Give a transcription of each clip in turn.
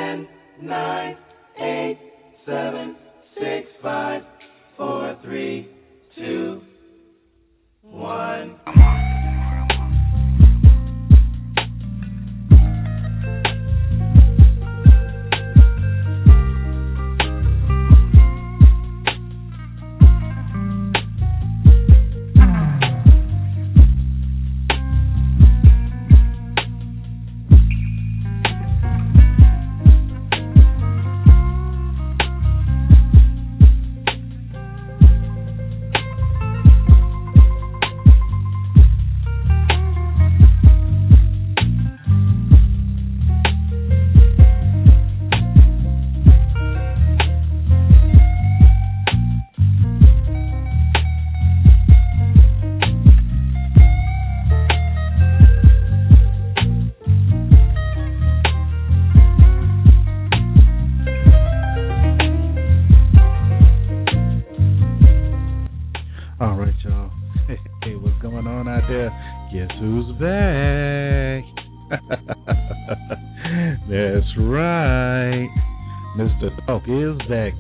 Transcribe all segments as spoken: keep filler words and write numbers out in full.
ten, nine, eight, seven, six, five, four, three, two, one. Is back.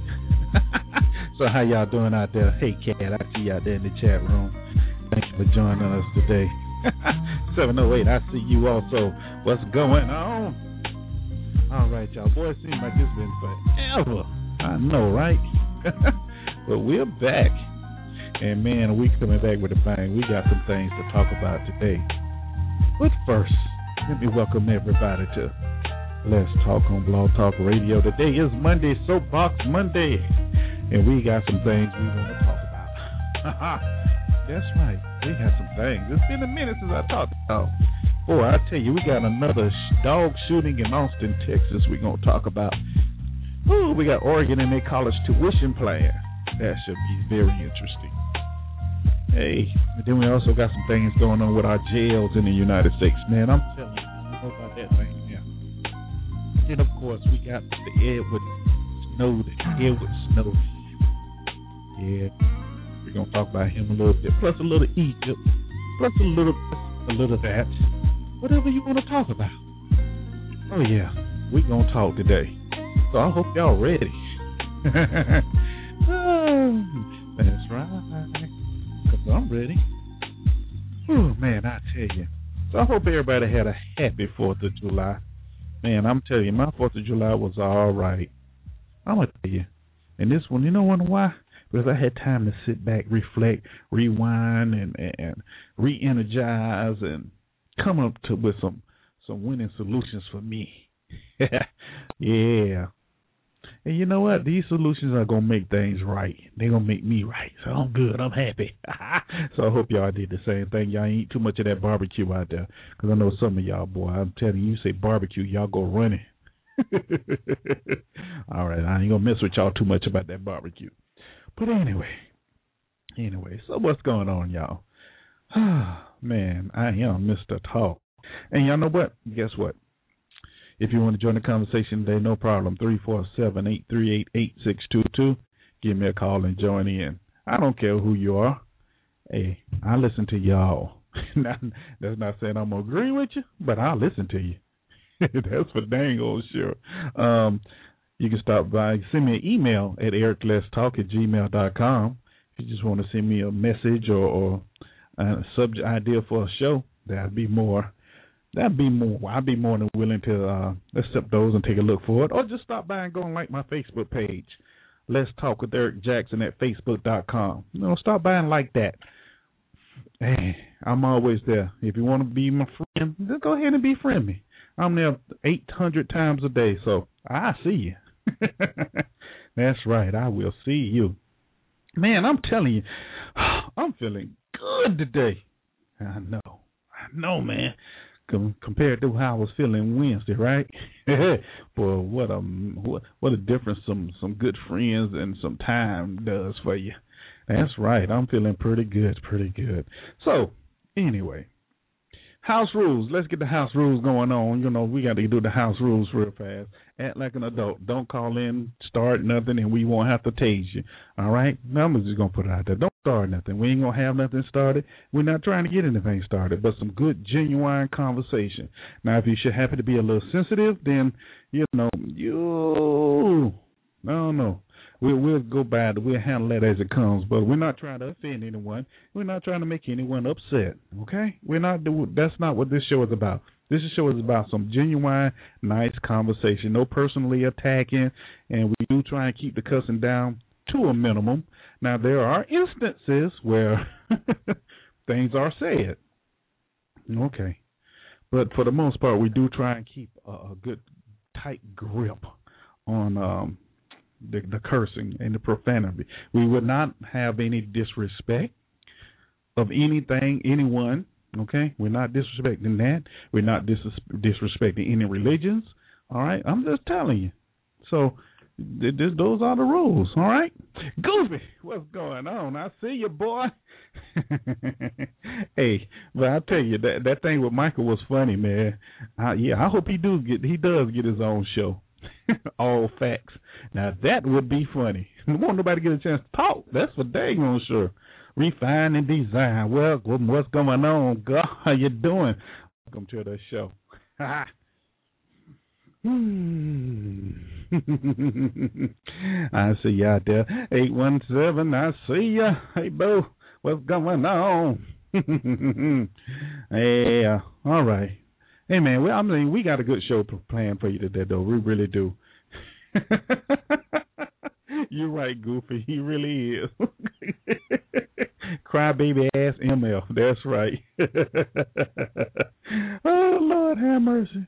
So how y'all doing out there? Hey Cat, I see you out there in the chat room. Thank you for joining us today. seven oh eight, I see you also. What's going on? All right, y'all. Boy, it seems like it's been forever. I know, right? But we're back. And man, we coming back with a bang. We got some things to talk about today. But first, let me welcome everybody to Let's Talk on Blog Talk Radio. Today is Monday, Soapbox Monday, and we got some things we want to talk about. That's right, we got some things. It's been a minute since I talked about. Boy, I tell you, we got another dog shooting in Austin, Texas we're going to talk about. Ooh, we got Oregon and their college tuition plan. That should be very interesting. Hey, and then we also got some things going on with our jails in the United States. Man, I'm telling you, you know about that thing. And of course, we got the Edward Snowden. Edward Snowden. Yeah, we're gonna talk about him a little bit. Plus a little Egypt. Plus a little, a little that. Whatever you want to talk about. Oh yeah, we're gonna talk today. So I hope y'all ready. Oh, that's right. Cause I'm ready. Oh man, I tell you. So I hope everybody had a happy Fourth of July. Man, I'm telling you, my Fourth of July was all right. I'm going to tell you. And this one, you know why? Because I had time to sit back, reflect, rewind, and, and re-energize, and come up to with some, some winning solutions for me. Yeah. And you know what? These solutions are going to make things right. They're going to make me right. So I'm good. I'm happy. So I hope y'all did the same thing. Y'all ain't eat too much of that barbecue out there. Because I know some of y'all, boy, I'm telling you, you say barbecue, y'all go running. All right. I ain't going to mess with y'all too much about that barbecue. But anyway. Anyway. So what's going on, y'all? Man, I am Mister Talk. And y'all know what? Guess what? If you want to join the conversation today, no problem. three four seven, eight three eight, eight six two two. Give me a call and join in. I don't care who you are. Hey, I listen to y'all. That's not saying I'm going to agree with you, but I'll listen to you. That's for dang old sure. Um, you can stop by. Send me an email at eric let's talk at gmail dot com. If you just want to send me a message or, or a subject idea for a show, that'd be more. That'd be more. I'd be more than willing to uh, accept those and take a look for it. Or just stop by and go and like my Facebook page. Let's Talk with Eric Jackson at facebook dot com. You know, stop by and like that. Hey, I'm always there. If you want to be my friend, just go ahead and be friendly. I'm there eight hundred times a day, so I see you. That's right. I will see you. Man, I'm telling you, I'm feeling good today. I know. I know, man. Compared to how I was feeling Wednesday, right? Boy, what a what, what a difference some some good friends and some time does for you. That's right. I'm feeling pretty good, pretty good. So, anyway, house rules. Let's get the house rules going on. You know, we got to do the house rules real fast. Act like an adult. Don't call in, start nothing, and we won't have to tase you. All right? Now, I'm just going to put it out there. Don't start nothing. We ain't going to have nothing started. We're not trying to get anything started, but some good, genuine conversation. Now, if you should happen to be a little sensitive, then, you know, you, I don't know. We'll, we'll go by it. We'll handle that as it comes, but we're not trying to offend anyone. We're not trying to make anyone upset, okay? We're not. That's not what this show is about. This show is about some genuine, nice conversation. No personally attacking, and we do try and keep the cussing down to a minimum. Now, there are instances where things are said, okay, but for the most part, we do try and keep a, a good, tight grip on um, the, the cursing and the profanity. We would not have any disrespect of anything, anyone. Okay, we're not disrespecting that. We're not dis- disrespecting any religions. All right, I'm just telling you. So th- th- those are the rules. All right, Goofy, what's going on? I see you, boy. Hey, but I tell you that that thing with Michael was funny, man. I, yeah, I hope he do get he does get his own show. All facts. Now that would be funny. I don't want nobody to get a chance to talk. That's for dang on sure. Refine and design. Well, what's going on, God? How you doing? Welcome to the show. I see you out there. eight one seven, I see ya. Hey, boo, what's going on? Yeah, all right. Hey, man, well, I mean, we got a good show planned for you today, though. We really do. You're right, Goofy. He really is. Crybaby ass M F. That's right. Oh, Lord have mercy.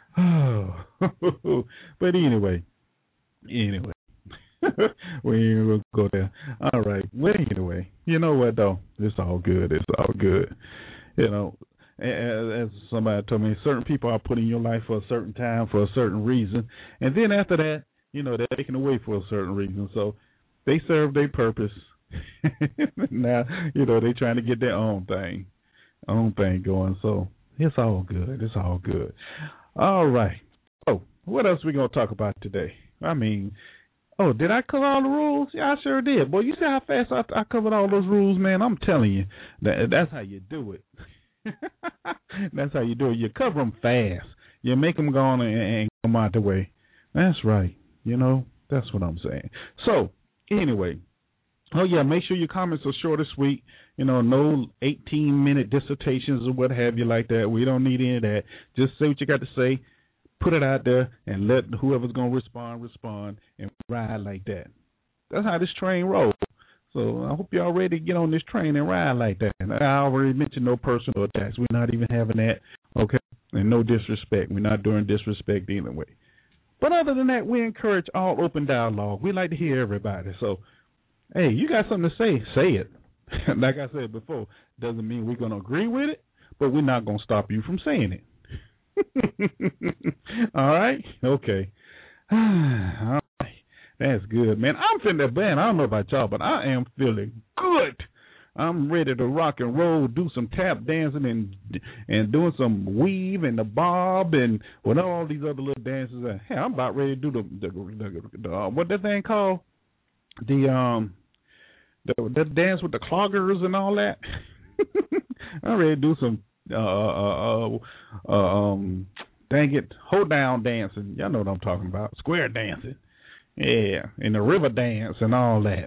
Oh. But anyway, anyway, we ain't gonna go there. All right. Well, anyway, you know what though? It's all good. It's all good. You know, as somebody told me, certain people are put in your life for a certain time for a certain reason, and then after that, you know, they're taken away for a certain reason. So they serve their purpose. Now, you know, they're trying to get their own thing, own thing going. So it's all good. It's all good. All right. Oh, what else are we going to talk about today? I mean, oh, did I cover all the rules? Yeah, I sure did. Boy, you see how fast I, I covered all those rules, man? I'm telling you, that that's how you do it. That's how you do it. You cover them fast. You make them go on and, and come out the way. That's right. You know, that's what I'm saying. So, anyway, oh, yeah, make sure your comments are short and sweet. You know, no eighteen-minute dissertations or what have you like that. We don't need any of that. Just say what you got to say, put it out there, and let whoever's going to respond, respond, and ride like that. That's how this train rolls. So I hope y'all ready to get on this train and ride like that. And I already mentioned no personal attacks. We're not even having that, okay? And no disrespect. We're not doing disrespect either way. But other than that, we encourage all open dialogue. We like to hear everybody. So, hey, you got something to say, say it. Like I said before, doesn't mean we're going to agree with it, but we're not going to stop you from saying it. All right? Okay. All right. That's good, man. I'm feeling that bad. I don't know about y'all, but I am feeling good. I'm ready to rock and roll, do some tap dancing and and doing some weave and the bob and what all these other little dances. Hey, I'm about ready to do the the, the, the uh, what that thing called? The um the, the dance with the cloggers and all that. I'm ready to do some uh uh, uh uh um dang it, hold down dancing. Y'all know what I'm talking about. Square dancing. Yeah, and the river dance and all that.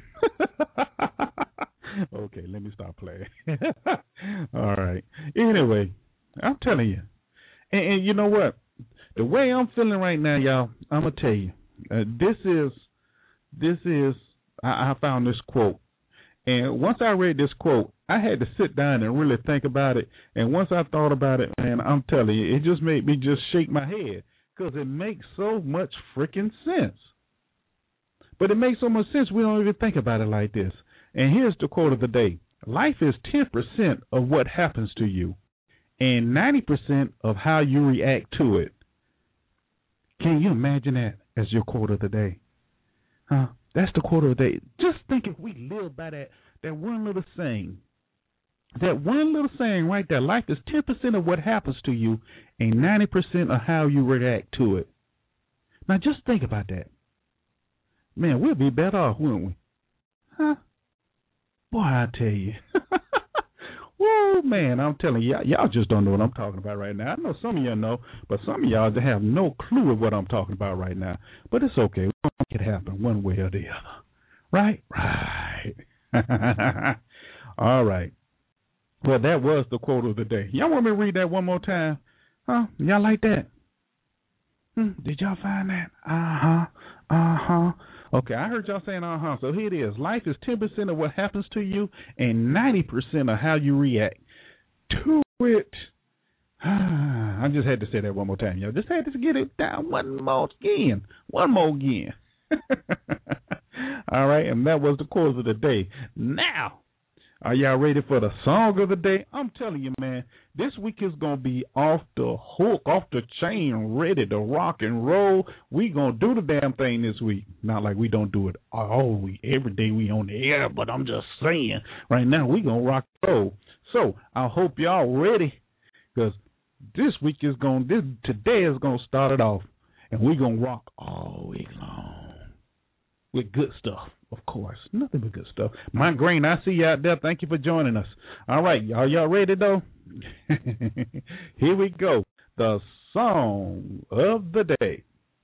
Okay, let me stop playing. All right. Anyway, I'm telling you. And, and you know what? The way I'm feeling right now, y'all, I'm going to tell you. Uh, this is, this is, I, I found this quote. And once I read this quote, I had to sit down and really think about it. And once I thought about it, man, I'm telling you, it just made me just shake my head. Because it makes so much freaking sense. But it makes so much sense we don't even think about it like this. And here's the quote of the day. Life is ten percent of what happens to you and ninety percent of how you react to it. Can you imagine that as your quote of the day? Huh? That's the quote of the day. Just think if we live by that, that one little saying. That one little saying right there. Life is ten percent of what happens to you and ninety percent of how you react to it. Now just think about that. Man, we'll be better off, wouldn't we? Huh? Boy, I tell you. Whoa, man, I'm telling you, y'all just don't know what I'm talking about right now. I know some of y'all know, but some of y'all have no clue of what I'm talking about right now. But it's okay. We'll make it happen one way or the other. Right? Right. All right. Well, that was the quote of the day. Y'all want me to read that one more time? Huh? Y'all like that? Hmm, did y'all find that? Uh-huh. Uh-huh. Okay, I heard y'all saying uh-huh. So here it is. Life is ten percent of what happens to you and ninety percent of how you react to it. I just had to say that one more time, y'all. Just had to get it down one more again. One more again. All right, and that was the quote of the day. Now, are y'all ready for the song of the day? I'm telling you, man, this week is going to be off the hook, off the chain, ready to rock and roll. We going to do the damn thing this week. Not like we don't do it all week, every day we on the air, but I'm just saying, right now we going to rock and roll. So I hope y'all ready, because this week is going, this today is going to start it off, and we going to rock all week long with good stuff. Of course, nothing but good stuff. Mike Green, I see you out there. Thank you for joining us. All right, are y'all ready, though? Here we go. The song of the day.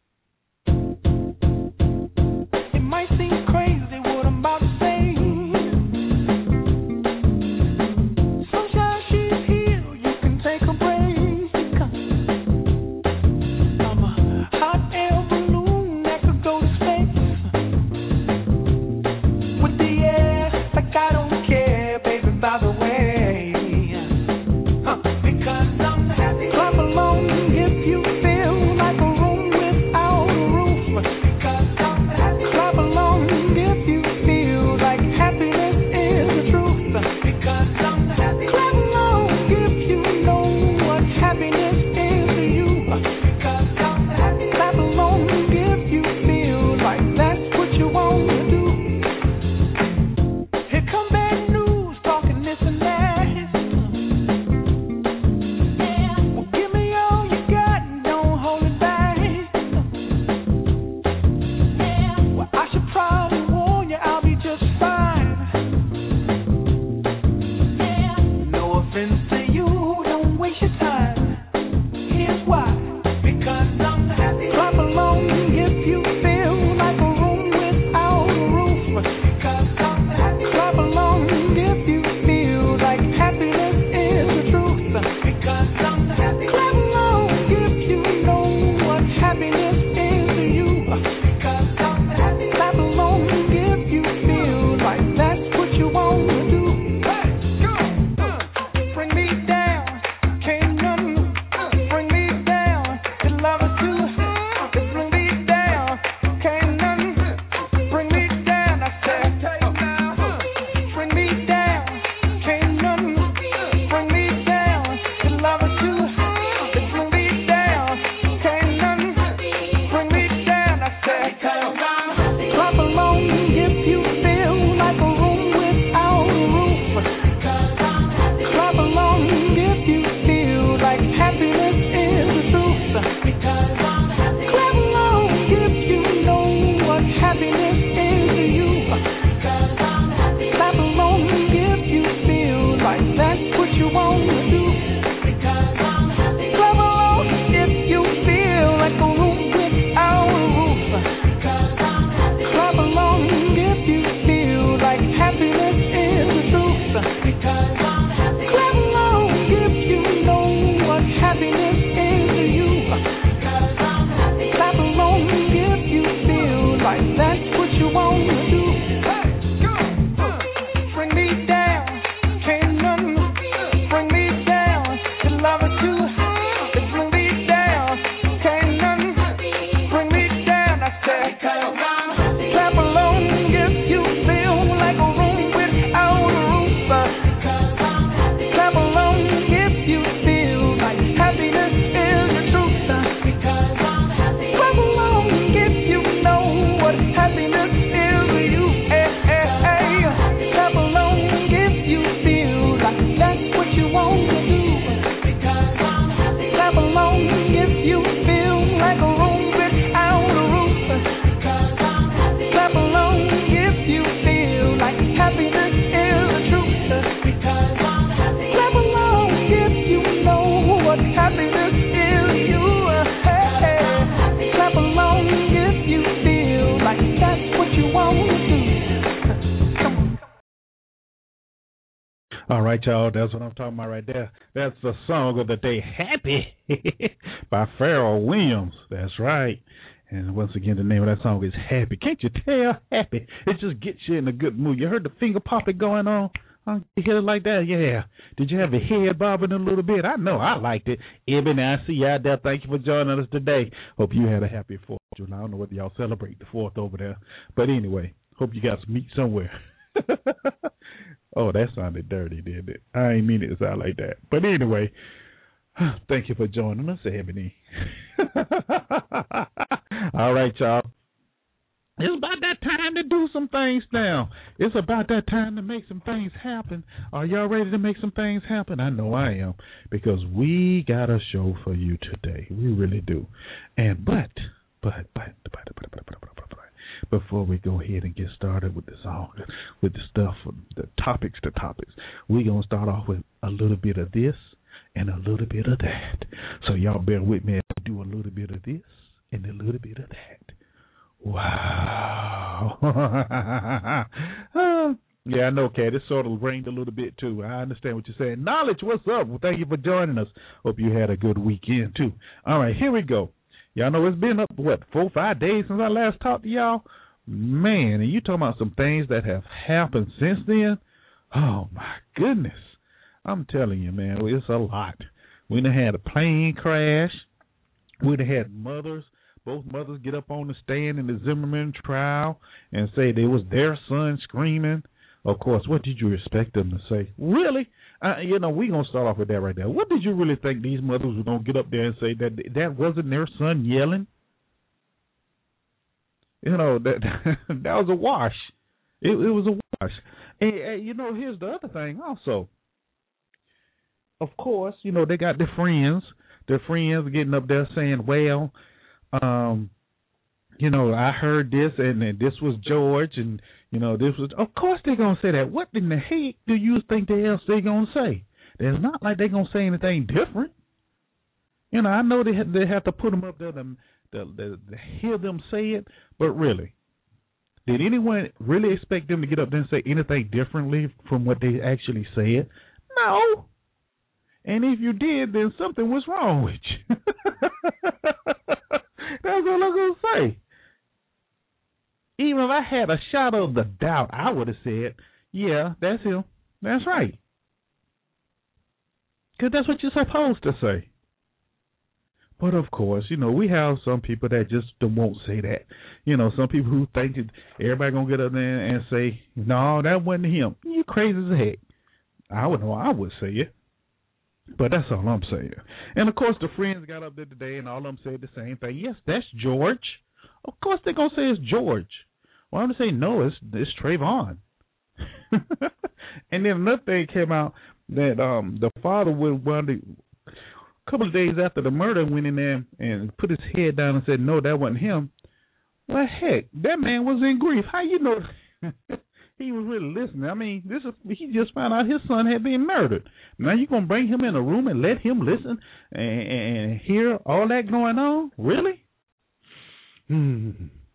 It might seem crazy what I'm about to say. Sunshine, she's here. You can take a break. I'm a hot air balloon that could go to space. I don't care, baby, by the way, huh. Because I'm happy. Clap along if you feel like a room All right, y'all. That's what I'm talking about right there. That's the song of the day, Happy, by Pharrell Williams. That's right. And once again, the name of that song is Happy. Can't you tell? Happy. It just gets you in a good mood. You heard the finger popping going on? Huh? You hear it like that? Yeah. Did you have your head bobbing a little bit? I know. I liked it. Eben, I see you out there. Thank you for joining us today. Hope you had a happy fourth of July. I don't know whether y'all celebrate the fourth over there. But anyway, hope you got some meat somewhere. Oh, that sounded dirty, didn't it? I ain't mean it to sound like that. But anyway, thank you for joining us, Ebony. All right, y'all. It's about that time to do some things now. It's about that time to make some things happen. Are y'all ready to make some things happen? I know I am, because we got a show for you today. We really do. And but, but, but, but, but, but, but, but, but, but before we go ahead and get started with the song, with the stuff, the topics, the topics, we're going to start off with a little bit of this and a little bit of that. So y'all bear with me as I do a little bit of this and a little bit of that. Wow. uh, yeah, I know, Kat. It sort of rained a little bit, too. I understand what you're saying. Knowledge, what's up? Well, thank you for joining us. Hope you had a good weekend, too. All right, here we go. Y'all know it's been up, what, four, five days since I last talked to y'all? Man, and you talking about some things that have happened since then? Oh, my goodness. I'm telling you, man, it's a lot. We done had a plane crash. We done had mothers, both mothers get up on the stand in the Zimmerman trial and say they was their son screaming. Of course, what did you expect them to say? Really? Uh, you know, we're going to start off with that right there. What did you really think these mothers were going to get up there and say that that wasn't their son yelling? You know, that that was a wash. It, it was a wash. And, and, you know, here's the other thing also. Of course, you know, they got their friends. Their friends getting up there saying, well, um, you know, I heard this and, and this was George and, you know, this was, of course they're going to say that. What in the heck do you think the else they're going to say? It's not like they're going to say anything different. You know, I know they have, they have to put them up there to, to, to, to hear them say it, but really, did anyone really expect them to get up there and say anything differently from what they actually said? No. And if you did, then something was wrong with you. That's all I'm going to say. Even if I had a shadow of the doubt, I would have said, yeah, that's him. That's right. Because that's what you're supposed to say. But, of course, you know, we have some people that just won't say that. You know, some people who think that everybody going to get up there and say, no, that wasn't him. You crazy as heck. I would know I would say it. But that's all I'm saying. And, of course, the friends got up there today and all of them said the same thing. Yes, that's George. Of course they're going to say it's George. Well, I'm going to say, no, it's, it's Trayvon. And then another thing came out that um, the father would want to, a couple of days after the murder, went in there and put his head down and said, no, that wasn't him. Well, heck, that man was in grief. How you know he was really listening? I mean, this is he just found out his son had been murdered. Now you're going to bring him in a room and let him listen and, and hear all that going on? Really? Hmm.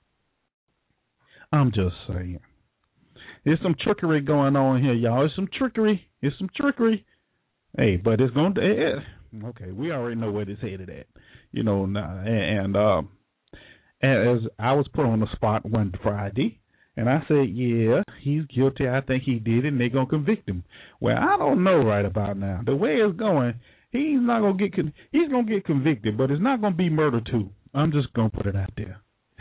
I'm just saying. There's some trickery going on here, y'all. There's some trickery. There's some trickery. Hey, but it's going to... Eh, okay, we already know where it's headed at. You know, and, and uh, as I was put on the spot one Friday, and I said, yeah, he's guilty. I think he did it, and they're going to convict him. Well, I don't know right about now. The way it's going, he's not going to get con- he's going to get convicted, but it's not going to be murder too. I'm just going to put it out there.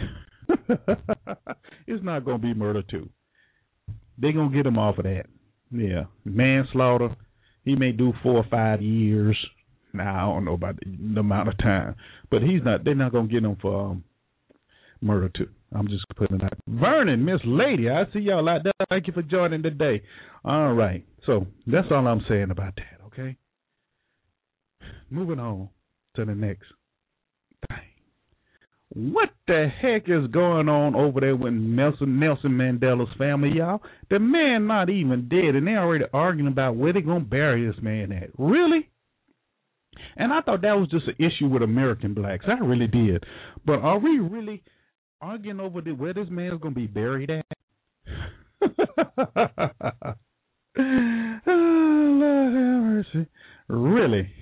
It's not going to be murder too. They're going to get him off of that. Yeah, manslaughter. He may do four or five years. Now, I don't know about the, the amount of time, but he's not. They're not going to get him for um, murder too. I'm just putting it out. Vernon, Miss Lady, I see y'all out there. Thank you for joining today. All right, so that's all I'm saying about that. Okay, moving on to the next thing. What the heck is going on over there with Nelson Nelson Mandela's family, y'all? The man not even dead, and they're already arguing about where they're going to bury this man at. Really? And I thought that was just an issue with American blacks. I really did. But are we really arguing over the, where this man's going to be buried at? Oh, Lord have mercy. Really?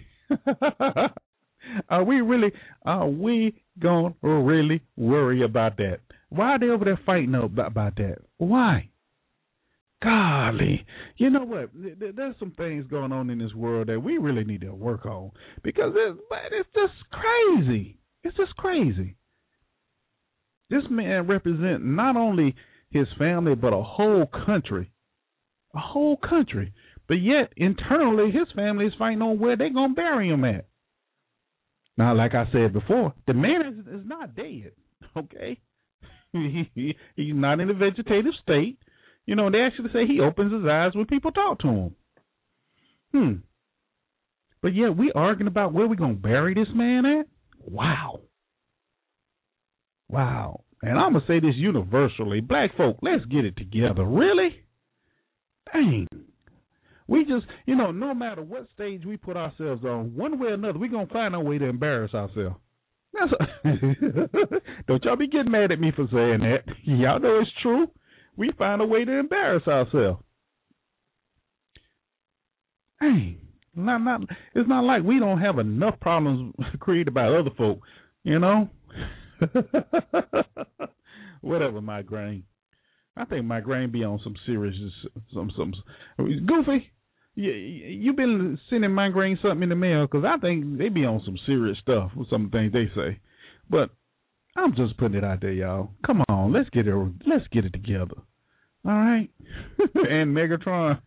Are we really, are we going to really worry about that? Why are they over there fighting about, about that? Why? Golly. You know what? There's some things going on in this world that we really need to work on because it's, it's just crazy. It's just crazy. This man represents not only his family, but a whole country. A whole country. But yet, internally, his family is fighting on where they're going to bury him at. Now, like I said before, the man is, is not dead, okay? he, he, he's not in a vegetative state. You know, they actually say he opens his eyes when people talk to him. Hmm. But yet, we arguing about where we're going to bury this man at? Wow. Wow. And I'm going to say this universally. Black folk, let's get it together. Really? Dang. We just, you know, no matter what stage we put ourselves on, one way or another, we're going to find our way to embarrass ourselves. That's a, don't y'all be getting mad at me for saying that. Y'all know it's true. We find a way to embarrass ourselves. Dang. Not, not, it's not like we don't have enough problems created by other folk, you know? Whatever, migraine. I think migraine be on some serious, some, some, Goofy. You, you been sending migraine something in the mail because I think they be on some serious stuff with some things they say. But I'm just putting it out there, y'all. Come on, let's get it. Let's get it together. All right. And Megatron.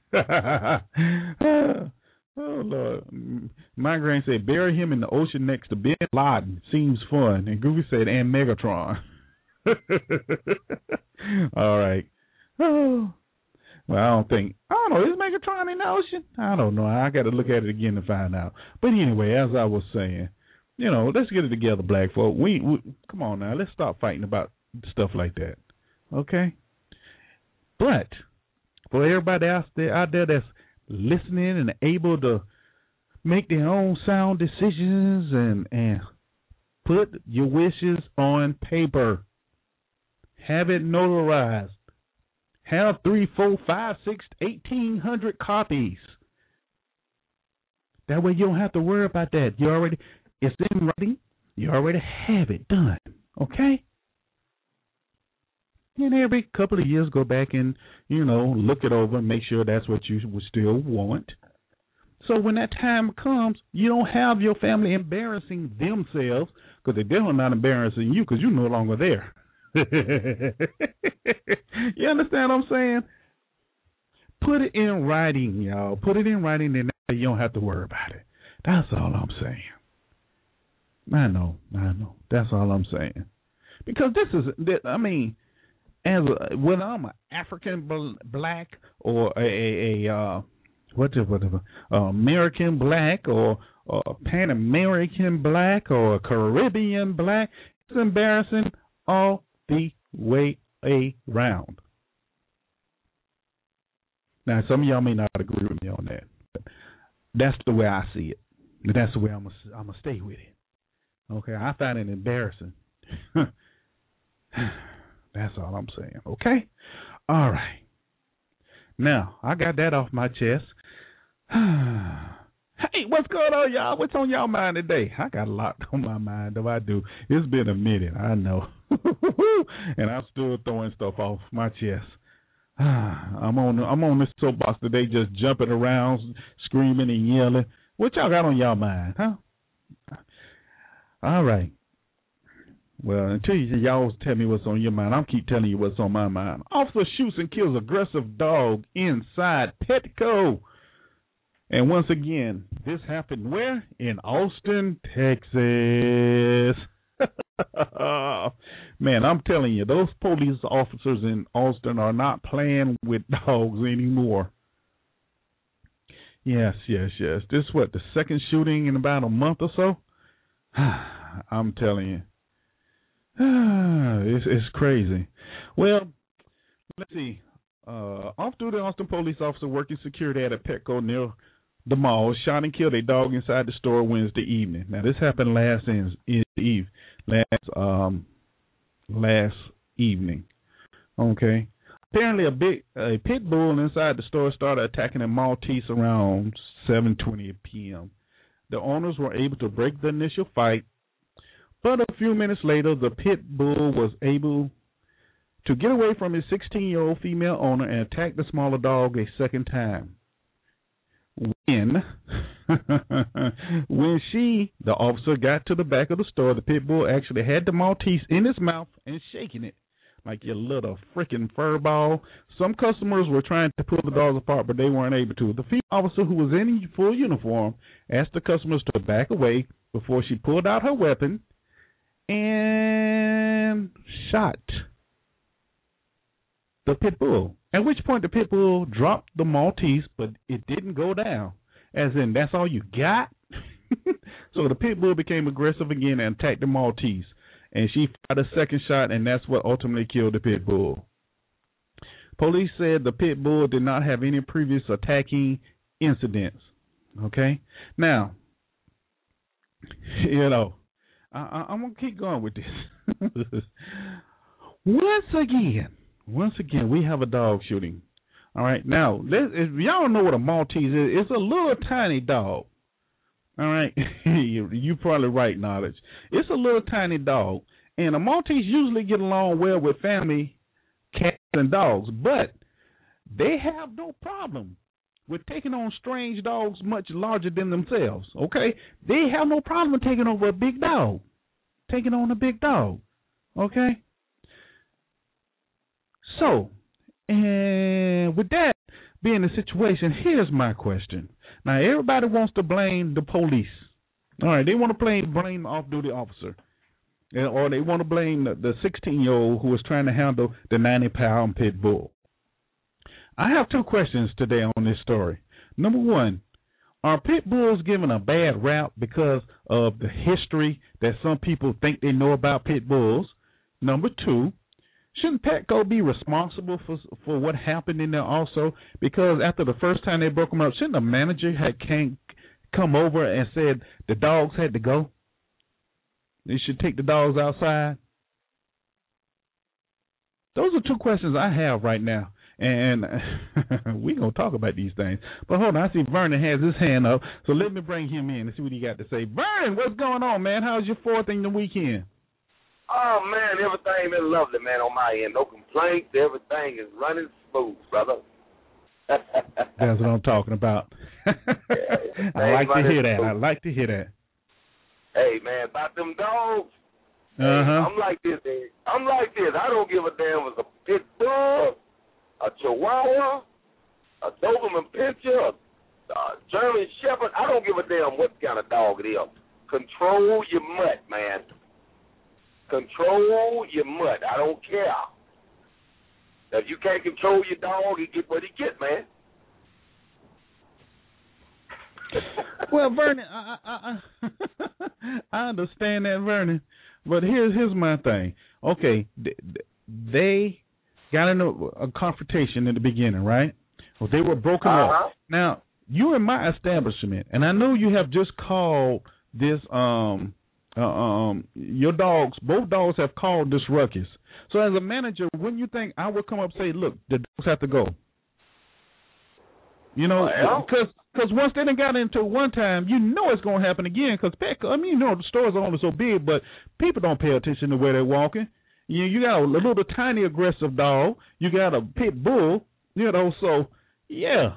Oh Lord. Migraine said bury him in the ocean next to Bin Laden. Seems fun. And Goofy said and Megatron. All right. Oh. Well, I don't think, I don't know, is Megatron in the ocean? I don't know. I got to look at it again to find out. But anyway, as I was saying, you know, let's get it together, black folk. We, we come on now, let's stop fighting about stuff like that. Okay? But for everybody out there, out there that's listening and able to make their own sound decisions and, and put your wishes on paper, have it notarized. Have three, four, five, six, eighteen hundred copies. That way you don't have to worry about that. You already, it's in writing. You already have it done. Okay? And every couple of years, go back and, you know, look it over and make sure that's what you would still want. So when that time comes, you don't have your family embarrassing themselves because they're definitely not embarrassing you because you're no longer there. You understand what I'm saying? Put it in writing, y'all. Put it in writing, and you don't have to worry about it. That's all I'm saying. I know, I know. That's all I'm saying. Because this is, I mean, as a, whether I'm an African black or a, a, a uh, what the, whatever, uh, American black or, or a Pan American black or a Caribbean black, it's embarrassing all the way around. Now, some of y'all may not agree with me on that, but that's the way I see it. That's the way I'm gonna I'm gonna stay with it. Okay, I find it embarrassing. That's all I'm saying. Okay, all right. Now I got that off my chest. Hey, what's going on, y'all? What's on y'all mind today? I got a lot on my mind, though I do. It's been a minute, I know. And I'm still throwing stuff off my chest. I'm on I'm on this soapbox today just jumping around, screaming and yelling. What y'all got on y'all mind, huh? All right. Well, until y'all tell me what's on your mind, I'll keep telling you what's on my mind. Officer shoots and kills aggressive dog inside Petco. And once again, this happened where? In Austin, Texas. Man, I'm telling you, those police officers in Austin are not playing with dogs anymore. Yes, yes, yes. This is what, the second shooting in about a month or so? I'm telling you. It's, it's crazy. Well, let's see. Uh, off duty Austin police officer working security at a Petco near the mall shot and killed a dog inside the store Wednesday evening. Now, this happened last eve, last um last evening. Okay, Apparently, a big a pit bull inside the store started attacking a Maltese around seven twenty p.m. The owners were able to break the initial fight, but a few minutes later, the pit bull was able to get away from his sixteen-year-old female owner and attack the smaller dog a second time. When, when she, the officer, got to the back of the store, the pit bull actually had the Maltese in his mouth and shaking it like your little freaking fur ball. Some customers were trying to pull the dogs apart, but they weren't able to. The female officer, who was in full uniform, asked the customers to back away before she pulled out her weapon and shot the pit bull. At which point the pit bull dropped the Maltese, but it didn't go down. As in, that's all you got? So the pit bull became aggressive again and attacked the Maltese. And she fired a second shot, and that's what ultimately killed the pit bull. Police said the pit bull did not have any previous attacking incidents. Okay? Now, you know, I, I, I'm going to keep going with this. Once again, once again, we have a dog shooting. All right? Now, let's, if y'all don't know what a Maltese is, it's a little tiny dog. All right, you, you probably right, knowledge. It's a little tiny dog, and a Maltese usually get along well with family cats and dogs, but they have no problem with taking on strange dogs much larger than themselves. Okay, they have no problem with taking over a big dog, taking on a big dog. Okay, so and with that being the situation, here's my question. Now, everybody wants to blame the police. All right, they want to blame, blame the off-duty officer. Or they want to blame the sixteen-year-old who was trying to handle the ninety-pound pit bull. I have two questions today on this story. Number one, are pit bulls given a bad rap because of the history that some people think they know about pit bulls? Number two, shouldn't Petco be responsible for for what happened in there also? Because after the first time they broke them up, shouldn't the manager had came, come over and said the dogs had to go? They should take the dogs outside? Those are two questions I have right now. And we're going to talk about these things. But hold on, I see Vernon has his hand up. So let me bring him in and see what he got to say. Vernon, what's going on, man? How's your fourth in the weekend? Oh, man, everything been lovely, man, on my end. No complaints. Everything is running smooth, brother. That's what I'm talking about. Yeah, I like to hear that. smooth. I like to hear that. Hey, man, about them dogs, Uh-huh. hey, I'm like this, man. I'm like this. I don't give a damn if it's a pit bull, a chihuahua, a Doberman Pinscher, a German Shepherd. I don't give a damn what kind of dog it is. Control your mutt, man. Control your mutt. I don't care. If you can't control your dog, he get what he get, man. Well, Vernon, I, I, I, I understand that, Vernon. But here's here's my thing. Okay, they got in a, a confrontation in the beginning, right? Well, they were broken uh-huh. up. Now, you in my establishment, and I know you have just called this. Um, uh, um, your dogs, both dogs have called this ruckus. So, as a manager, wouldn't you think I would come up and say, "Look, the dogs have to go"? You know, because well, because once they done got into it one time, you know it's going to happen again. Because Petco, I mean, you know, the stores are only so big, but people don't pay attention to where they're walking. You you got a little tiny aggressive dog. You got a pit bull. You know, so yeah.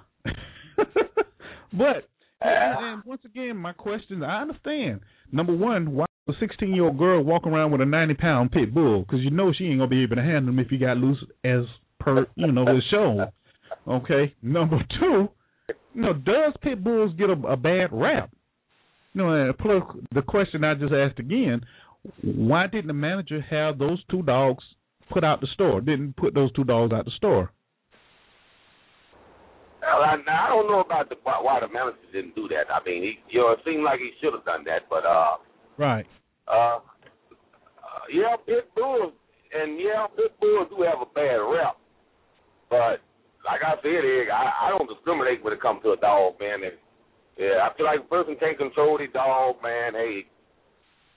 But and, and once again, my question, I understand. Number one, why a sixteen-year-old girl walk around with a ninety-pound pit bull? Because you know she ain't gonna be able to handle him if he got loose, as per you know his show. Okay. Number two, you know, does pit bulls get a, a bad rap? You know, and plus the question I just asked again, why didn't the manager have those two dogs put out the store? Didn't put those two dogs out the store? Well, I, I don't know about the why the manager didn't do that. I mean, he, you know, it seemed like he should have done that, but uh, right. Uh, uh, yeah, pit bulls, and yeah, pit bulls do have a bad rep, but like I said, I, I don't discriminate when it comes to a dog, man. And, yeah, I feel like a person can't control their dog, man. Hey,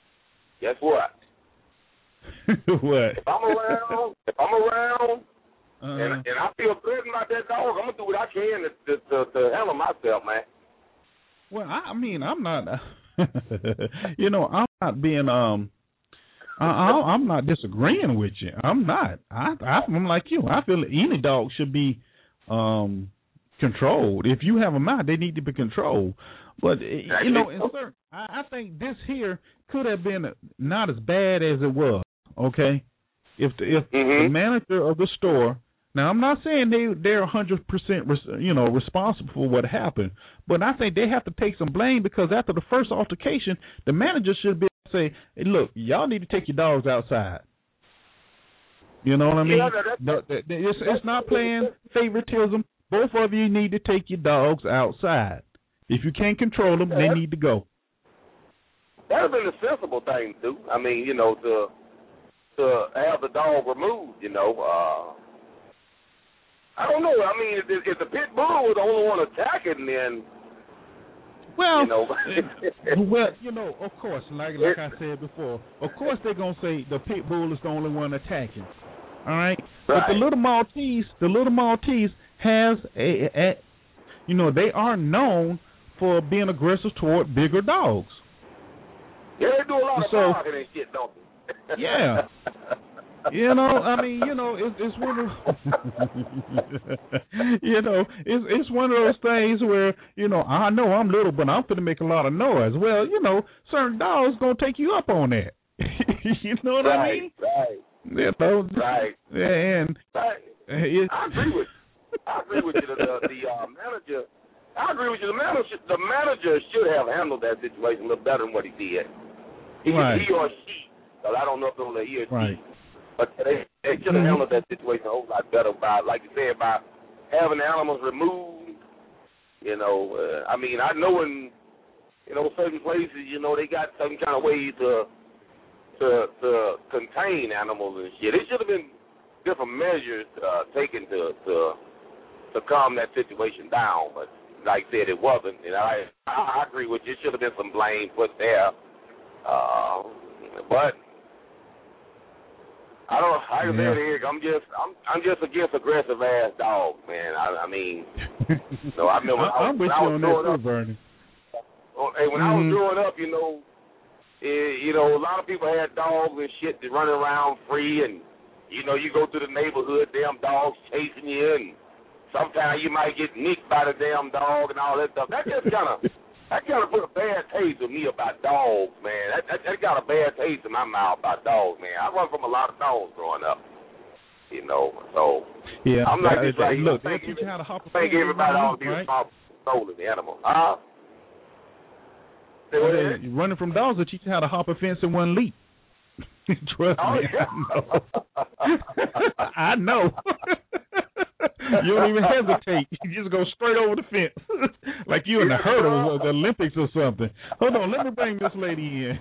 guess what? What? If I'm around, if I'm around, Uh, and and I feel good about that dog. I'm gonna do what I can to to, to, to handle myself, man. well, I, I mean, I'm not. you know, I'm not being um. I, I, I'm not disagreeing with you. I'm not. I, I, I'm like you. I feel that any dog should be um, controlled. If you have them out, they need to be controlled. But you know, in certain, I, I think this here could have been not as bad as it was. Okay, if the, if mm-hmm. the manager of the store. Now, I'm not saying they they're one hundred percent you know responsible for what happened, but I think they have to take some blame because after the first altercation, the manager should be. Say, hey, look, y'all need to take your dogs outside. You know what I mean? Yeah, that, that, it's, it's not playing favoritism. Both of you need to take your dogs outside. If you can't control them, yeah, they need to go. That would have been a sensible thing to do. I mean, you know, to to have the dog removed. You know, uh, I don't know. I mean, if, if the pit bull was the only one attacking, then. Well, you know. well, you know, of course, like like I said before, of course they're gonna say the pit bull is the only one attacking. All right, right. But the little Maltese, the little Maltese has a, a, you know, they are known for being aggressive toward bigger dogs. Yeah, they do a lot of so, barking and shit, don't they? Yeah. You know, I mean, you know, it's, it's one of, you know, it's it's one of those things where, you know, I know I'm little, but I'm going to make a lot of noise. Well, you know, certain dogs going to take you up on that. You know what right, I mean? Right, you know, right. And right. It, I agree with you. I agree with you. The, the, the uh, manager, I agree with you. The manager, the manager should have handled that situation a little better than what he did. He, right. he or she, because I don't know if it was a he or she. Right. But they, they should have mm-hmm. handled that situation a whole lot better by, like you said, by having the animals removed. You know, uh, I mean, I know in, you know, certain places, you know, they got some kind of way to to to contain animals and shit. It should have been different measures uh, taken to, to to calm that situation down. But like I said, it wasn't. And I I agree with you. It should have been some blame put there. Uh, but. I don't. Like I said, Eric, I'm just, I'm, I'm just against aggressive ass dogs, man. I, I mean, so I remember I, I'm with I you was on growing that up. too, Bernie. Hey, when mm-hmm. I was growing up, you know, it, you know, a lot of people had dogs and shit that running around free, and you know, you go through the neighborhood, damn dogs chasing you, and sometimes you might get nicked by the damn dog and all that stuff. That just kind of. That kind of put a bad taste in me about dogs, man. That, that that got a bad taste in my mouth about dogs, man. I run from a lot of dogs growing up, you know. So yeah, I'm not uh, just like look. Think, They teach you how to hop a think everybody ought to be right? responsible for controlling the animal. Huh? Well, running from dogs will teach you how to hop a fence in one leap. Trust oh, me, yeah. I know. I know. You don't even hesitate. You just go straight over the fence, like you in the hurdles or the Olympics or something. Hold on, let me bring this lady in.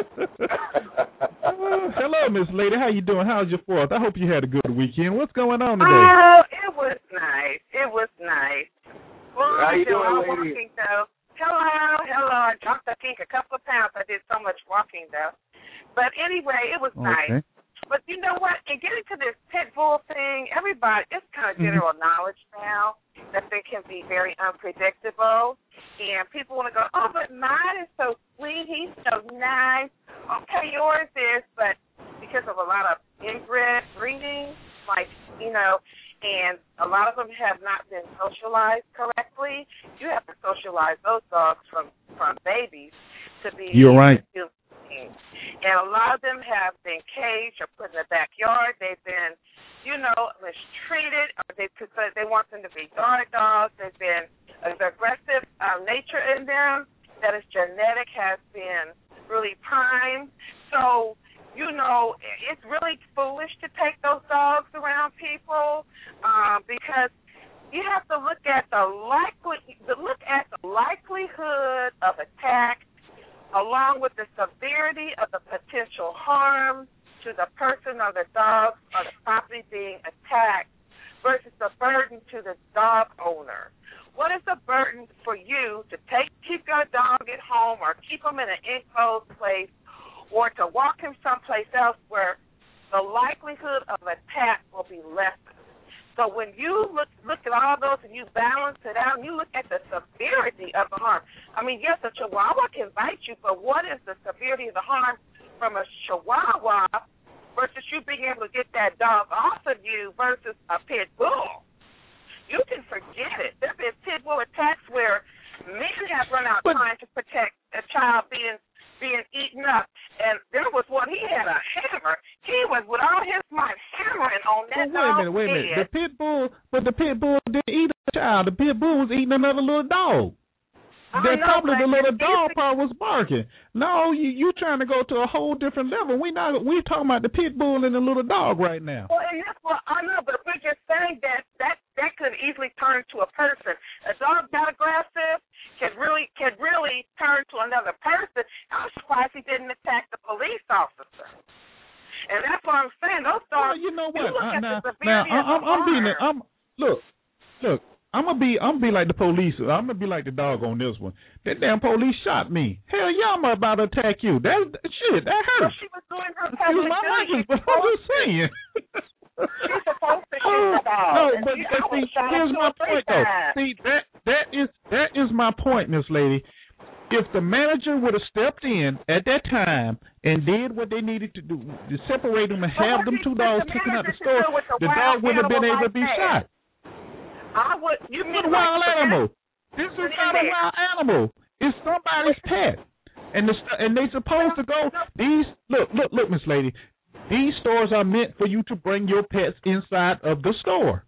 uh, hello, Miss Lady. How you doing? How's your fourth? I hope you had a good weekend. What's going on today? Oh, it was nice. It was nice. Well, How you doing, I'm lady? walking though. Hello, hello. I dropped, I think, a couple of pounds. I did so much walking though. But anyway, it was okay. nice. But you know what? In getting to this pit bull thing, everybody, it's kind of general mm-hmm. knowledge now that they can be very unpredictable. And people want to go, oh, but mine is so sweet. He's so nice. Okay, yours is. But because of a lot of inbred breeding, like, you know, and a lot of them have not been socialized correctly, you have to socialize those dogs from, from babies to be You're right. To, and a lot of them have been caged or put in the backyard. They've been, you know, mistreated. Or they they want them to be guard dogs. There's been an aggressive um, nature in them that is genetic, has been really primed. So, you know, it's really foolish to take those dogs around people um, because you have to look at the likely look at the likelihood of attack, along with the severity of the potential harm to the person or the dog or the property being attacked versus the burden to the dog owner. What is the burden for you to take keep your dog at home or keep him in an enclosed place or to walk him someplace else where the likelihood of attack will be lessened? So when you look look at all those and you balance it out and you look at the severity of the harm, I mean, yes, a Chihuahua can bite you, but what is the severity of the harm from a Chihuahua versus you being able to get that dog off of you versus a pit bull? You can forget it. There have been pit bull attacks where men have run out But, trying to protect a child being being eaten up. And there was one, he had a hammer. He was with all his might hammering on that well, wait a minute, dog's wait a minute. head. The pit bull, but the pit bull didn't eat a child. The pit bull was eating another little dog. I That know, probably but the little it's dog easy- part was barking. No, you you trying to go to a whole different level. We not we talking about the pit bull and the little dog right now. Well, and that's what I know, but we're just saying that that that could easily turn to a person. A dog that aggressive can really can really turn to another person. I'm surprised he didn't attack the police officer. And that's what I'm saying. Those Well, dogs. you know You what? look Uh, at now, the now severity of I'm, the I'm being harm. I'm look look. I'm gonna be I'm gonna be like the police. I'm gonna be like the dog on this one. That damn police shot me. Hell, y'all am about to attack you. That shit that Well, hurt. she was doing her Excuse public my duty. language, but I'm just saying. She's supposed to shoot Oh, the dog. no, And but, she- but I see, was shot here's two my or three point though. times. See that that is that is my point, Miss Lady. If the manager would have stepped in at that time and did what they needed to do, to separate them and But have what them did two the dogs kicking out the manager store, do with a the wild dog wouldn't have been animal able to be like shot. that? I would. You mean What a like wild the animal? This is What not is a it? wild animal. It's somebody's pet, and the st- and they supposed to go. These look, look, look, Miss Lady. These stores are meant for you to bring your pets inside of the store.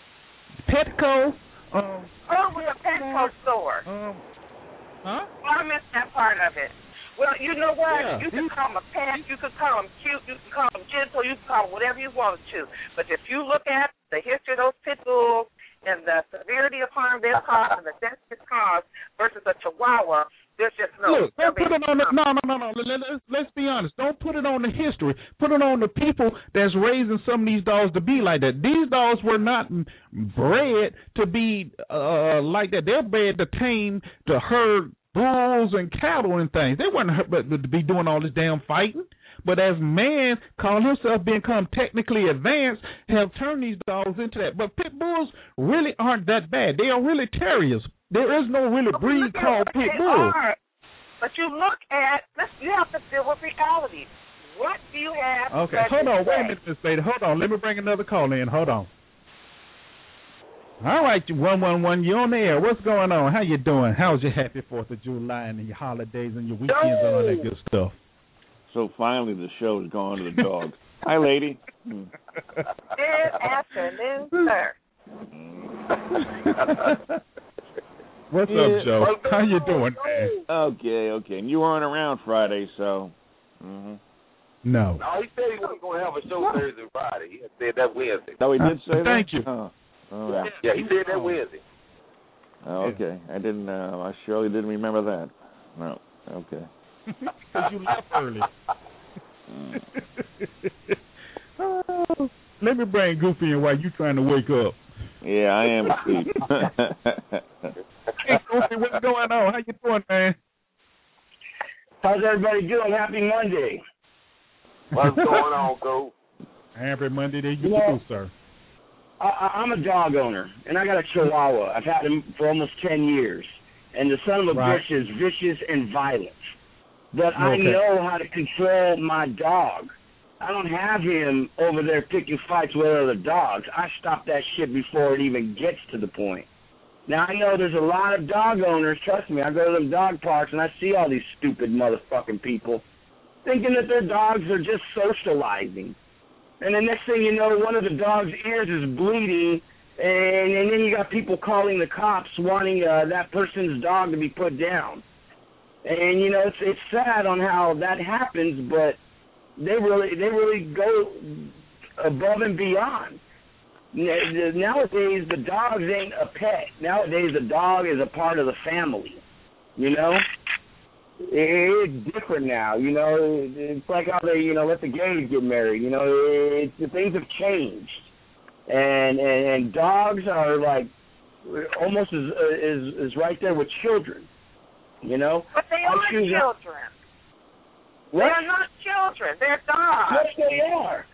Petco. Um, Oh, we're a Petco store. um, huh? Well, I missed that part of it. Well, you know what? Yeah, you can these- call them a pet, you can call them cute, you can call them gentle, you can call them whatever you want to. But if you look at the history of those pit bulls and the severity of harm they've caused and the death it's caused versus a Chihuahua, there's just no. Look, don't put it on the, no, no, no, no. Let, let, let's, let's be honest. Don't put it on the history. Put it on the people that's raising some of these dogs to be like that. These dogs were not bred to be uh, like that. They're bred to tame, to herd bulls and cattle and things. They weren't but to be doing all this damn fighting. But as man calling himself become technically advanced, have turned these dogs into that. But pit bulls really aren't that bad. They are really terriers. There is no really But breed look at called what pit they bull. are. But you look at, let's, you have to deal with reality. What do you have? Okay, that hold you on. Wait a say? minute, Miss Lady. Hold on. Let me bring another call in. Hold on. All right, you one one one. You're on the air. What's going on? How you doing? How's your happy Fourth of July and your holidays and your weekends and all that good stuff? So finally, the show's gone to the dogs. Hi, lady. Hmm. Good afternoon, sir. What's Yeah. up, Joe? How you doing, man? Okay, okay. And you weren't around Friday, so. Mm-hmm. No. No, he said he wasn't going to have a show Thursday and Friday. He had said that Wednesday. No, he did say that? Thank you. Oh, all right. Yeah, he said that Wednesday. Oh, okay. I didn't, uh, I surely didn't remember that. No, okay. Because you left early. Mm. Oh, let me bring Goofy in while you trying to wake up. Yeah, I am asleep. Hey, Goofy, what's going on? How you doing, man? How's everybody doing? Happy Monday. What's going on, Go? Happy Monday to you, Yeah. too, sir. I, I- I'm a dog owner, and I got a Chihuahua. I've had him for almost ten years. And the son of a Right. bitch is vicious and violent. But I Okay. know how to control my dog. I don't have him over there picking fights with other dogs. I stop that shit before it even gets to the point. Now, I know there's a lot of dog owners, trust me, I go to them dog parks and I see all these stupid motherfucking people thinking that their dogs are just socializing. And the next thing you know, one of the dog's ears is bleeding, and, and then you got people calling the cops wanting uh, that person's dog to be put down. And, you know, it's it's sad on how that happens, but they really they really go above and beyond. N- Nowadays, the dogs ain't a pet. Nowadays, the dog is a part of the family, you know? It's different now, you know? It's like how they, you know, let the gays get married, you know? It's, things have changed. And, and, and dogs are, like, almost as, as, as right there with children, you know? But they I aren't choose- children. What? They're not children. They're dogs. Yes, they are.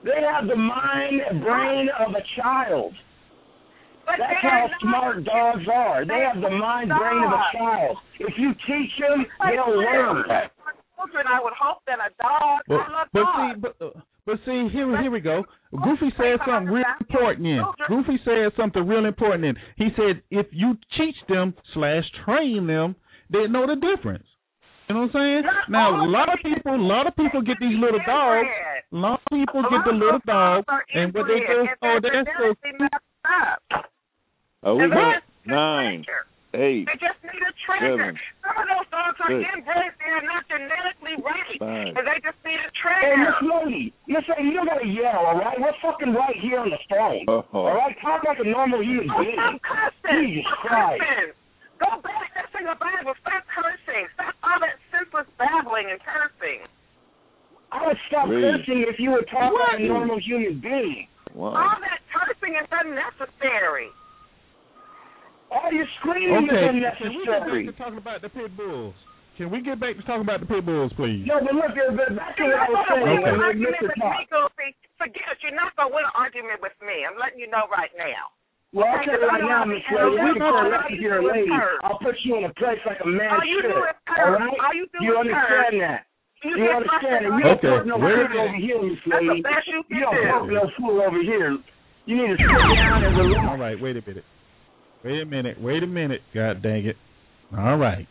They have the mind and brain of a child. But That's they how are smart not- dogs are. They have the mind brain of a child. If you teach them, they'll learn. Children, I would hope that a dog. But, I love but dogs. see, but, uh, but see, here, here we go. Goofy said something real important. In. Goofy said something real important. In. He said if you teach them slash train them, they know the difference. You know what I'm saying? Not Now, all a lot of babies. people, a lot of people get these little dogs. Inbred. A lot of people A get lot the of little those dogs dog, are and what they inbred, go, and oh, they're that's so. genetically messed up. Oh, we And got that's the nine, trainer. eight, They just need a trainer. seven, Some of those dogs are six, inbred. They're not genetically right. five. And they just need a Hey, trainer. Miss Lady, Miss Lady, you don't gotta yell, all right? We're fucking right here on the phone. Oh. All right? Talk like a normal human Oh, being. stop cussing. Jesus Stop Christ. cussing. Go back. That's in the Bible. Stop cursing. Stop all that senseless babbling and cursing. I would stop Read. cursing if you would talk like a Read. normal human being. Wow. All that cursing is unnecessary. All your screaming Okay, is can we get back unnecessary. to talking about the pit bulls? Can we get back to talking about the pit bulls, please? No, but look, uh, but back to You're what I not was going to saying. win an uh, argument Mister with Talk. me, Goofy. Forget it. You're not going to win an argument with me. I'm letting you know right now. Well, I'll tell you right now, Miss Lady, I can care less if you're a lady. I'll put you in a place like a man All you should. do is All curse. right? All you do You is understand curse. that? You, You get understand it? frustrated. You don't Okay, poke no wait a fool minute. over here, Miss That's Lady. the best you can You don't do. poke no fool over here. You need to sit down and relax. All right, wait a minute. Wait a minute. Wait a minute. God dang it. All right.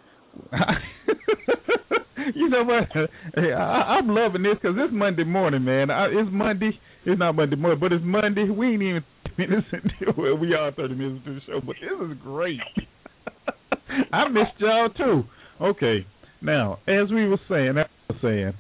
You know what? Hey, I, I'm loving this because it's Monday morning, man. I, it's Monday. It's not Monday morning, but it's Monday. We ain't even thirty minutes into well, we are thirty minutes into the show, but this is great. I missed y'all too. Okay. Now, as we were saying, I was saying,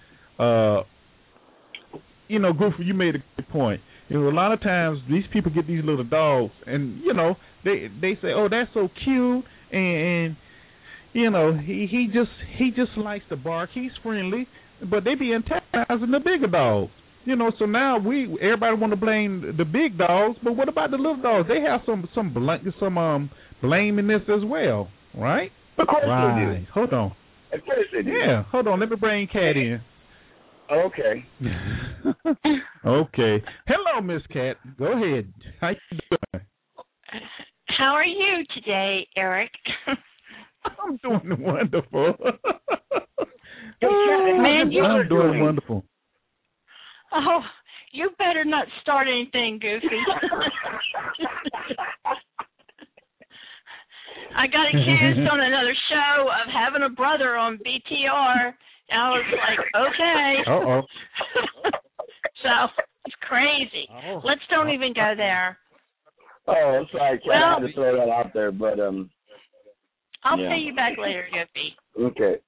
uh, you know, Goofy, you made a good point. You know, a lot of times these people get these little dogs, and you know, they they say, "Oh, that's so cute," and, and you know, he he just he just likes to bark. He's friendly, but they be antagonizing the bigger dogs. You know, so now we everybody want to blame the big dogs, but what about the little dogs? They have some some bl- some um blame in this as well, right? Of course right. they do. Hold on. Of course they do. Yeah, hold on. Let me bring Cat in. Okay. Okay. Hello, Miss Cat. Go ahead. How you doing? How are you today, Eric? I'm doing wonderful. Man, you I'm doing wonderful. Oh, you better not start anything, Goofy. I got accused on another show of having a brother on B T R. And I was like, okay. Uh-oh. So, it's crazy. Oh. Let's don't even go there. Oh, I'm sorry, Kat. Well, I had to throw that out there, but um. I'll yeah. pay you back later, Goofy. Okay.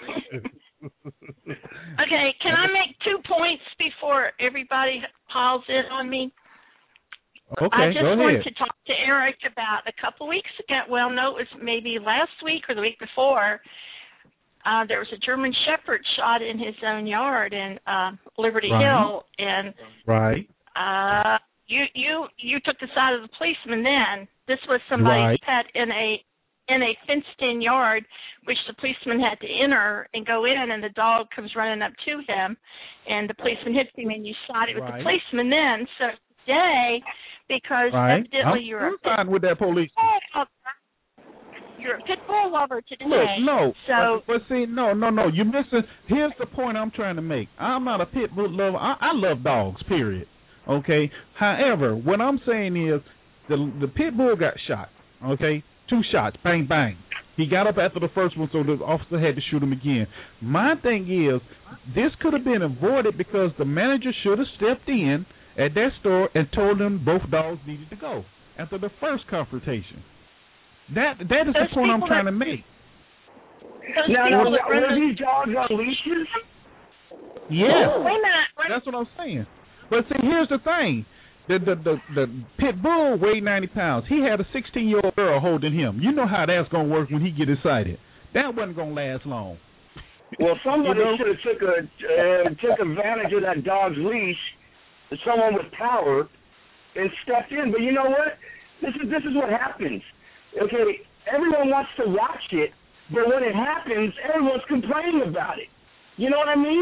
Okay, can I make two points before everybody piles in on me? Okay, I just go wanted ahead. to talk to Eric about a couple weeks ago. Well, no, it was maybe last week or the week before. Uh, there was a German Shepherd shot in his own yard in uh, Liberty Right. Hill, and Right. uh, you you you took the side of the policeman. Then this was somebody's Right. pet in a in a fenced-in yard, which the policeman had to enter and go in, and the dog comes running up to him, and the policeman hits him, and you sided with Right. the policeman. Then so today, because Right. evidently I'm, you're I'm a pit fine with that police. bull, you're a pit bull lover today. Look, no. So but, but see, no, no, no. You're missing. Here's the point I'm trying to make. I'm not a pit bull lover. I, I love dogs, period. Okay? However, what I'm saying is the the pit bull got shot, okay? Two shots, bang, bang. He got up after the first one, so the officer had to shoot him again. My thing is, this could have been avoided because the manager should have stepped in at that store and told them both dogs needed to go after the first confrontation. That That is Those the point I'm people trying that- to make. those Now, people now, that run were the- these dogs on leashes? Yeah. Wait a minute. Wait- That's what I'm saying. But see, here's the thing. The the the, the pit bull weighed ninety pounds. He had a sixteen-year-old girl holding him. You know how that's going to work when he get excited. That wasn't going to last long. Well, somebody You know? should have took a uh, took advantage of that dog's leash, someone with power, and stepped in. But you know what? This is this is what happens. Okay, everyone wants to watch it, but when it happens, everyone's complaining about it. You know what I mean?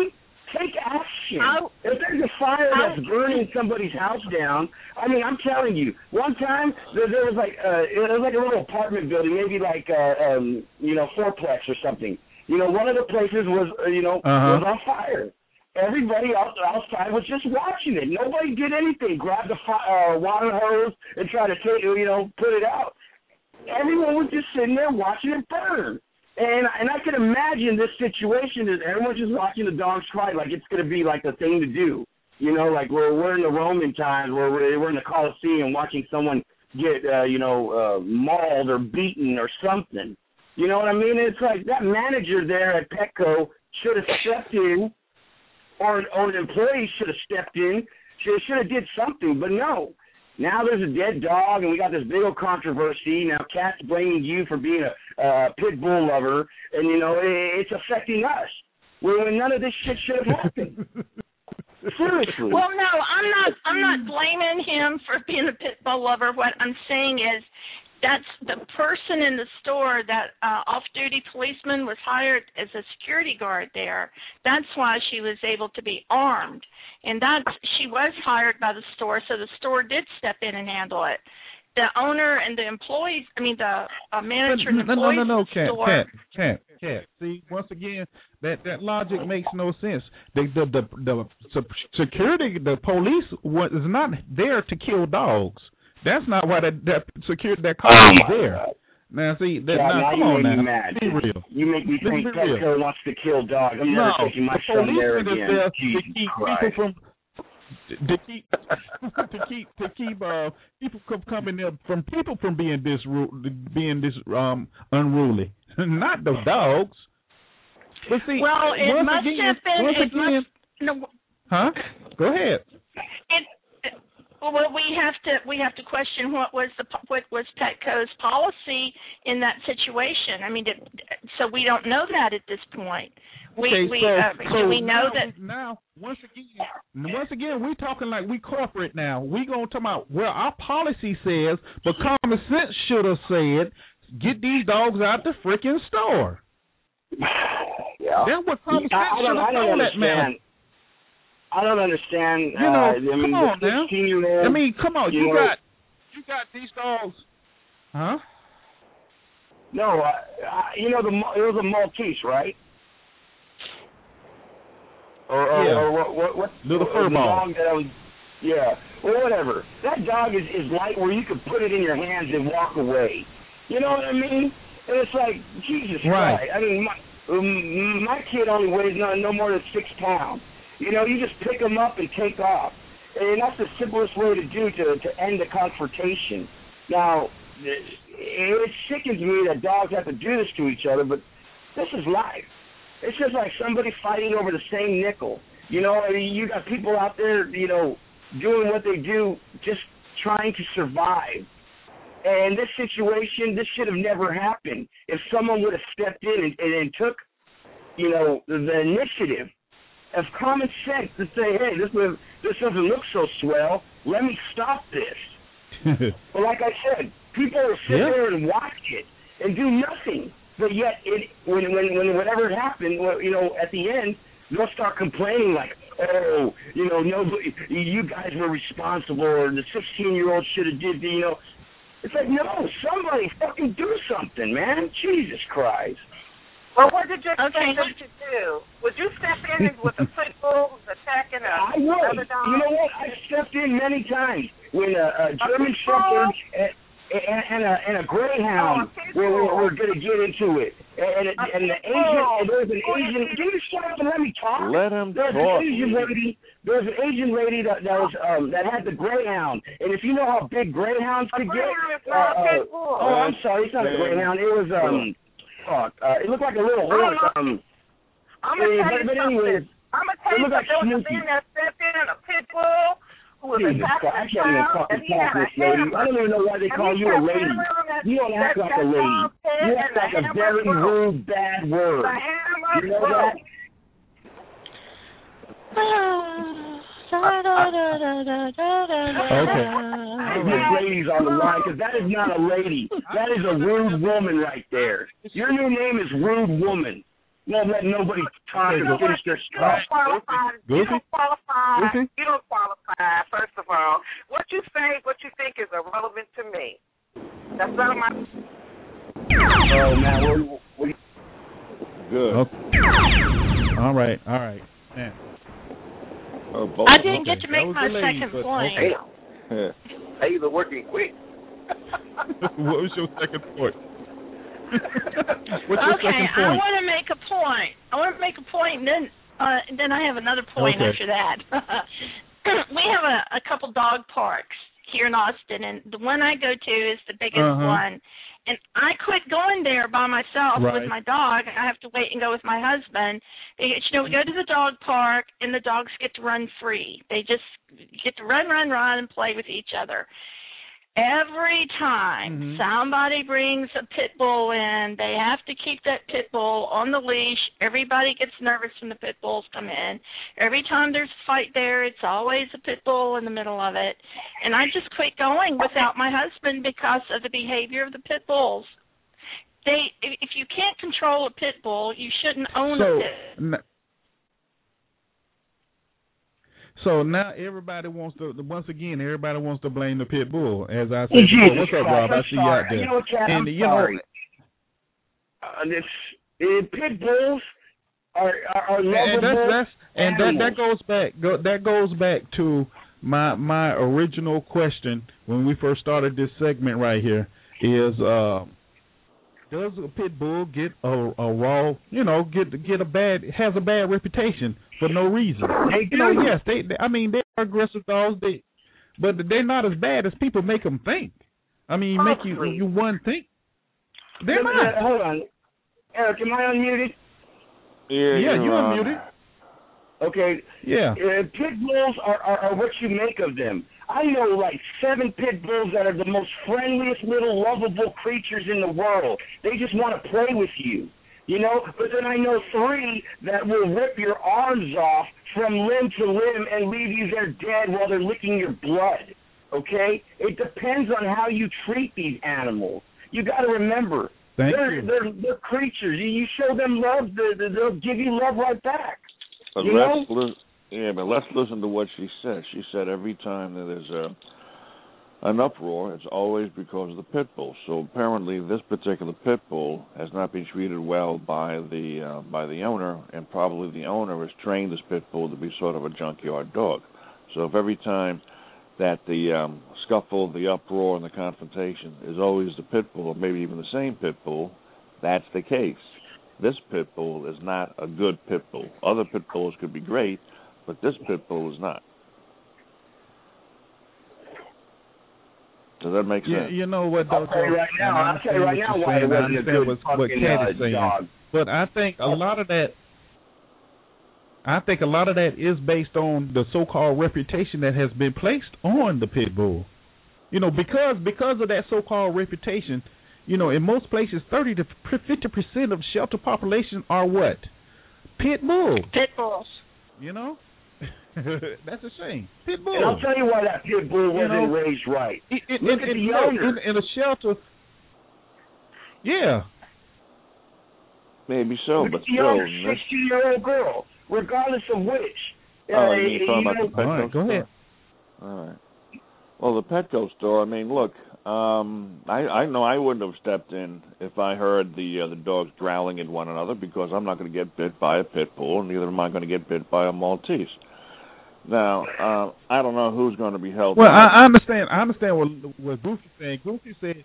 Take action. I'll, if there's a fire I'll, that's burning somebody's house down, I mean, I'm telling you, one time there, there was like uh, it was like a little apartment building, maybe like uh, um, you know, fourplex or something. You know, one of the places was uh, you know uh-huh. was on fire. Everybody else outside was just watching it. Nobody did anything. Grabbed a fi- uh, water hose and tried to take, you know, put it out. Everyone was just sitting there watching it burn. And and I can imagine this situation is everyone's just watching the dogs fight like it's going to be like the thing to do. You know, like we're, we're in the Roman times where we're, we're in the Colosseum watching someone get, uh, you know, uh, mauled or beaten or something. You know what I mean? It's like that manager there at Petco should have stepped in, or, or an employee should have stepped in, should, should have did something, but no. Now there's a dead dog, and we got this big old controversy. Now Cat's blaming you for being a uh, pit bull lover, and, you know, it, it's affecting us. When, when none of this shit should have happened. Seriously. Well, no, I'm not. I'm not blaming him for being a pit bull lover. What I'm saying is, that's the person in the store, that uh, off-duty policeman was hired as a security guard there. That's why she was able to be armed. And that she was hired by the store, so the store did step in and handle it. The owner and the employees, I mean, the uh, manager and no, employees no, no, no, of the Cat, store. Cat, Cat, Cat. See, once again, that, that logic makes no sense. The the the, the security, the police was, is not there to kill dogs. That's not why that that security that car oh is there. God. Now, see, that, yeah, now, now come you on make now, me mad. be real. You make me Let's think Petco wants to kill dogs. I'm no, never taking my the son there police again. is there Jesus to keep Christ. people from to keep to keep to keep uh people from coming there from people from being this being this um unruly, not the dogs. But see, well, it once must again, have been. Once It again, must, no, huh? Go ahead. It, well, we have to we have to question what was the what was Petco's policy in that situation. I mean, did, so we don't know that at this point. We okay, we so, uh, so do we know now, that now once again once again we talking like we corporate now. We gonna talk about well our policy says, but common sense should have said get these dogs out the freaking store. Yeah, that's what common sense I, I should have told that man. I don't understand. You know, uh, I mean, come on now. sixteen-year-old, I mean, come on. You, you know, got, you got these dogs, huh? No, uh, I, you know, the it was a Maltese, right? Or, or, yeah. or what? What? what Little fur ball. Dog that I was, yeah. Well, whatever. That dog is is light where you could put it in your hands and walk away. You know what I mean? And it's like Jesus right. Christ. I mean, my um, my kid only weighs no no more than six pounds. You know, you just pick them up and take off. And that's the simplest way to do to, to end the confrontation. Now, it sickens me that dogs have to do this to each other, but this is life. It's just like somebody fighting over the same nickel. You know, you got people out there, you know, doing what they do, just trying to survive. And this situation, this should have never happened. If someone would have stepped in and, and, and took, you know, the, the initiative, of common sense to say, hey, this this doesn't look so swell. Let me stop this. But like I said, people will sit yeah. there and watch it and do nothing. But yet, it when when when whatever happened, you know, at the end, they'll start complaining like, oh, you know, nobody, you guys were responsible, or the sixteen-year-old should have did, the, you know. It's like, no, somebody fucking do something, man. Jesus Christ. Well, what did you okay. expect them to do? Would you step in with a pit bull attacking a I would. other dog? You know what? I stepped in many times when a, a German a Shepherd and, and, and, a, and a Greyhound oh, were, were, were going to get into it. And, and, and the Asian, and there was an Asian. Can you shut up and let me talk? Let him there was talk. An Asian lady. There was an Asian lady that, that was um, that had the Greyhound. And if you know how big Greyhounds could get, uh, uh, oh, I'm sorry, it's not a Greyhound. It was um. Uh, it looked like a little horse. Um, I'm gonna tell but, you but something. anyways, I'm gonna tell you like something. There was a man that stepped in, a pit bull, who was Jesus attacking I a can't even child, fucking and he talk had a this lady. I don't even know why they call you a lady. You don't act like a lady. You act like a very rude, bad word. You know that? Okay. These ladies on the line, because that is not a lady. That is a rude woman right there. Your new name is Rude Woman. Won't let nobody talk You and know finish what? their You don't stuff. qualify. You Goofy? don't qualify. Goofy? You don't qualify. First of all, what you say, what you think is irrelevant to me. That's none of my. Oh man, what, what, Good. Okay. All right, all right. Man. Oh, both. I didn't Okay, get to that make was my the lady, second but point. okay. Yeah. Hey, they're working quick. What was your second point? What's your Okay, second I point? want to make a point. I want to make a point, and then uh, and then I have another point Okay. after that. We have a, a couple dog parks here in Austin, and the one I go to is the biggest Uh-huh. one. And I quit going there by myself Right. with my dog. I have to wait and go with my husband. They, you know, we go to the dog park, and the dogs get to run free. They just get to run, run, run, and play with each other. Every time Mhm. somebody brings a pit bull in, they have to keep that pit bull on the leash. Everybody gets nervous when the pit bulls come in. Every time there's a fight there, it's always a pit bull in the middle of it. And I just quit going without my husband because of the behavior of the pit bulls. They, if you can't control a pit bull, you shouldn't own So, a pit. n- so now everybody wants to. Once again, everybody wants to blame the pit bull. As I said, Oh, before. Jesus What's up, Christ, Rob? I I'm see you sorry. out there. You know what, Cat, and I'm you sorry. know, Uh, this, uh, pit bulls are are, are and lovable that's that's and that animals. that goes back. Go, that goes back to my my original question when we first started this segment right here. Is uh, does a pit bull get a, a raw? You know, get get a bad has a bad reputation for no reason. They You know, do. yes, they, they. I mean, they're aggressive dogs. They, but they're not as bad as people make them think. I mean, make you you one think. They're Let me- not. uh, Hold on. Eric, am I unmuted? Yeah, Yeah, you're you're on. unmuted. Okay. Yeah. Uh, pit bulls are, are, are what you make of them. I know like seven pit bulls that are the most friendliest little lovable creatures in the world. They just want to play with you, you know? But then I know three that will rip your arms off from limb to limb and leave you there dead while they're licking your blood, okay? It depends on how you treat these animals. You got to remember, Thank they're, you. they're, they're creatures. You, you show them love, they're, they'll give you love right back. But You let's know? li- yeah, but let's listen to what she said. She said every time that there's a an uproar, it's always because of the pit bull. So apparently, this particular pit bull has not been treated well by the uh, by the owner, and probably the owner has trained this pit bull to be sort of a junkyard dog. So if every time that the um, scuffle, the uproar, and the confrontation is always the pit bull, or maybe even the same pit bull, that's the case. This pit bull is not a good pit bull. Other pit bulls could be great, but this pit bull is not. Does that make You, sense? you know what, I'll though, tell you right and now. I I'll tell you right understand now what why you're it saying. I wasn't a understand good what, what fucking Kat uh, is saying. dog. But I think a lot of that, I think a lot of that is based on the so-called reputation that has been placed on the pit bull. You know, because because of that so-called reputation, you know, in most places, thirty to fifty percent of shelter population are what? Pit bull. Pit bulls. You know, that's a shame. Pit bull. And I'll tell you why that pit bull wasn't know, raised right. It, it, Look it, at it, the you know, owner. in, in a shelter. Yeah. Maybe so, Look but at the still. owner, this- sixty-year-old girl, regardless of which. Oh, uh, you mean talking you about know, the Petco All right, go store? ahead. All right. Well, the Petco store. I mean, look. Um, I I know I wouldn't have stepped in if I heard the uh, the dogs growling at one another, because I'm not going to get bit by a pit bull, and neither am I going to get bit by a Maltese. Now, uh, I don't know who's going to be held. Well, I, liable. I understand. I understand what what Goofy saying. Goofy said.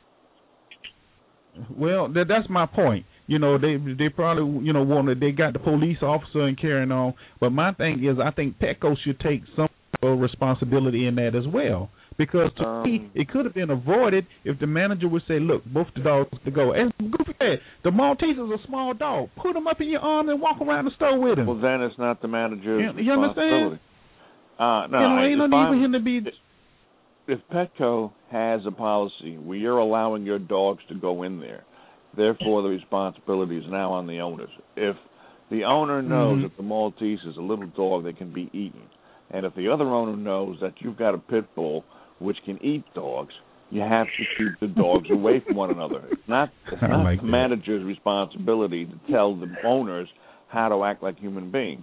Well, that, that's my point. You know, they they probably you know wanted they got the police officer and carrying on. But my thing is, I think Petco should take some responsibility in that as well. Because to Um, me, it could have been avoided if the manager would say, "Look, both the dogs to go." As Goofy said, the Maltese is a small dog. Put him up in your arm and walk around the store with him. Well, then it's not the manager's You- you understand? responsibility. Uh, no, you know, I- ain't no if need for I'm- him to be. If Petco has a policy where you're allowing your dogs to go in there, therefore the responsibility is now on the owners. If the owner knows Mhm. that the Maltese is a little dog that can be eaten, and if the other owner knows that you've got a pit bull which can eat dogs, You have to keep the dogs away from one another. It's not, it's not like the that. manager's responsibility to tell the owners how to act like human beings.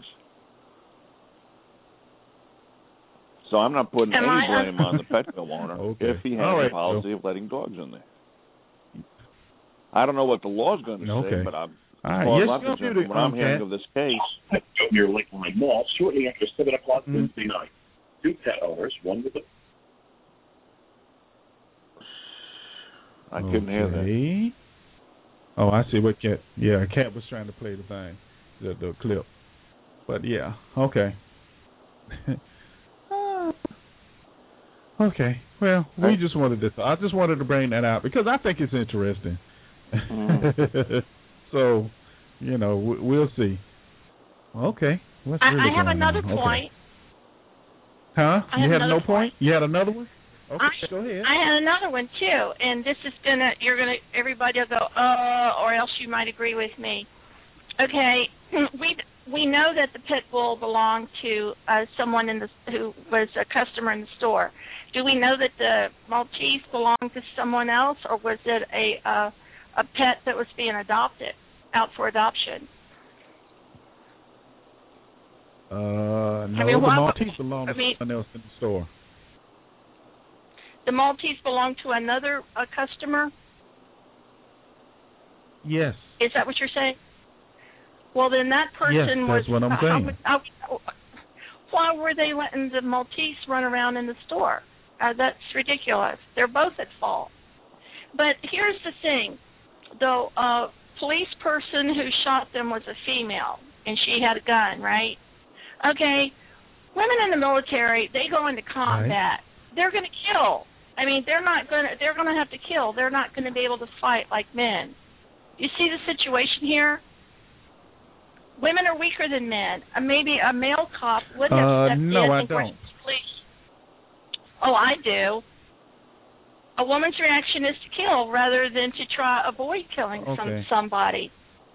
So I'm not putting Am any I- blame on the Petco owner Okay. if he has All right, a policy Bill. of letting dogs in there. I don't know what the law's going to Okay. say, but I'm, All right. as far as Yes, I'm you're concerned, muted, from what I'm um, hearing Cat. of this case, near Lakeline Mall shortly after seven o'clock Mm. Wednesday night. Two pet owners, one with a I couldn't hear that. Okay. Oh, I see what Cat. Yeah, Cat was trying to play the thing, the the clip. But yeah, okay. Uh, okay. Well, we Hey. just wanted to. I just wanted to bring that out because I think it's interesting. Mm. So, you know, we, we'll see. Okay. What's I, really I have going another on? Okay. point. Huh? I You have had another no point? You had another one? Okay, I, go ahead. I had another one too, and this is gonna you're gonna everybody will go uh, or else you might agree with me. Okay, we we know that the pit bull belonged to uh, someone in the who was a customer in the store. Do we know that the Maltese belonged to someone else, or was it a uh, a pet that was being adopted out for adoption? Uh, no, I mean, the why- Maltese belong to I mean- someone else in the store. The Maltese belonged to another uh, customer. Yes. Is that what you're saying? Well, then that person Yes, was. that's what I'm uh, how saying. would- how- why were they letting the Maltese run around in the store? Uh, that's ridiculous. They're both at fault. But here's the thing: the uh, police person who shot them was a female, and she had a gun, right? Okay. Women in the military, they go into combat. Right. They're going to kill. I mean, they're not going to. They're going to have to kill. They're not going to be able to fight like men. You see the situation here? Women are weaker than men. Uh, maybe a male cop wouldn't have Uh, stepped no, in I and don't. police. Oh, I do. A woman's reaction is to kill rather than to try avoid killing some Okay. somebody.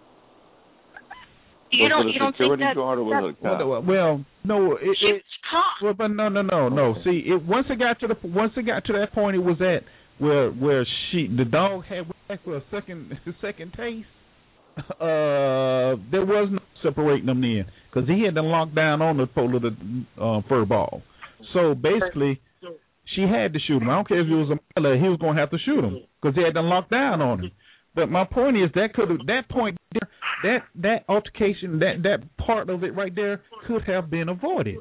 You Was don't. it a You don't think security that? guard or was it a cop? Well, well, no, it, She was it a cop. well, but no, no, no, no. Okay. See, it once it got to the once it got to that point, it was at where where she the dog had went back for a second second taste. Uh, there was no separating them then because he had them locked down on the pole of the uh, fur ball. So basically, she had to shoot him. I don't care if it was a male, he was going to have to shoot him because he had them locked down on him. But my point is that could have that point there, that that altercation that that part of it right there could have been avoided.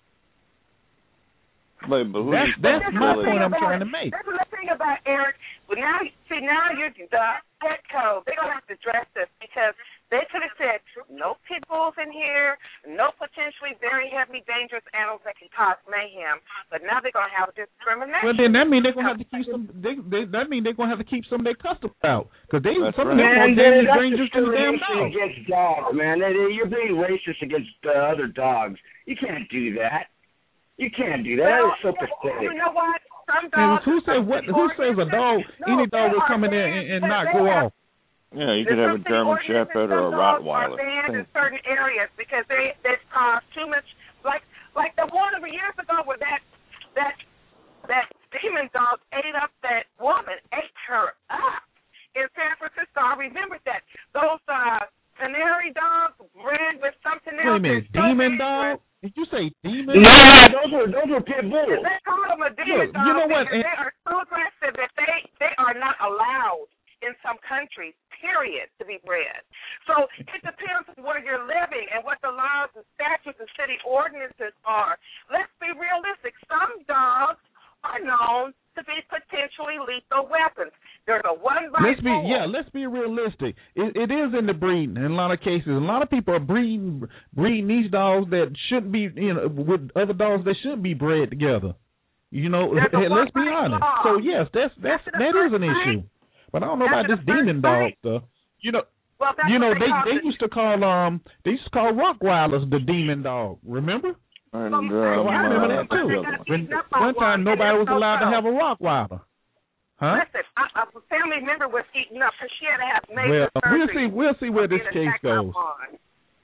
But, but who's That's that's my responsibility? point I'm trying to make. That's the thing about Eric. Well, now, see, now you're the Petco. They're gonna have to address this because they could have said no pit bulls in here, no potentially very heavy, dangerous animals that can cause mayhem. But now they're gonna have discrimination. Well, then that means they're gonna have to keep some. They, they, that means they're gonna have to keep some of their customers out because they That's some right. of them Man, are dude, dangerous that's strangers to the damn discrimination dog. against dogs, man. That- You're being racist against uh, other dogs. You can't do that. You can't do that. That is so pathetic. You know what? Some And dogs. who says what? Who says a dog? Any dog will come in there and, and not go off. Yeah, you could have a German Shepherd or a Rottweiler. They're banned in certain areas because they they cause too much. Like like the one over years ago where that that that demon dog ate up that woman, ate her up in San Francisco. I remember that. Those uh, canary dogs bred with something else. Wait a minute, They're so demon dangerous. dog? Did you say demon? No, no, those are those are pit bulls. They call them a demon Look, dog you know what, because and- they are so aggressive that they, they are not allowed in some countries, period, to be bred. So it depends on where you're living and what the laws and statutes and city ordinances are. Let's be realistic. Some dogs are known to be potentially lethal weapons. There's a one by Let's be four. yeah. Let's be realistic. It, it is in the breeding in a lot of cases. A lot of people are breeding breeding these dogs that shouldn't be you know with other dogs that should be bred together. You know, There's a let's be one-bite honest. law. So yes, that's that's After the that is first an bite- issue. But I don't know after about this the first demon dog bite- stuff. You know, Well, that's you know what they call they it. used to call um they used to call Rottweilers the demon dog. Remember? And, Um, um, Oh, I remember uh, that too. They got When, beaten up by one time one, nobody and was it's so allowed to gross. have a Rottweiler. Huh? Listen, a, a family member was eaten up because she had to have major Well, we'll surgery see. We'll see where for this being case attacked by goes. one.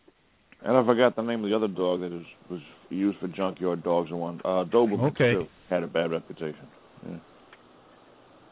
and I forgot the name of the other dog that was, was used for junkyard dogs and one. Uh, Doberman Okay. too had a bad reputation. Yeah.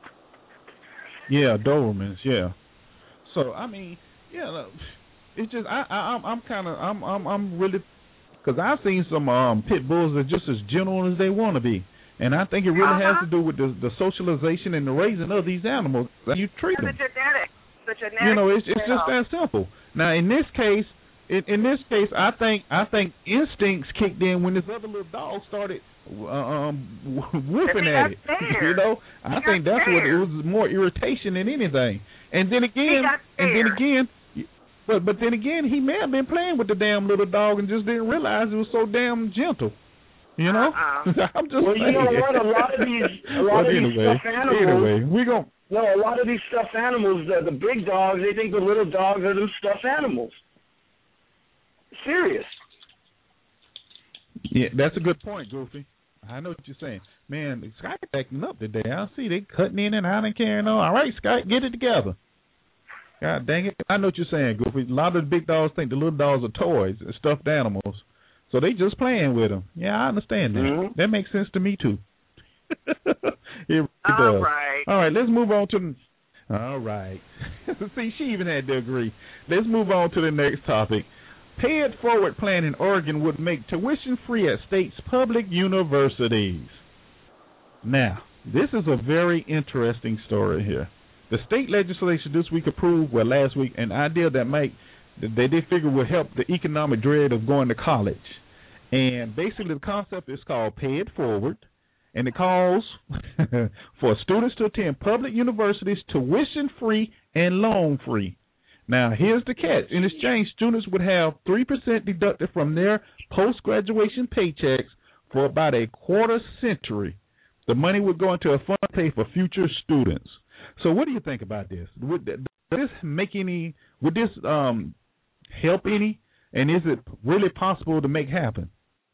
Yeah, Dobermans. Yeah. So I mean, yeah, look, it's just I, I I'm I'm kind of I'm I'm I'm really because I've seen some um pit bulls that are just as gentle as they want to be, and I think it really uh-huh. has to do with the the socialization and the raising of these animals that you treat and them. the genetics. The genetics. You know, it's it's you just know. that simple. Now in this case. In, in this case, I think I think instincts kicked in when this other little dog started uh, um, whooping at it. You know, I think that's what it was, more irritation than anything. And then again, and then again, but but then again, he may have been playing with the damn little dog and just didn't realize it was so damn gentle. You know, uh-uh. I'm just well, saying. you know what? A lot of these, a lot but of anyway, these stuffed animals. Anyway, we gon' No, a lot of these stuffed animals, the, the big dogs, they think the little dogs are them stuffed animals. Serious. Yeah, that's a good point, Goofy. I know what you're saying. Man, Skype acting up today. I see they cutting in and out and carrying on. All right, Skype, get it together. God dang it. I know what you're saying, Goofy. A lot of the big dogs think the little dogs are toys and stuffed animals. So they just playing with them. Yeah, I understand that. Mm-hmm. That makes sense to me, too. it really All does. right. All right, let's move on to the... All right. See, she even had to agree. Let's move on to the next topic. Pay It Forward plan in Oregon would make tuition free at state's public universities. Now, this is a very interesting story here. The state legislature this week approved, well, last week, an idea that might, that they did figure would help the economic dread of going to college. And basically the concept is called Pay It Forward, and it calls for students to attend public universities tuition free and loan free. Now, here's the catch. In exchange, students would have three percent deducted from their post-graduation paychecks for about a quarter century. The money would go into a fund to pay for future students. So what do you think about this? Would this make any, would this um, help any? And is it really possible to make happen?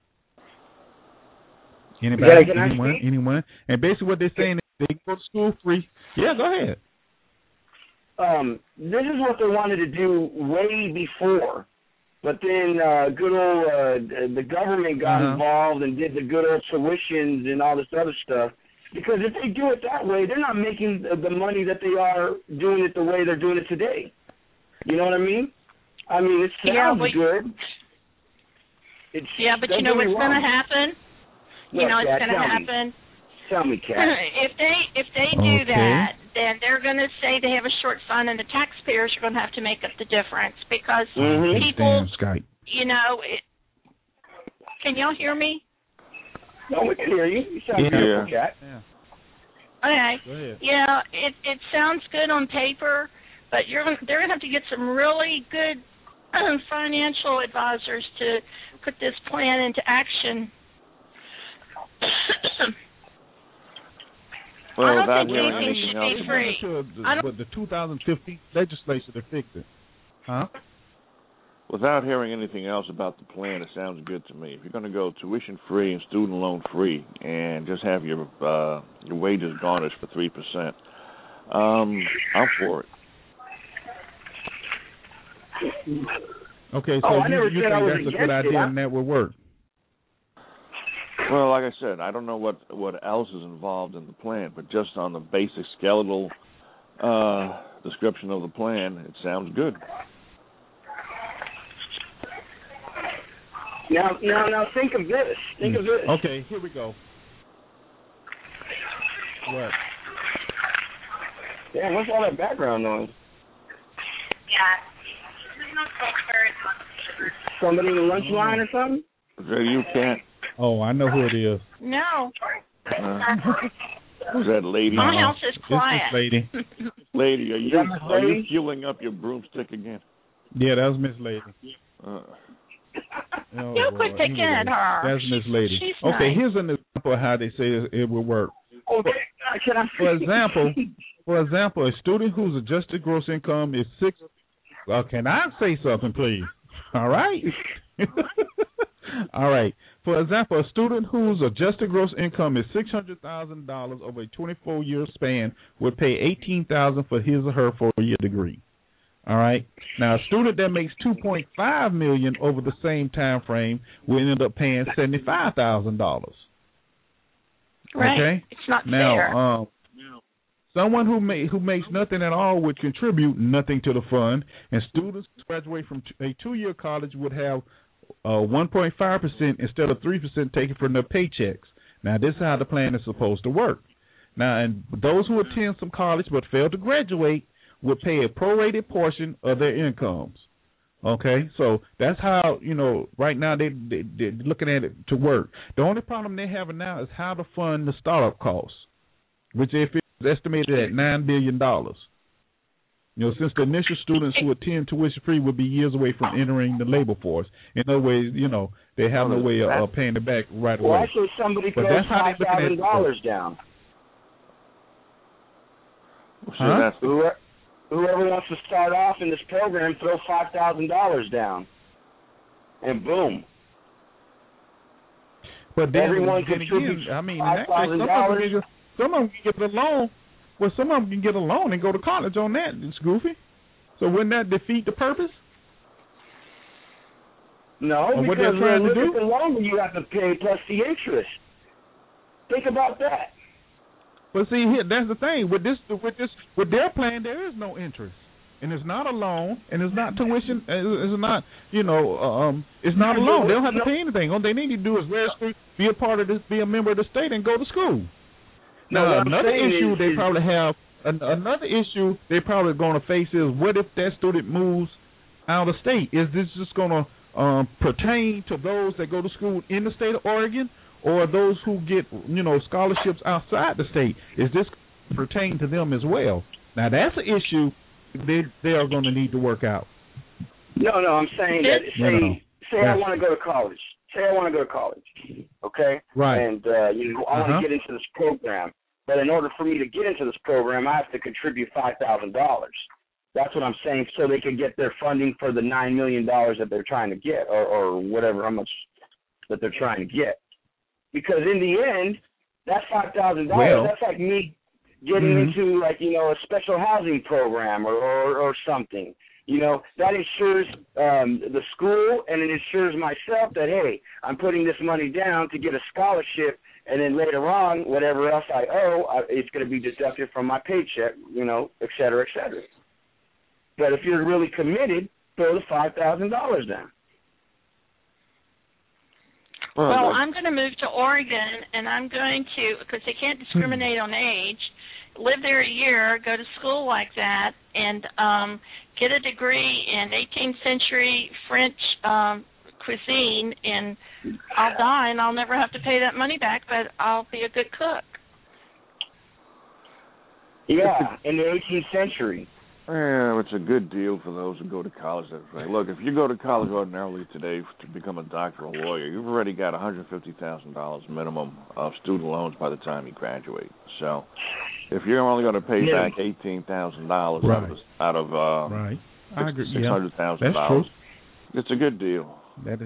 Anybody? Yeah, anyone? Anyone? And basically what they're saying is they go to school free. Yeah, go ahead. Um, this is what they wanted to do way before, but then uh, good old uh, the government got uh-huh. involved and did the good old tuitions and all this other stuff. Because if they do it that way, they're not making the money that they are doing it the way they're doing it today. You know what I mean? I mean, it sounds yeah, but, good. It's, yeah, but you know what's going to happen? You Look, know what's Kat, going to tell happen? Me. Tell me, Kat. If they if they do okay. that, then they're going to say they have a short fund, and the taxpayers are going to have to make up the difference because mm-hmm. people, Damn, Skype. you know, it, can y'all hear me? No, we can hear you. You sound yeah. beautiful, Kat. Yeah. Okay. Yeah, it it sounds good on paper, but you're they're going to have to get some really good um, financial advisors to put this plan into action. Well, I don't without think hearing anything anything should else, be free. To the, but the two thousand fifteen legislature to fix it, huh? without hearing anything else about the plan, it sounds good to me. If you're going to go tuition free and student loan free, and just have your uh, your wages garnished for three percent, um, I'm for it. Okay, so oh, you, you think that's a good idea it, and that would work? Well, like I said, I don't know what, what else is involved in the plan, but just on the basic skeletal uh, description of the plan, it sounds good. Now, now, now, think of this. Think mm. of this. Okay, here we go. What? Yeah, what's all that background noise? Yeah. Somebody in the lunch line or something? Is that you, Kat? Oh, I know who it is. No. Uh, who's that lady? My house is quiet. It's Miss Lady. Lady, are you are you fueling up your broomstick again? Yeah, that was Miss Lady. Uh. Oh, you quit picking at her. That's Miss Lady. She's okay, nice. Here's an example of how they say it, it will work. Okay, can I for example, for example, a student whose adjusted gross income is six. Well, can I say something, please? All right. All right. For example, a student whose adjusted gross income is six hundred thousand dollars over a twenty-four year span would pay eighteen thousand dollars for his or her four-year degree. All right. Now, a student that makes two point five million dollars over the same time frame will end up paying seventy-five thousand dollars. Right. Okay. It's not now, fair. Um, Someone who may, who makes nothing at all would contribute nothing to the fund, and students who graduate from a two-year college would have uh, one point five percent instead of three percent taken from their paychecks. Now, this is how the plan is supposed to work. Now, and those who attend some college but fail to graduate would pay a prorated portion of their incomes. Okay, so that's how, you know, right now they, they, they're looking at it to work. The only problem they're having now is how to fund the startup costs, which if it's estimated at nine billion dollars. You know, since the initial students who attend tuition free would be years away from entering the labor force. In other ways, you know, they have no way of uh, paying it back right away. Well, actually, somebody throws five thousand dollars down. Huh? Whoever, whoever wants to start off in this program, throw five thousand dollars down, and boom. But then, everyone then contributes again, I mean, five thousand dollars. Some of them can get a loan. Well, some of them can get a loan and go to college on that. It's goofy. So wouldn't that defeat the purpose? No, or because what they're trying to do? The loan you have to pay plus the interest. Think about that. But see, here that's the thing with this, with this, with their plan, there is no interest, and it's not a loan, and it's not tuition, it's not, you know, um, it's not a loan. They don't have to pay anything. All they need to do is register, be a part of this, be a member of the state, and go to school. No, now, another issue is, they is, probably have, an, another issue they probably going to face is what if that student moves out of state? Is this just going to um, pertain to those that go to school in the state of Oregon? Or those who get, you know, scholarships outside the state? Is this pertain to them as well? Now, that's an issue they they are going to need to work out. No, no, I'm saying that, say, no, no. say I want to go to college. Say I want to go to college, okay? Right. And, uh, you know, I uh-huh. want to get into this program. But in order for me to get into this program, I have to contribute five thousand dollars. That's what I'm saying, so they can get their funding for the nine million dollars that they're trying to get, or, or whatever, how much that they're trying to get. Because in the end, that five thousand dollars, well, that's like me getting mm-hmm. into, like, you know, a special housing program or, or, or something. You know, that ensures um, the school, and it ensures myself that, hey, I'm putting this money down to get a scholarship, and then later on, whatever else I owe, I, it's going to be deducted from my paycheck, you know, et cetera, et cetera. But if you're really committed, throw the five thousand dollars down. Well, I'm going to move to Oregon, and I'm going to, because they can't discriminate on age, live there a year, go to school like that, and um, get a degree in eighteenth century French um, cuisine, and I'll die, and I'll never have to pay that money back, but I'll be a good cook. Yeah, in the eighteenth century. Yeah, it's a good deal for those who go to college. That's right. Look, if you go to college ordinarily today to become a doctor or lawyer, you've already got one hundred fifty thousand dollars minimum of student loans by the time you graduate. So if you're only going to pay yeah. back eighteen thousand dollars right. out of, out of uh, right. six hundred thousand dollars, it's a good deal. That is.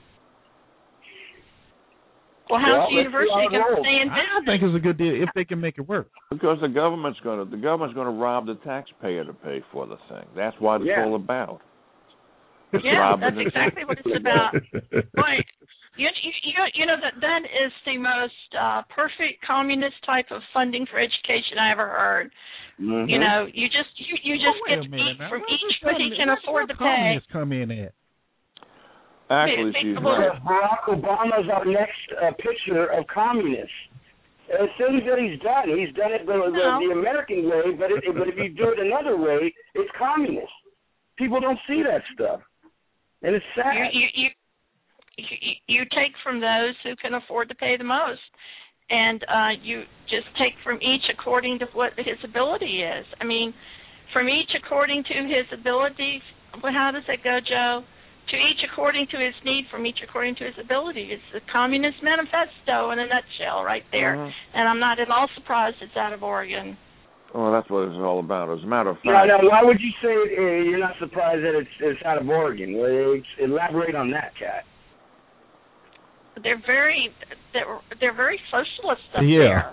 Well, how's well, the university going to stay in business? I think it's a good deal if they can make it work. Because the government's going to the government's going to rob the taxpayer to pay for the thing. That's what it's yeah. all about. It's yeah, that's exactly what it's about. Right. You, you, you know that that is the most uh, perfect communist type of funding for education I ever heard. Mm-hmm. You know, you just you, you just oh, get to eat from each what he can afford to pay. Come in at. Actually, she's right. Barack Obama's our next uh, picture of communist. Uh, things that he's done, he's done it the, the, no. the American way, but it, but if you do it another way, it's communist. People don't see that stuff, and it's sad. You, you, you, you, you take from those who can afford to pay the most, and uh, you just take from each according to what his ability is. I mean, from each according to his ability. Well, how does that go, Joe? To each according to his need, from each according to his ability. It's the Communist Manifesto in a nutshell right there. Uh-huh. And I'm not at all surprised it's out of Oregon. Well, that's what it's all about. As a matter of fact. No, no, why would you say uh, you're not surprised that it's, it's out of Oregon? Well, elaborate on that, Kat. They're very, they're, they're very socialist up yeah.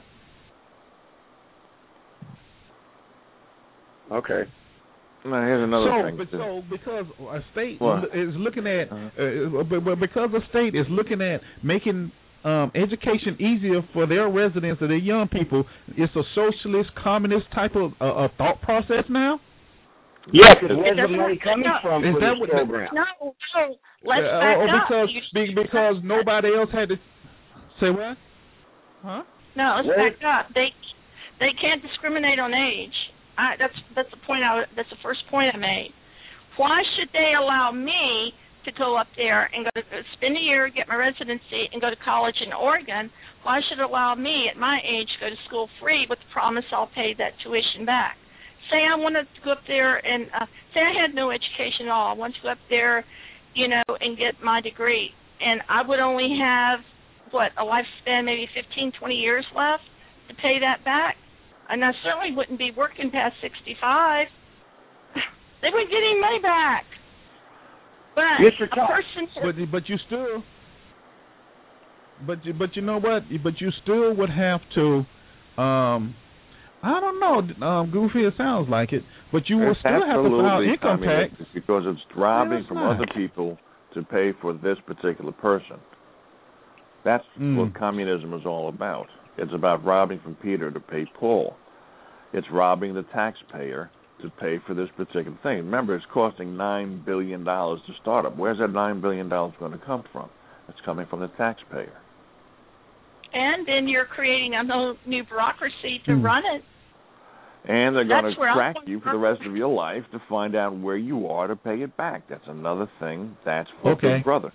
there. Okay. Now, here's another so, thing. But so, because a state what? is looking at, uh-huh. uh, but, but because a state is looking at making um, education easier for their residents or their young people. It's a socialist, communist type of uh, uh, thought process now. Yeah, because where's the money coming from Is for that this what, program? No, no. Let's uh, back or up. because You, be, because nobody else had to say what? Huh? no, let's Where- back up. They they can't discriminate on age. I, that's that's the point. I that's the first point I made. Why should they allow me to go up there and go to spend a year, get my residency, and go to college in Oregon? Why should it allow me at my age to go to school free with the promise I'll pay that tuition back? Say I wanted to go up there and uh, say I had no education at all. I wanted to go up there, you know, and get my degree, and I would only have what a lifespan, maybe fifteen, twenty years left to pay that back, and I certainly wouldn't be working past sixty-five. They wouldn't get any money back. But Mister a Todd, person, But but you still, but you, but you know what? But you still would have to. Um, I don't know. Um, goofy, it sounds like it, but you will It's still have to file absolutely income tax. communist because it's robbing it's from not. other people to pay for this particular person. That's Mm. what communism is all about. It's about robbing from Peter to pay Paul. It's robbing the taxpayer to pay for this particular thing. Remember, it's costing nine billion dollars to start up. Where's that nine billion dollars going to come from? It's coming from the taxpayer. and then you're creating a whole new bureaucracy to Hmm. run it. And they're going That's to where I'm track coming you for the from. rest of your life to find out where you are to pay it back. That's another thing. That's for Okay. Big Brother.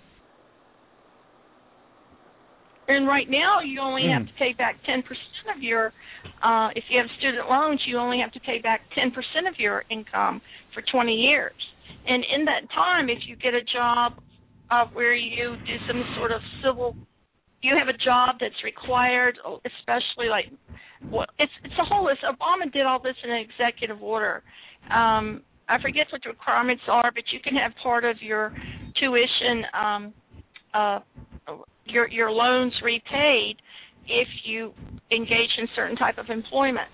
And right now, you only Mm. have to pay back ten percent of your, uh, if you have student loans, you only have to pay back ten percent of your income for twenty years. And in that time, if you get a job uh, where you do some sort of civil, you have a job that's required, especially like, well, it's it's a whole list. Obama did all this in an executive order. Um, I forget what the requirements are, but you can have part of your tuition, um, uh, your your loans repaid if you engage in certain type of employment.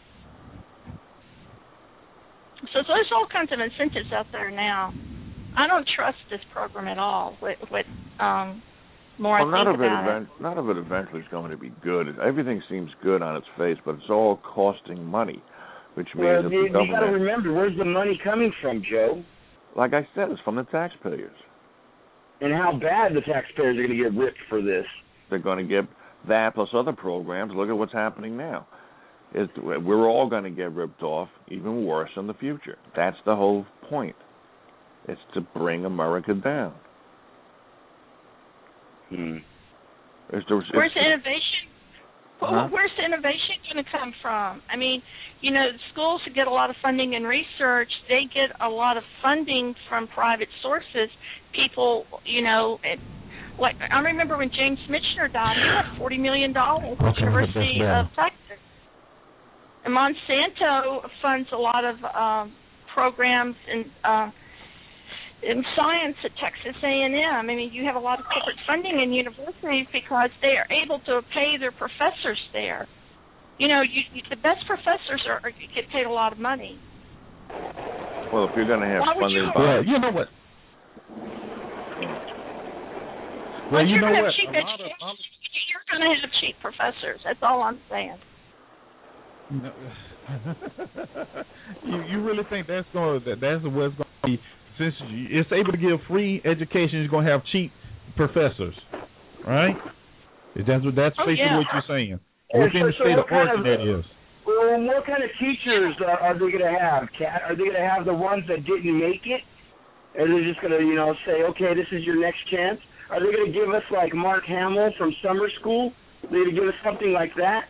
So, so there's all kinds of incentives out there now. I don't trust this program at all. With, with um, more Well, I none think of it, about it. event, none of it eventually is going to be good. Everything seems good on its face, but it's all costing money, which means well, that you, the you got to government, remember, where's the money coming from, Joe? like I said, it's from the taxpayers. And how bad the taxpayers are going to get ripped for this. They're going to get that plus other programs. Look at what's happening now. It, we're all going to get ripped off, even worse in the future. That's the whole point. It's to bring America down. Hmm. It's, it's, Where's the it's, innovation? Well, Huh? Where's the innovation going to come from? I mean, you know, schools get a lot of funding and research. They get a lot of funding from private sources. People, you know, it, like I remember when James Michener died, he had forty million dollars at the Okay, University that's of Texas. And Monsanto funds a lot of um, programs in uh, in science at Texas A and M. I mean, you have a lot of corporate funding in universities because they are able to pay their professors there. You know, you, you, the best professors are, are get paid a lot of money. well, if you're going to have Why would funding you- by Well, you know what? Well, Well, you you're know going to what? have cheap A lot of- education. You're going to have cheap professors. That's all I'm saying. No. you you really think that's going that that's what's going to be? Since it's able to give free education, you're going to have cheap professors, right? That's what that's Oh, basically yeah. what you're saying. Yeah, Within the so- so state of what kind Oregon, of- that is. Well, what kind of teachers are, are they going to have, Kat? Are they going to have the ones that didn't make it? Are they just going to, you know, say, okay, this is your next chance? Are they going to give us like Mark Hamill from summer school? Are they going to give us something like that?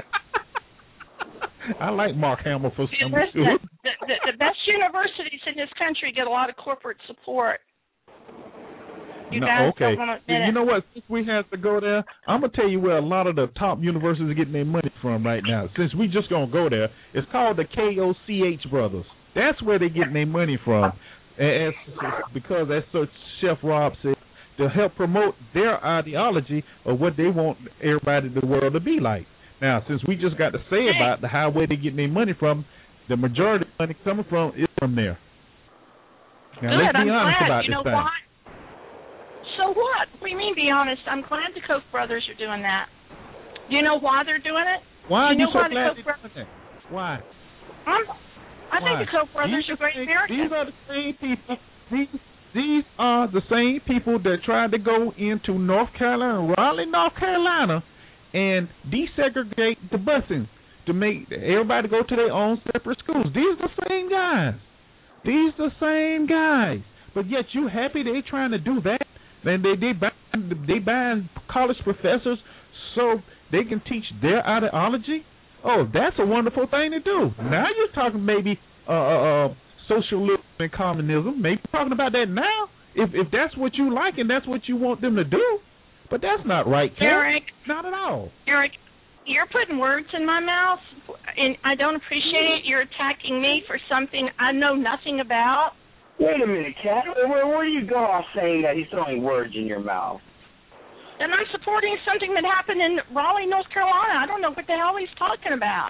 I like Mark Hamill for See, some listen, too. the, the, the best universities in this country get a lot of corporate support. You No, guys okay. don't want to You admit it. know what? Since we have to go there, I'm gonna tell you where a lot of the top universities are getting their money from right now. Since we just gonna go there, it's called the K O C H brothers. That's where they're getting their money from, and as, because as Sir Chef Rob said, to help promote their ideology of what they want everybody in the world to be like. Now, since we just got to say about the how where they're getting their money from, the majority of the money coming from is from there. Now, Good, let's be I'm honest glad. about you this know thing. why? So what? What do you mean, be honest? I'm glad the Koch brothers are doing that. Do you know why they're doing it? Why are Do you you know so why glad the they're Koch brothers? doing that? Why? I'm, I Why? think the Koch brothers these are great same, Americans. These are the same people. These, these are the same people that tried to go into North Carolina, Raleigh, North Carolina, and desegregate the busing to make everybody go to their own separate schools. These are the same guys. These are the same guys. But yet you happy they trying to do that? And they they buy they buying college professors so they can teach their ideology? Oh, that's a wonderful thing to do. Now you're talking maybe uh, uh, uh, socialism and communism. Maybe talking about that now. If if that's what you like and that's what you want them to do, but that's not right, Kat. Eric, not at all. Eric, you're putting words in my mouth, and I don't appreciate it. You're attacking me for something I know nothing about. Wait a minute, Kat. Where, where do you go off saying that he's throwing words in your mouth? And I'm supporting something that happened in Raleigh, North Carolina. I don't know what the hell he's talking about.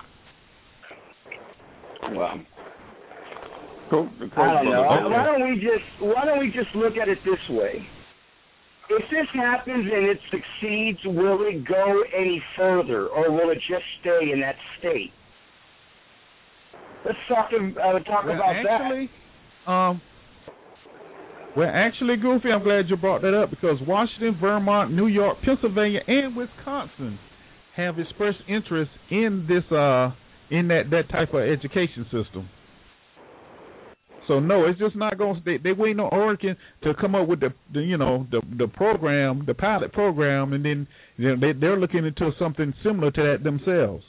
Well, Cool, the I don't know. brother- Why don't we just Why don't we just look at it this way? If this happens and it succeeds, will it go any further, or will it just stay in that state? Let's talk uh, talk Well, about actually, that. Um, well, actually, Goofy, I'm glad you brought that up because Washington, Vermont, New York, Pennsylvania, and Wisconsin have expressed interest in this uh in that, that type of education system. So no, it's just not going to stay. They waiting on Oregon to come up with the, the you know the the program, the pilot program, and then you know, they they're looking into something similar to that themselves.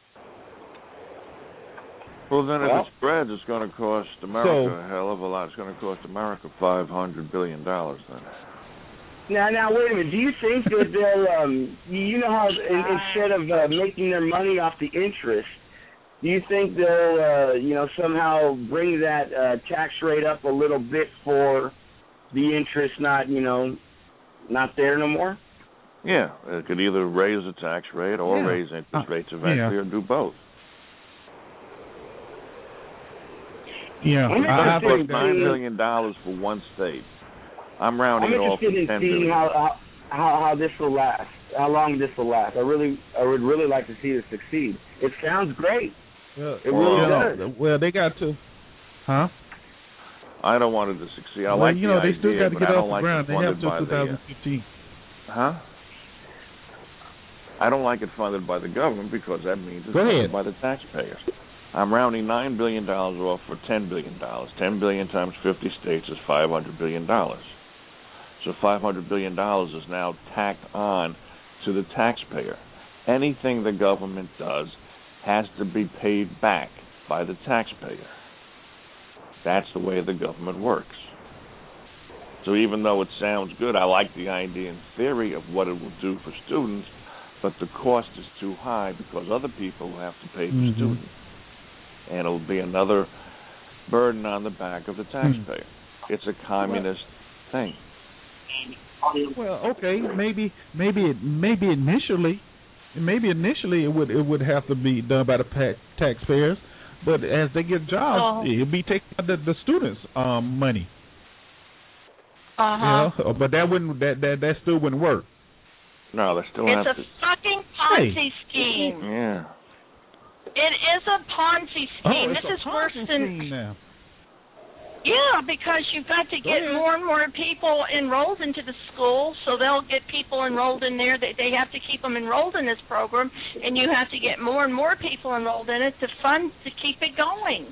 Well, then Well, if it spreads, it's going to cost America So- a hell of a lot. It's going to cost America five hundred billion dollars then. Now, now, wait a minute. Do you think that they'll, um, you know how in, instead of uh, making their money off the interest, do you think they'll, uh, you know, somehow bring that uh, tax rate up a little bit for the interest not, you know, not there no more? Yeah, it could either raise the tax rate or Yeah. raise interest Uh, rates eventually, yeah. or do both. Yeah, I'm I, I interested think in Nine seeing- billion dollars for one state. I'm I'm rounding it off to interested in ten seeing billion. how, how how this will last, how long this will last. I really, I would really like to see this succeed. It sounds great. Yeah, It really well, does. well, they got to, huh? I don't want it to succeed. I well, like you the know, they idea, still got to but get I off don't the like ground. it They have funded till by the, twenty fifteen. uh, Huh? I don't like it funded by the government because that means it's Go funded ahead. by the taxpayers. I'm rounding nine billion dollars off for ten billion dollars. Ten billion times fifty states is five hundred billion dollars. So five hundred billion dollars is now tacked on to the taxpayer. Anything the government does has to be paid back by the taxpayer. That's the way the government works. So even though it sounds good, I like the idea in theory of what it will do for students, but the cost is too high because other people will have to pay for Mhm. students. And it'll be another burden on the back of the taxpayer. It's a communist thing. Well, okay, maybe, maybe, it, maybe initially, maybe initially it would it would have to be done by the pa- taxpayers, but as they get jobs, Oh. it'll be taking out the, the students' um, money. Uh huh. You know? But that wouldn't that, that that still wouldn't work. No, they still It's have a to. fucking Ponzi scheme. Yeah. It is a Ponzi Oh, scheme. it's this a is worse Ponzi than scheme now. yeah, because you've got to Go get ahead. more and more people enrolled into the school, so they'll get people enrolled in there. They they have to keep them enrolled in this program, and you have to get more and more people enrolled in it to fund to keep it going.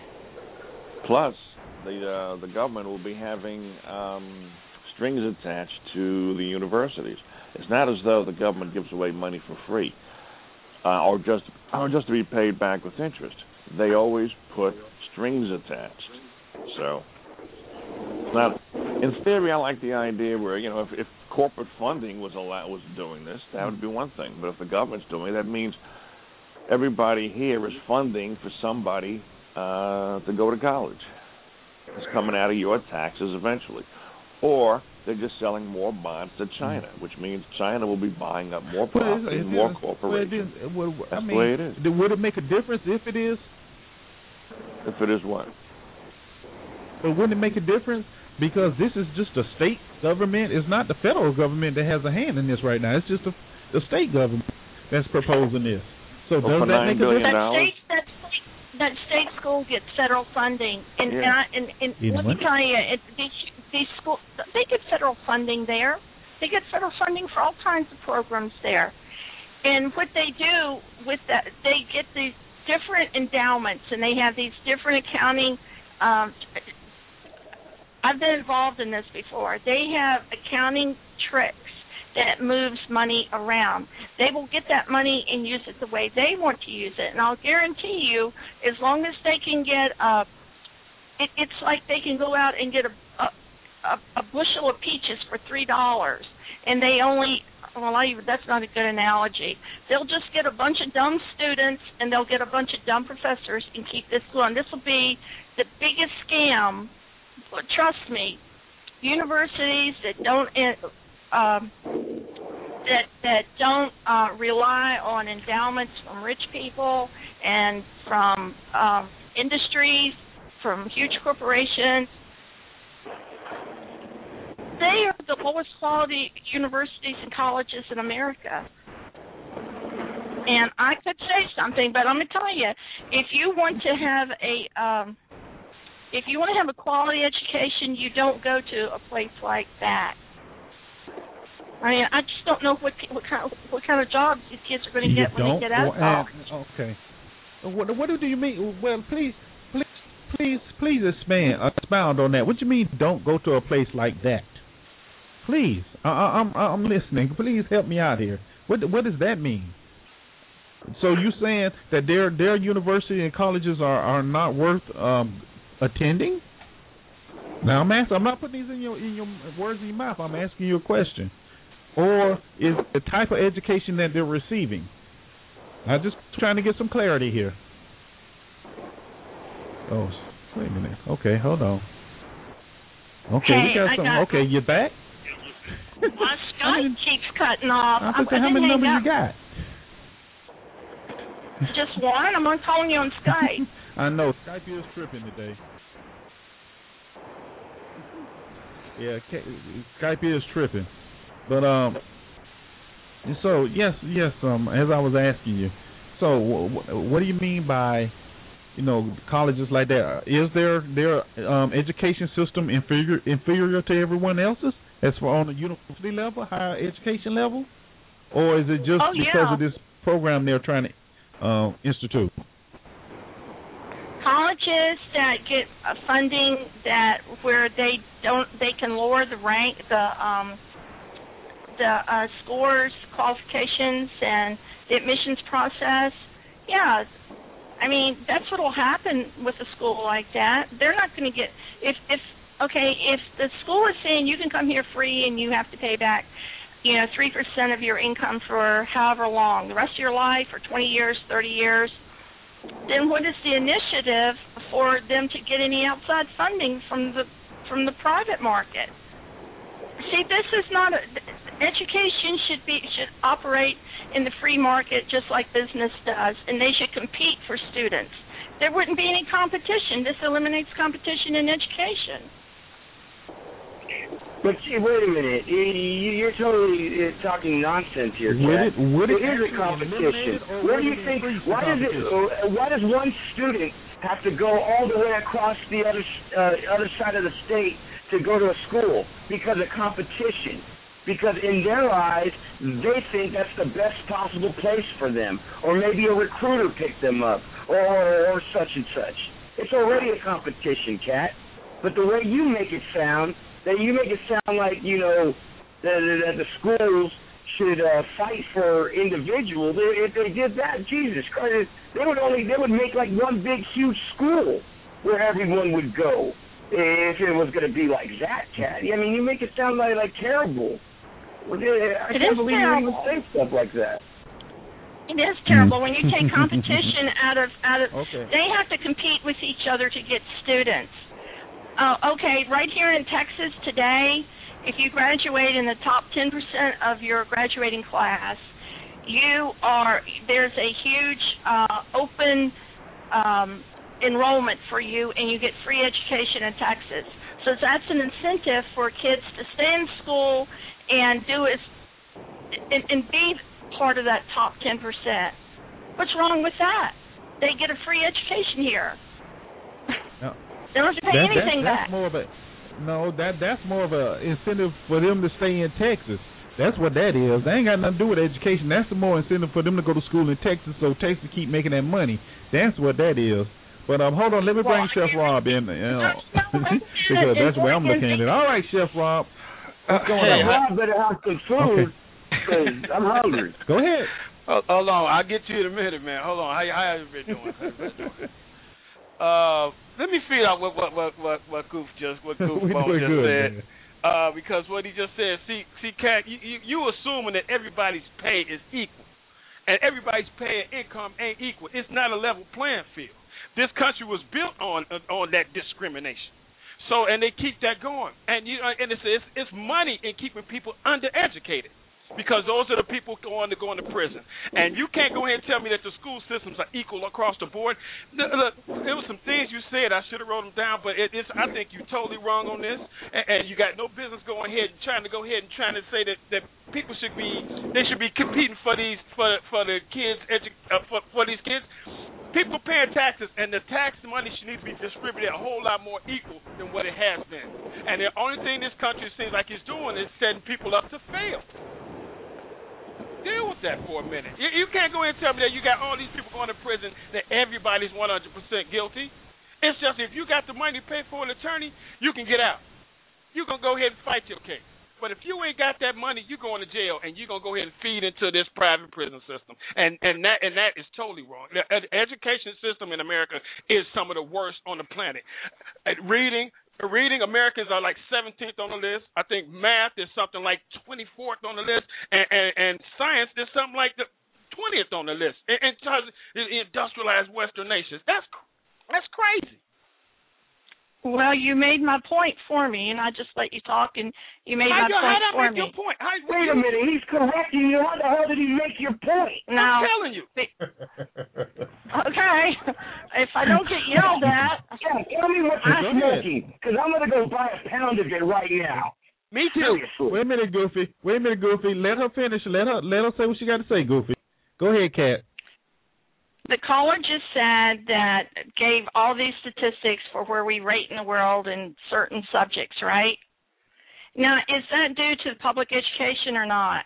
Plus, the uh, the government will be having um, strings attached to the universities. It's not as though the government gives away money for free, uh, or just or just to be paid back with interest. They always put strings attached. So, now, in theory, I like the idea where you know if, if corporate funding was allowed was doing this, that would be one thing. But if the government's doing it, that means everybody here is funding for somebody uh, to go to college. It's coming out of your taxes eventually, or they're just selling more bonds to China, which means China will be buying up more Well, property, it's- more it's- well, it corporations. is- well, I That's the mean, way it is. Would it make a difference if it is? If it is what? But wouldn't it make a difference? because this is just a state government. It's not the federal government that has a hand in this right now. It's just the, the state government that's proposing this. So well, does that make a difference? That state, that state, that state school gets federal funding, and yeah. and, I, and, and let me what? tell you, it, these these school they get federal funding there. They get federal funding for all kinds of programs there, and what they do with that, they get these different endowments, and they have these different accounting. Um, I've been involved in this before. They have accounting tricks that moves money around. They will get that money and use it the way they want to use it. And I'll guarantee you, as long as they can get a, it, it's like they can go out and get a, a, a bushel of peaches for three dollars, and they only, well, I, that's not a good analogy. They'll just get a bunch of dumb students, and they'll get a bunch of dumb professors and keep this going. This will be the biggest scam. But trust me, universities that don't um, that that don't uh, rely on endowments from rich people and from um, industries, from huge corporations, they are the lowest quality universities and colleges in America. And I could say something, but I'm going to tell you, if you want to have a um, If you want to have a quality education, you don't go to a place like that. I mean, I just don't know what what kind of, what kind of jobs these kids are going to get when they get out of college. Okay. What what do you mean? Well, please, please, please, please expand expound on that. What do you mean? Don't go to a place like that. Please, I, I, I'm I'm listening. Please help me out here. What what does that mean? So you saying that their their university and colleges are, are not worth um, attending? Now I'm asking, I'm not putting these in your in your words in your mouth. I'm asking you a question. Or is the type of education that they're receiving? I'm just trying to get some clarity here. Oh, wait a minute. Okay, hold on. Okay, hey, we got I some. Got, okay, you're back. My Skype keeps cutting off. I was saying, how many numbers you got? Just one. I'm not calling you on Skype. I know Skype is tripping today. Yeah, Skype is tripping. But um, so yes, yes. Um, as I was asking you, so w- what do you mean by, you know, colleges like that? Is their their um, education system inferior inferior to everyone else's as far on the university level, higher education level, or is it just oh, because yeah. of this program they're trying to uh, institute? Colleges that get uh, funding that where they don't they can lower the rank the um. the uh, scores, qualifications, and the admissions process, yeah, I mean, that's what will happen with a school like that. They're not going to get, if, if, okay, if the school is saying you can come here free and you have to pay back, you know, three percent of your income for however long, the rest of your life, or twenty years, thirty years, then what is the initiative for them to get any outside funding from the from the private market? See, this is not a, education should be should operate in the free market just like business does, and they should compete for students. There wouldn't be any competition. This eliminates competition in education. But see, wait a minute. You're totally talking nonsense here, Kat. Would it, would it is a competition. What do you think? Why does it? Why does one student have to go all the way across the other uh, other side of the state to go to a school? Because of competition. Because in their eyes, they think that's the best possible place for them. Or maybe a recruiter picked them up, or, or, or such and such. It's already a competition, Kat. But the way you make it sound, that you make it sound like, you know, that, that the schools should uh, fight for individuals. If they did that, Jesus Christ, they would only they would make like one big huge school where everyone would go. If it was going to be like that, Kat. I mean, you make it sound like, like terrible. I it can't is believe terrible. you even say stuff like that. It is terrible when you take competition out of out of. Okay. They have to compete with each other to get students. Uh, okay, right here in Texas today, if you graduate in the top ten percent of your graduating class, you are there's a huge uh, open um, enrollment for you, and you get free education in Texas. So that's an incentive for kids to stay in school and do is and, and be part of that top ten percent. What's wrong with that? They get a free education here. No. They don't have to pay that, anything that, that's back. More of a, no, that that's more of a incentive for them to stay in Texas. That's what that is. They ain't got nothing to do with education. That's the more incentive for them to go to school in Texas, so Texas keep making that money. That's what that is. But um, hold on, let me bring well, Chef Rob in. You know, because that's where I'm looking at it. All right, Chef Rob, what's going hey, on? Rob better have some food because okay. I'm hungry. Go ahead. Oh, hold on, I'll get to you in a minute, man. Hold on, how how you been doing? How you been doing? Uh, let me figure out what what what what, what Goof just what Goof just good, said. Man. Uh, because what he just said, see, see, Cat, you, you you assuming that everybody's pay is equal, and everybody's pay and income ain't equal. It's not a level playing field. This country was built on on that discrimination. So, and they keep that going, and you and it's it's, it's money in keeping people undereducated. Because those are the people going to go into prison. And you can't go ahead and tell me that the school systems are equal across the board. Look, there were some things you said. I should have wrote them down, but it, it's, I think you're totally wrong on this. And, and you got no business going ahead and trying to go ahead and trying to say that, that people should be, they should be competing for these, for for the kids, edu- uh, for, for these kids. People paying taxes, and the tax money should need to be distributed a whole lot more equal than what it has been. And the only thing this country seems like it's doing is setting people up to fail. Deal with that for a minute. You, you can't go in and tell me that you got all these people going to prison, that everybody's one hundred percent guilty. It's just if you got the money to pay for an attorney, you can get out. You're going to go ahead and fight your case. But if you ain't got that money, you're going to jail, and you're going to go ahead and feed into this private prison system. And and that and that is totally wrong. The education system in America is some of the worst on the planet. At reading, reading, Americans are like seventeenth on the list. I think math is something like twenty-fourth on the list, and, and, and science is something like the twentieth on the list. In, in terms of industrialized Western nations, that's that's crazy. Well, you made my point for me, and I just let you talk, and you made how my you, point how for make me. Your point? How, Wait a minute, he's correcting you. How the hell did he make your point? No, I'm telling you. Okay, if I don't get yelled at, yeah, tell me what you're smoking, because I'm gonna go buy a pound of it right now. Me too. Seriously. Wait a minute, Goofy. Wait a minute, Goofy. Let her finish. Let her let her say what she got to say, Goofy. Go ahead, Kat. The caller just said that gave all these statistics for where we rate in the world in certain subjects, right? Now, is that due to public education or not?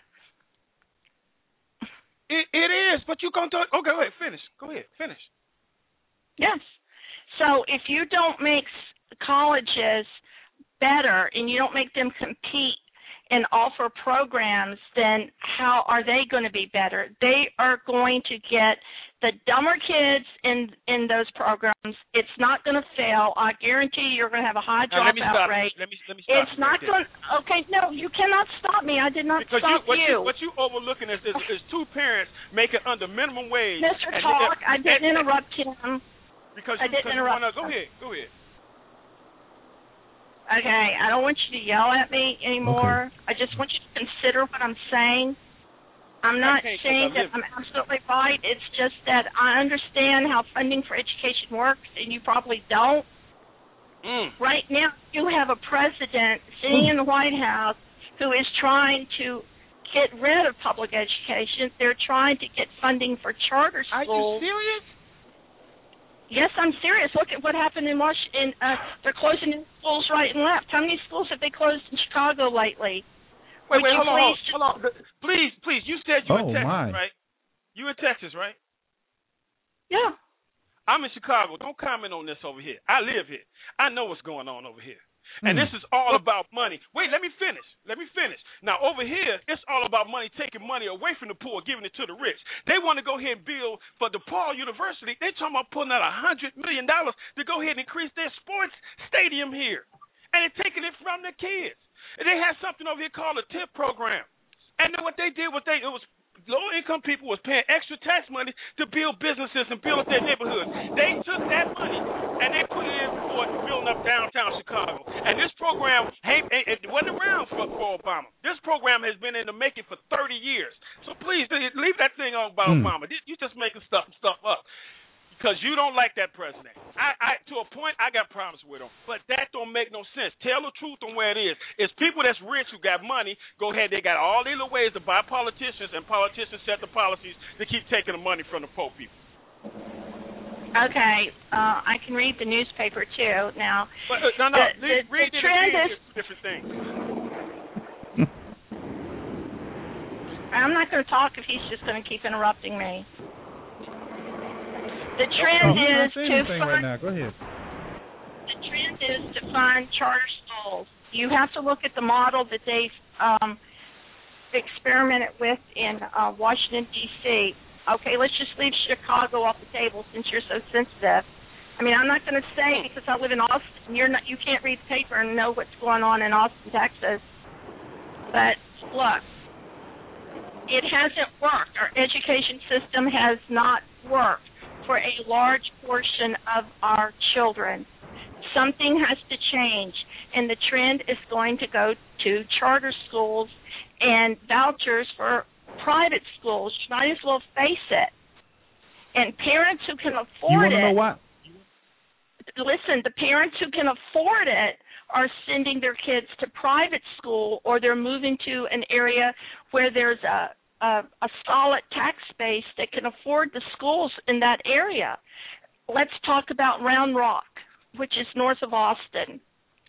It, it is, but you going to – okay, go ahead, finish. Go ahead, finish. Yes. So if you don't make colleges better and you don't make them compete and offer programs, then how are they going to be better? They are going to get the dumber kids in in those programs. It's not going to fail. I guarantee you're going to have a high now, let me dropout stop. rate. Let me, let me stop. It's not right going. Okay, no, you cannot stop me. I did not because stop you. What, you. you. what you overlooking is, is, is two parents making under minimum wage. Mister And Talk, and, I didn't and, interrupt him. Because I you, didn't because interrupt. You wanna, go ahead. Go ahead. Okay, I don't want you to yell at me anymore. Okay. I just want you to consider what I'm saying. I'm not saying that I'm absolutely right. It's just that I understand how funding for education works, and you probably don't. Mm. Right now, you have a president sitting mm. in the White House who is trying to get rid of public education. They're trying to get funding for charter schools. Are you serious? Yes, I'm serious. Look at what happened in Washington. Uh, they're closing schools right and left. How many schools have they closed in Chicago lately? Wait, Would wait, hold on, hold just... on, hold on. Please, please. You said you oh, in Texas, my. right? You in Texas, right? Yeah. I'm in Chicago. Don't comment on this over here. I live here. I know what's going on over here. And this is all about money. Wait, let me finish. Let me finish. Now, over here, it's all about money, taking money away from the poor, giving it to the rich. They want to go ahead and build for DePaul University. They're talking about putting out one hundred million dollars to go ahead and increase their sports stadium here. And they're taking it from the kids. And they had something over here called a TIP program. And then what they did was they, it was low-income people was paying extra tax money to build businesses and build up their neighborhoods. They took that money and they put it in for building up downtown Chicago. And this program ain't, it wasn't around for, for Obama. This program has been in the making for thirty years. So please, leave that thing on about mm. Obama. You're just making stuff stuff up because you don't like that president. I, I to a point, I got problems with them, but that don't make no sense. Tell the truth on where it is. It's people that's rich who got money. Go ahead, they got all these little ways to buy politicians, and politicians set the policies to keep taking the money from the poor people. Okay, uh, I can read the newspaper too now. But, uh, no, no, the, the, read the it trend and read is, two different things. I'm not going to talk if he's just going to keep interrupting me. The trend oh, is to fund. Right now. Go ahead. The trend is to fund charter schools. You have to look at the model that they've um, experimented with in uh, Washington D C Okay, let's just leave Chicago off the table since you're so sensitive. I mean, I'm not going to say because I live in Austin. You're not. You can't read the paper and know what's going on in Austin, Texas. But look, it hasn't worked. Our education system has not worked for a large portion of our children. Something has to change, and the trend is going to go to charter schools and vouchers for private schools. You might as well face it. And parents who can afford you it. You want to know what? Listen, the parents who can afford it are sending their kids to private school, or they're moving to an area where there's a A, a solid tax base that can afford the schools in that area. Let's talk about Round Rock, which is north of Austin.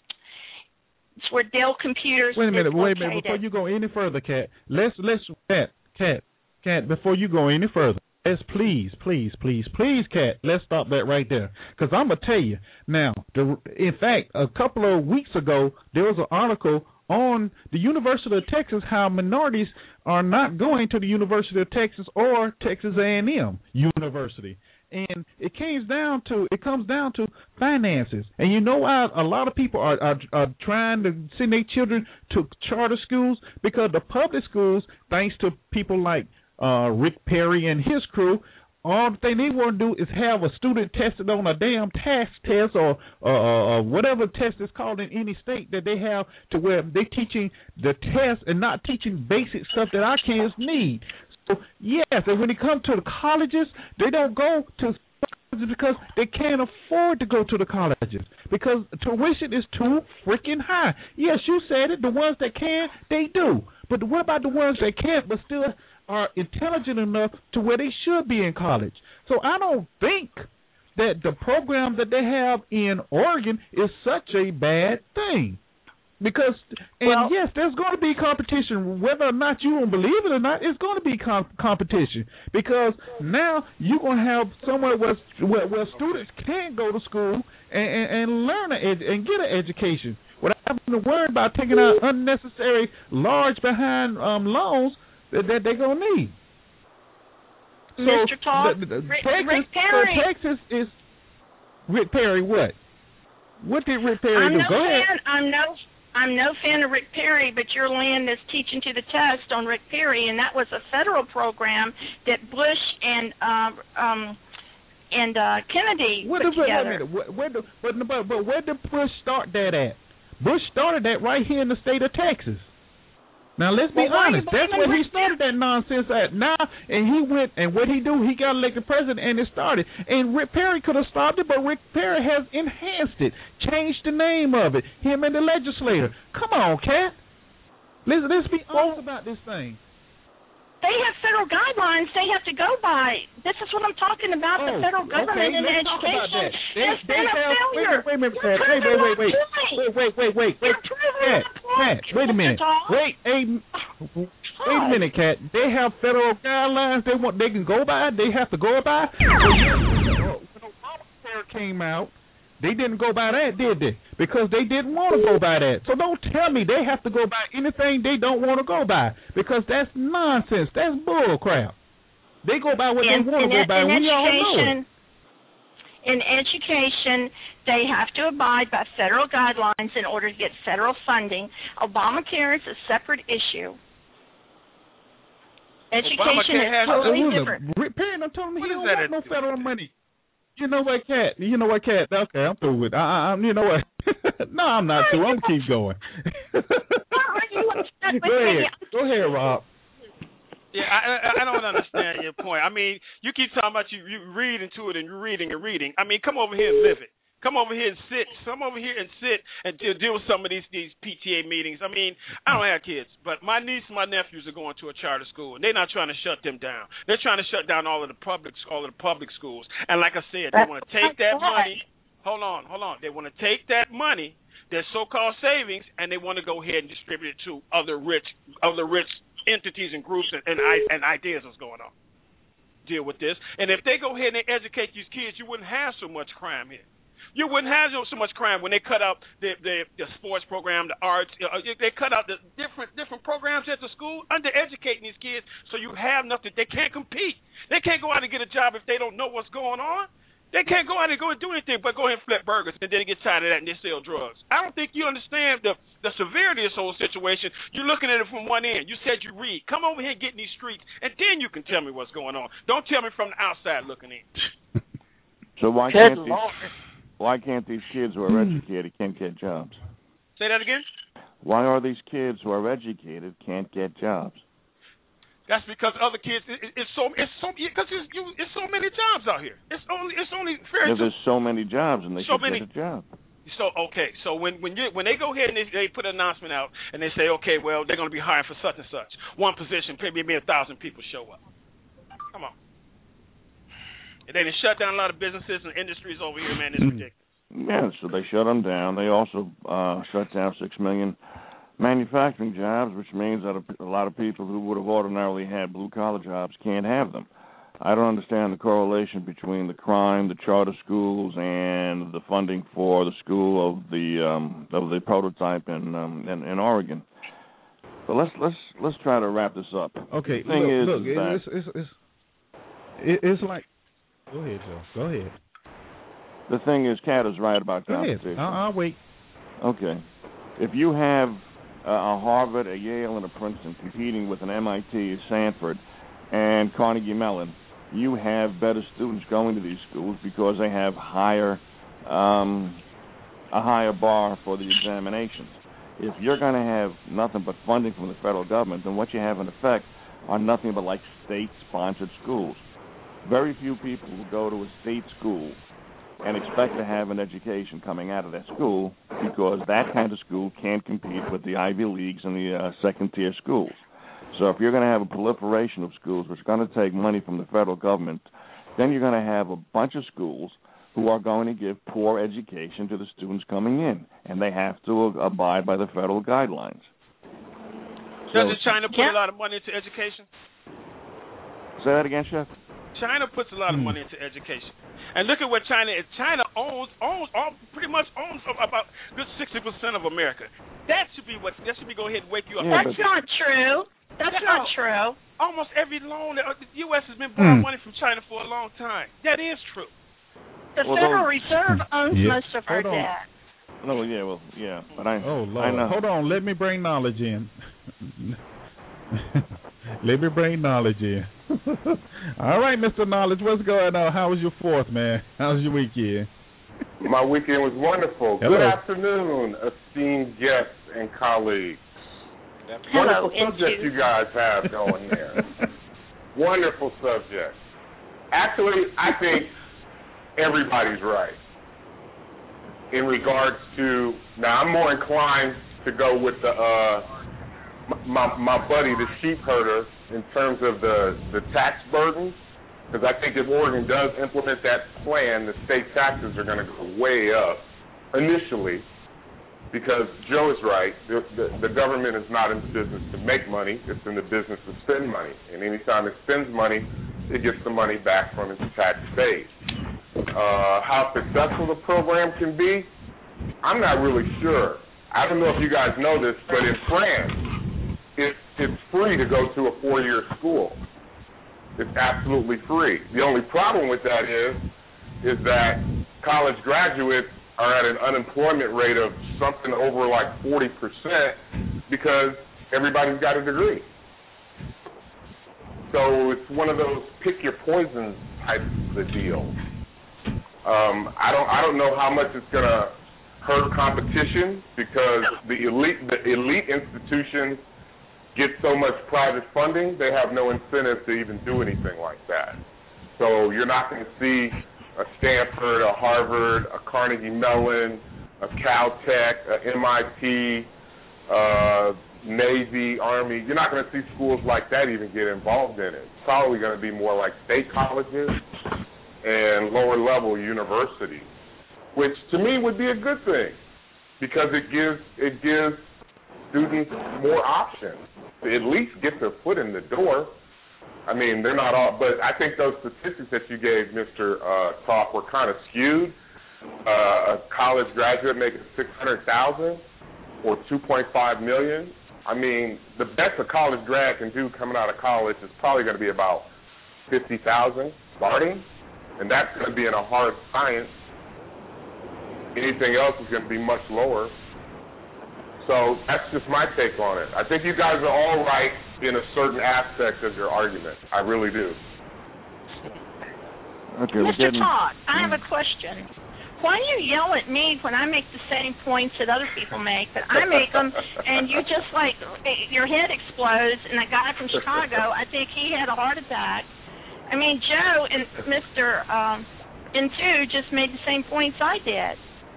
It's where Dell Computers Wait a minute, is wait a located. minute. Before you go any further, Kat, let's let's Kat, Kat, Kat. Before you go any further, let's please, please, please, please, Kat. Let's stop that right there, because I'm gonna tell you now. The, in fact, a couple of weeks ago, there was an article on the University of Texas how minorities are not going to the University of Texas or Texas A and M University. And it comes down to it comes down to finances. And you know why a lot of people are, are, are trying to send their children to charter schools? Because the public schools, thanks to people like uh, Rick Perry and his crew, all the thing they want to do is have a student tested on a damn task test or uh, whatever test is called in any state that they have, to where they're teaching the test and not teaching basic stuff that our kids need. So, yes, and when it comes to the colleges, they don't go to colleges because they can't afford to go to the colleges because tuition is too freaking high. Yes, you said it. The ones that can, they do. But what about the ones that can't but still are intelligent enough to where they should be in college? So I don't think that the program that they have in Oregon is such a bad thing. Because, and well, yes, there's going to be competition. Whether or not you don't believe it or not, it's going to be com- competition. Because now you're going to have somewhere where, where, where students can go to school and, and, and learn a ed- and get an education without having to worry about taking out unnecessary large behind um, loans that, that they're going to need. So Mister Todd, the, the, the Rick, Texas, Rick Perry. So Texas is Rick Perry. What? What did Rick Perry I'm do? No Go fan, ahead. I'm no. I'm no fan of Rick Perry, but your land is teaching to the test on Rick Perry, and that was a federal program that Bush and uh, um, and uh, Kennedy what put did, together. Wait, wait, where do, but, but, but where did Bush start that at? Bush started that right here in the state of Texas. Now, let's be well, honest. That's where he started that nonsense at. Now, and he went, and what he do, he got elected president, and it started. And Rick Perry could have stopped it, but Rick Perry has enhanced it, changed the name of it, him and the legislator. Come on, Kat. Let's, let's be honest about this thing. They have federal guidelines they have to go by. This is what I'm talking about, oh, the federal government okay, and let's talk about education. that. They, It's they been a have, failure. Wait, wait, wait, wait, You're wait, wait, wait, wait, wait, wait, wait, wait, wait, You're Kat, Kat, wait a minute. Wait a, wait a minute, Kat. They have federal guidelines they want. They can go by. They have to go by. When Obamacare came out, they didn't go by that, did they? Because they didn't want to go by that. So don't tell me they have to go by anything they don't want to go by, because that's nonsense. That's bull crap. They go by what in, they want to go by. In We all know it. In education, they have to abide by federal guidelines in order to get federal funding. Obamacare is a separate issue. Education Obamacare is totally has, different. Rick Perry done told me What he is don't that want no it- federal money. You know what, Kat? You know what, Kat? Okay, I'm through with it. I, I, you know what? No, I'm not through. I'm gonna keep going. Why are you upset with Go ahead. me? Go ahead, Rob. Yeah, I, I I don't understand your point. I mean, you keep talking about you you read into it and you're reading and reading. I mean, come over here and live it. Come over here and sit. Come over here and sit and deal, deal with some of these these P T A meetings. I mean, I don't have kids, but my niece and my nephews are going to a charter school, and they're not trying to shut them down. They're trying to shut down all of the public all of the public schools. And like I said, they want to take that money. Hold on, hold on. They want to take that money, their so-called savings, and they want to go ahead and distribute it to other rich other rich. entities and groups and, and and ideas that's going on. Deal with this. And if they go ahead and they educate these kids, you wouldn't have so much crime here. You wouldn't have so much crime when they cut out the the, the sports program, the arts. Uh, they cut out the different different programs at the school, under-educating these kids so you have nothing. They can't compete. They can't go out and get a job if they don't know what's going on. They can't go out and go and do anything but go ahead and flip burgers and then get tired of that and they sell drugs. I don't think you understand the the severity of this whole situation. You're looking at it from one end. You said you read. Come over here and get in these streets, and then you can tell me what's going on. Don't tell me from the outside looking in. So why can't these, why can't these kids who are educated can't get jobs? Say that again? Why are these kids who are educated can't get jobs? That's because other kids. It, it, it's so it's so because it's, you, it's so many jobs out here. It's only it's only fair. Yeah, there's so many jobs, and they so should many, get a job. So okay, so when when you when they go ahead and they, they put an announcement out and they say, okay, well they're going to be hiring for such and such one position, maybe a thousand people show up. Come on, and they shut down a lot of businesses and industries over here, man. It's ridiculous. Yeah, so they shut them down. They also uh, shut down six million manufacturing jobs, which means that a, a lot of people who would have ordinarily had blue-collar jobs can't have them. I don't understand the correlation between the crime, the charter schools, and the funding for the school of the um, of the prototype in, um, in in Oregon. So let's let's let's try to wrap this up. Okay, the thing look, is, look, is that it's, it's, it's, it's like. Go ahead, Joe. Go ahead. The thing is, Kat is right about Go competition. ahead. I'll, I'll wait. Okay, if you have a Harvard, a Yale, and a Princeton competing with an M I T, a Stanford, and Carnegie Mellon, you have better students going to these schools because they have higher, um, a higher bar for the examinations. If you're going to have nothing but funding from the federal government, then what you have in effect are nothing but like state-sponsored schools. Very few people will go to a state school and expect to have an education coming out of that school because that kind of school can't compete with the Ivy Leagues and the uh, second-tier schools. So if you're going to have a proliferation of schools which are going to take money from the federal government, then you're going to have a bunch of schools who are going to give poor education to the students coming in, and they have to abide by the federal guidelines. Doesn't so, China put yeah. a lot of money into education? Say that again, Chef? China puts a lot of money into education. And look at what China is. China owns, owns, all, pretty much owns about good sixty percent of America. That should be what. That should be go ahead and wake you up. Yeah, That's not true. That's That's not all. true. Almost every loan, that, the U S has been borrowing Hmm. money from China for a long time. That is true. The Well, Federal those- Reserve owns Yeah. most of our Hold on. debt. No, yeah, well, yeah, but I, Oh, Lord. I know. Hold on. Let me bring knowledge in. Let me bring knowledge in. All right, Mister Knowledge, what's going on? How was your fourth, man? How was your weekend? My weekend was wonderful. Hello. Good afternoon, esteemed guests and colleagues. Hello, Wonderful subject Intu. you guys have going there. Wonderful subject. Actually, I think everybody's right in regards to. Now, I'm more inclined to go with the uh, my my buddy, the sheep herder, in terms of the the tax burden, because I think if Oregon does implement that plan, the state taxes are going to go way up initially. Because Joe is right, the, the, the government is not in the business to make money, it's in the business to spend money. And anytime it spends money, it gets the money back from its tax base. Uh, how successful the program can be, I'm not really sure. I don't know if you guys know this, but in France, it, it's free to go to a four-year school. It's absolutely free. The only problem with that is, is that college graduates are at an unemployment rate of something over like forty percent because everybody's got a degree. So it's one of those pick your poison type of deal. Um, I don't I don't know how much it's gonna hurt competition because the elite the elite institutions get so much private funding, they have no incentive to even do anything like that. So you're not going to see a Stanford, a Harvard, a Carnegie Mellon, a Caltech, a M I T, uh, Navy, Army. You're not going to see schools like that even get involved in it. It's probably going to be more like state colleges and lower-level universities, which to me would be a good thing because it gives it gives students more options to at least get their foot in the door. I mean, they're not all, but I think those statistics that you gave, Mister Uh, Talk, were kind of skewed. Uh, a college graduate making six hundred thousand or two point five million. I mean, the best a college grad can do coming out of college is probably going to be about fifty thousand starting, and that's going to be in a hard science. Anything else is going to be much lower. So that's just my take on it. I think you guys are all right in a certain aspect of your argument. I really do. Okay, Mister Todd, I have a question. Why do you yell at me when I make the same points that other people make, but I make them, and you just like, your head explodes, and that guy from Chicago, I think he had a heart attack. I mean, Joe and Mister Um, and two just made the same points I did.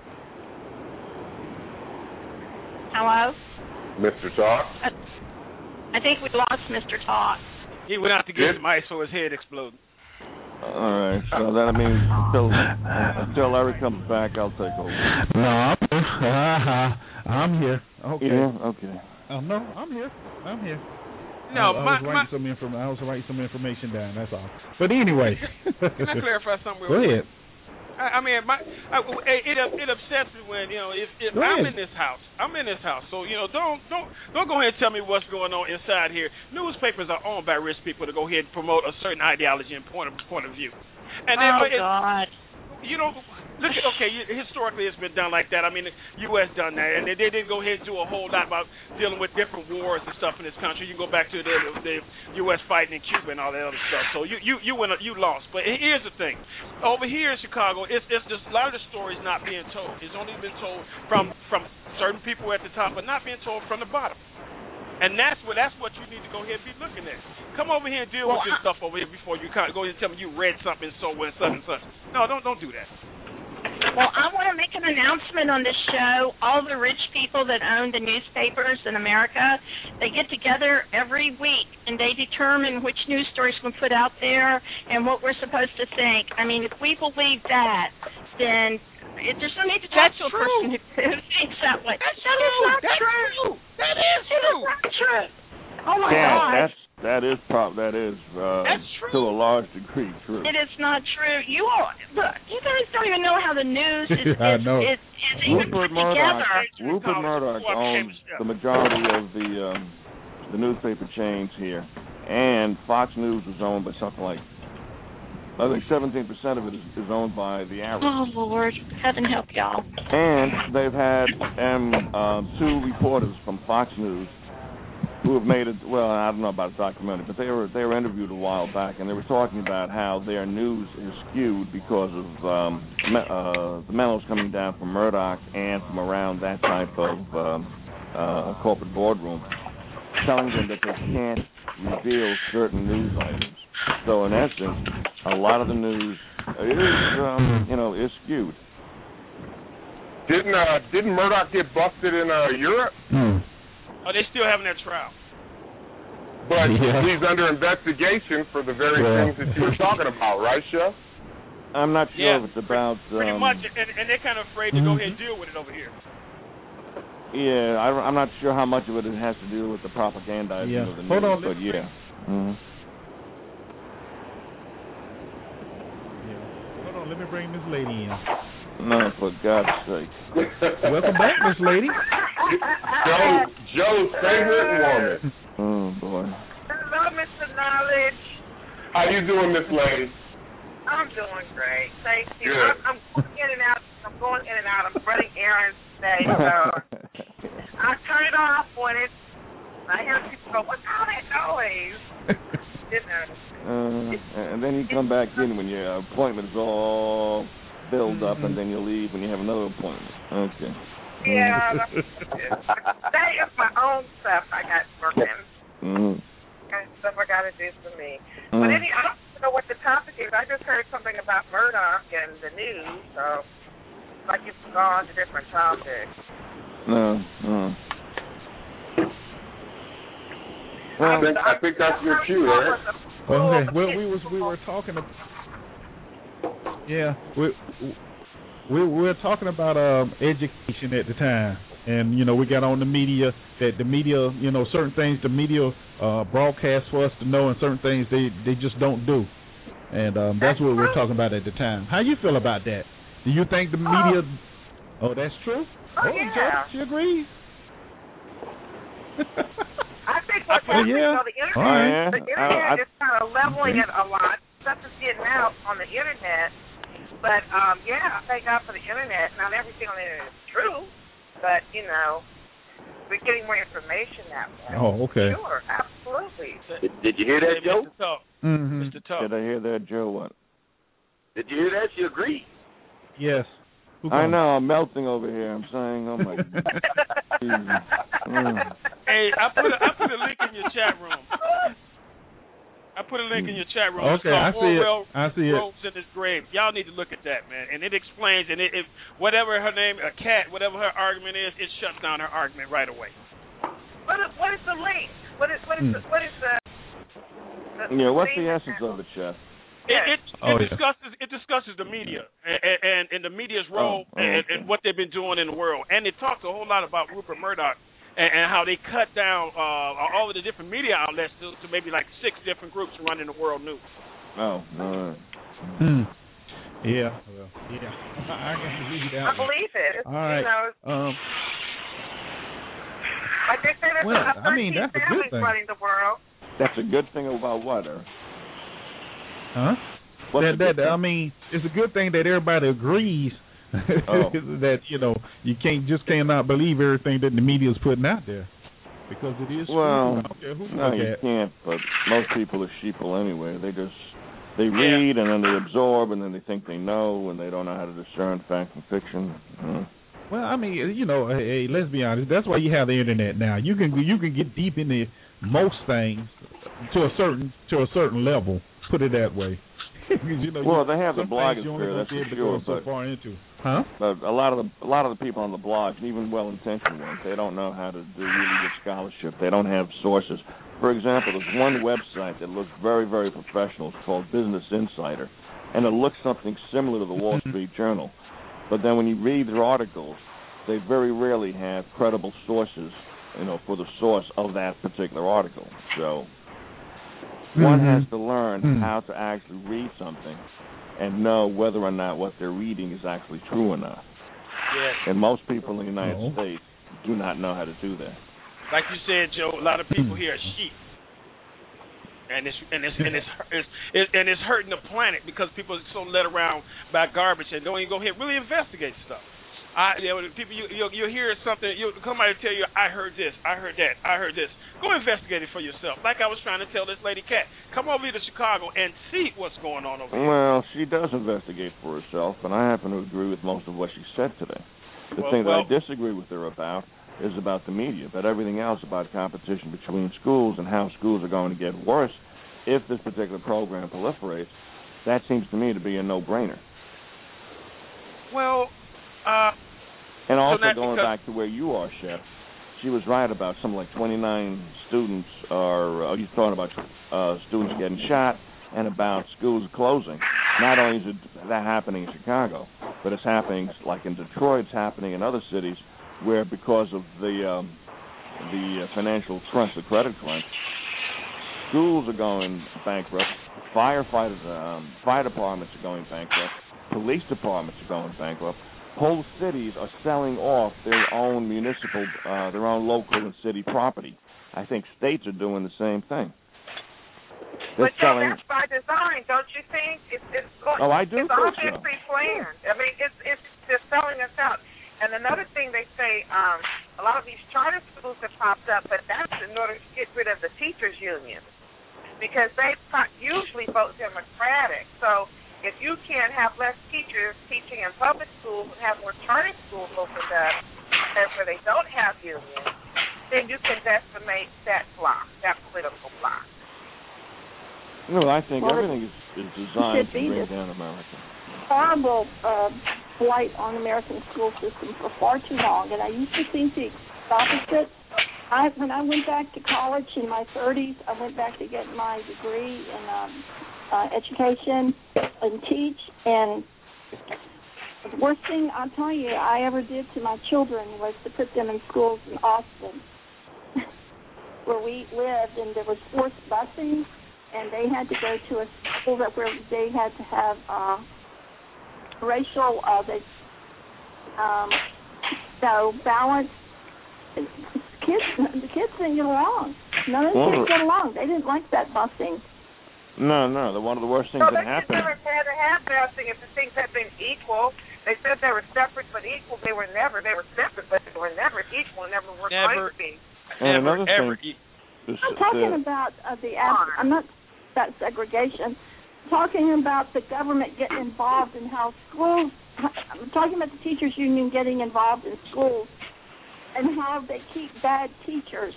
Hello? Mister Talk? I, I think we lost Mister Talk. He went out to get some ice, so his head exploded. All right, so that I mean, until until Larry comes back, I'll take over. No, I'm here. Uh-huh. I'm here. Okay. Yeah. Okay. Oh no, I'm here. I'm here. No, I, I my, was writing my, some inform- I was writing some information down. That's all. But anyway. Can I clarify something? Go ahead. I, I mean, my I, it it upsets me when you know if, if Go I'm ahead. in this house, I'm in this house. So you know, don't don't don't go ahead and tell me what's going on inside here. Newspapers are owned by rich people to go ahead and promote a certain ideology and point of point of view. And then, oh it, God! You know, look at okay. Historically, it's been done like that. I mean, the U S done that, and they, they didn't go ahead and do a whole lot about dealing with different wars and stuff in this country. You can go back to the, the U S fighting in Cuba and all that other stuff. So you you you went you lost. But here's the thing: over here in Chicago, it's it's just a lot of the stories not being told. It's only been told from from certain people at the top, but not being told from the bottom. And that's what that's what you need to go ahead and be looking at. Come over here and deal well, with this stuff over here before you go ahead and tell me you read something so and such and such. No, don't don't do that. Well, I want to make an announcement on this show. All the rich people that own the newspapers in America, they get together every week and they determine which news stories we put out there and what we're supposed to think. I mean, if we believe that, then it, there's no need to talk to a person who, who thinks that way. That's that true. is not That's true. true. That is it true. Is not true. Oh my yeah, God. that's that is prop that is uh, That's true. to a large degree true. It is not true. You all look. You guys don't even know how the news is. I is, know. is, is even Rupert put Murdoch. together. Rupert Murdoch owns the majority of the um, the newspaper chains here, and Fox News is owned by something like I think seventeen percent of it is, is owned by the Arabs. Oh Lord, heaven help y'all. And they've had um, uh, two reporters from Fox News who have made it. Well, I don't know about a documentary, but they were they were interviewed a while back, and they were talking about how their news is skewed because of um, me, uh, the memos coming down from Murdoch and from around that type of um, uh, corporate boardroom, telling them that they can't reveal certain news items. So in essence, a lot of the news is um, you know is skewed. Didn't uh, didn't Murdoch get busted in uh, Europe? Hmm. Oh, they still having that trial. But Yeah. he's under investigation for the very Yeah. things that you were talking about, right, Chef? I'm not sure Yeah, if it's about. Pretty um, much, and, and they're kind of afraid to go ahead and deal with it over here. Yeah, I, I'm not sure how much of it has to do with the propagandizing Yeah. of the news, Hold on, but let's- yeah. Mm-hmm. Yeah. Hold on, let me bring this lady in. No, for God's sake. Welcome back, Miss Lady. Joe, Joe's favorite woman. Oh boy. Hello, Mister Knowledge. How you doing, Miss Lady? I'm doing great. Thank you. Good. I'm, I'm going in and out. I'm going in and out. I'm running errands today, so I turn it off when it's. I hear people go, "What's all that noise?" You know. Uh, and then you come back in when your appointment is all filled up, and then you leave when you have another appointment. Okay. Yeah. That is my own stuff I got working. Mm-hmm. Kind of stuff I got to do for me. Mm. But any, I don't know what the topic is. I just heard something about Murdoch and the news, so it's like it's gone to different topics. No, no. I think I think that's your cue, Eric. Okay. Well, we was we were talking. About, yeah, we we, we were talking about um, education at the time, and you know we got on the media that the media, you know, certain things the media uh, broadcast for us to know, and certain things they, they just don't do, and um, that's, that's what we were talking about at the time. How you feel about that? Do you think the media? Oh, oh that's true. Oh, oh yeah. She agrees. I think what's oh, happening yeah. on the internet, right. the internet I, I, is kind of leveling it a lot. Stuff is getting out on the internet. But, um, yeah, thank God for the internet. Not everything on the internet is true, but, you know, we're getting more information that way. Oh, okay. Sure, absolutely. Did, did you hear that, Joe? Mister Talk. Mm-hmm. Mister Talk. Did I hear that, Joe? What? Did you hear that? She agreed. Yes. I know, I'm melting over here. I'm saying, oh my God. mm. Hey, I put a, I put a link in your chat room. I put a link in your chat room. Okay, I see Orwell it. I see Rose it. in his grave. Y'all need to look at that, man. And it explains, and it, it whatever her name, a cat, whatever her argument is, it shuts down her argument right away. What is, what is the link? What is what is mm. the, what is the, the Yeah, what's the thing? essence of it, Chef? It, it, it oh, yeah. discusses it discusses the media and, and, and the media's role oh, oh, and, okay. and what they've been doing in the world, and it talks a whole lot about Rupert Murdoch and, and how they cut down uh, all of the different media outlets to, to maybe like six different groups running the world news. Oh, all right. Hmm. Yeah, well, yeah. I can believe that. I believe it. It's, all right. You know, um, like they say, there's well, about I mean, that's a good families thing. running the world. That's a good thing about what, or? Huh? What's That, that I mean, it's a good thing that everybody agrees oh. that you know you can't just cannot believe everything that the media is putting out there because it is well, true. I don't care who you no, look you at. can't. But most people are sheeple anyway. They just they read and then they absorb and then they think they know and they don't know how to discern fact from fiction. Mm. Well, I mean, you know, hey, let's be honest. That's why you have the internet now. You can you can get deep into most things to a certain to a certain level. Put it that way. you know, well, you, they have the some things you only blogosphere, gonna that's be able for to go sure. so But, far into, huh? but a lot of the a lot of the people on the blogs, and even well-intentioned ones, they don't know how to do really good scholarship. They don't have sources. For example, there's one website that looks very, very professional. It's called Business Insider, and it looks something similar to the Wall Street Journal. But then when you read their articles, they very rarely have credible sources, you know, for the source of that particular article. So mm-hmm. one has to learn mm-hmm. how to actually read something and know whether or not what they're reading is actually true or not. Yes. And most people in the United oh. States do not know how to do that. Like you said, Joe, a lot of people here are sheep. And it's and it's and it's, it's, it's and it's hurting the planet because people are so led around by garbage and don't even go ahead and really investigate stuff. I, you know, people, you you you hear something, you somebody tell you, I heard this, I heard that, I heard this. Go investigate it for yourself. Like I was trying to tell this lady Cat, come over here to Chicago and see what's going on over here. Well, she does investigate for herself, and I happen to agree with most of what she said today. The well, thing well, that I disagree with her about is about the media, but everything else about competition between schools and how schools are going to get worse if this particular program proliferates. That seems to me to be a no-brainer. Well. Uh, and also so going back to where you are, Chef, she was right about something like twenty-nine students are, uh, you talking about uh, students getting shot and about schools closing. Not only is it that happening in Chicago, but it's happening like in Detroit, it's happening in other cities where because of the um, the uh, financial crunch, the credit crunch, schools are going bankrupt, firefighters, um, fire departments are going bankrupt, police departments are going bankrupt. Whole cities are selling off their own municipal, uh, their own local and city property. I think states are doing the same thing. They're but selling. That's by design, don't you think? It's, it's going, oh, I do It's think obviously so. planned. I mean, it's it's they're selling us out. And another thing they say, um, a lot of these charter schools have popped up, but that's in order to get rid of the teachers' union because they usually vote Democratic. So if you can't have less teachers teaching in public schools and have more charter schools opened up, that's where they don't have unions, then you can decimate that block, that political block. No, I think Well, everything is, is designed to be bring this down America. horrible uh, blight on American school system for far too long, and I used to think the opposite. I, when I went back to college in my thirties, I went back to get my degree in um, uh, education and teach, and the worst thing I'll tell you I ever did to my children was to put them in schools in Austin, where we lived, and there was forced busing, and they had to go to a school that where they had to have uh, racial, uh, they, um, so balance. Kids, the kids didn't get along. None of the Well, kids get along. They didn't like that busing. No, no. The, one of the worst things So that they happened. never had to have busing if the things had been equal. They said they were separate but equal. They were never. They were separate but they were never equal. Never were Never. going to be. And Never, another ever. thing, e- is I'm talking the, about uh, the. Ab- I'm not about segregation. I'm talking about the government getting involved in how schools. I'm talking about the teachers' union getting involved in schools and how they keep bad teachers.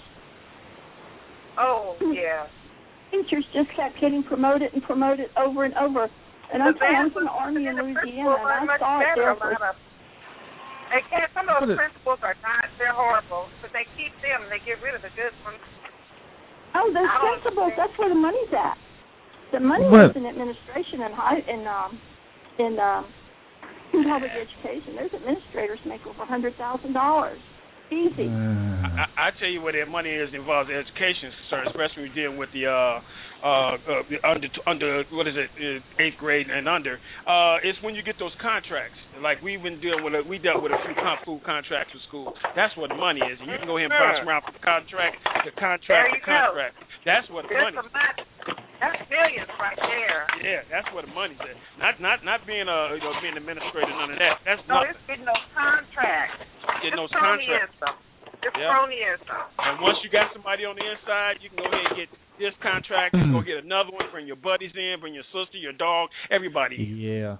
Oh yeah. Teachers just kept getting promoted and promoted over and over. And I'm telling you, I was in the Army in Louisiana, and I saw it there for. They can't, some of those principals are not, they're horrible, but they keep them and they get rid of the good ones. Oh, those principals, that's where the money's at. The money What? is in administration and high, in, um, in, um, in public education. Those administrators make over one hundred thousand dollars. Easy. Uh, I, I tell you where their money is involved in education, sir, especially when you're dealing with the uh, uh, uh, under under what is it, uh, eighth grade and under. Uh, it's when you get those contracts. Like we've been dealing with, a, we dealt with a few kung fu contracts with schools. That's where the money is, and you can go ahead and bounce around from contract to contract to contract. Go. That's what the money is. That's billions right there. Yeah, that's where the money's at. Not not not being a you know, being an administrator, none of that. That's no, nothing. it's getting those contracts. Getting those it's contracts. It's yeah. cronyism. And once you got somebody on the inside, you can go ahead and get this contract, you can go get another one, bring your buddies in, bring your sister, your dog, everybody in. Yeah.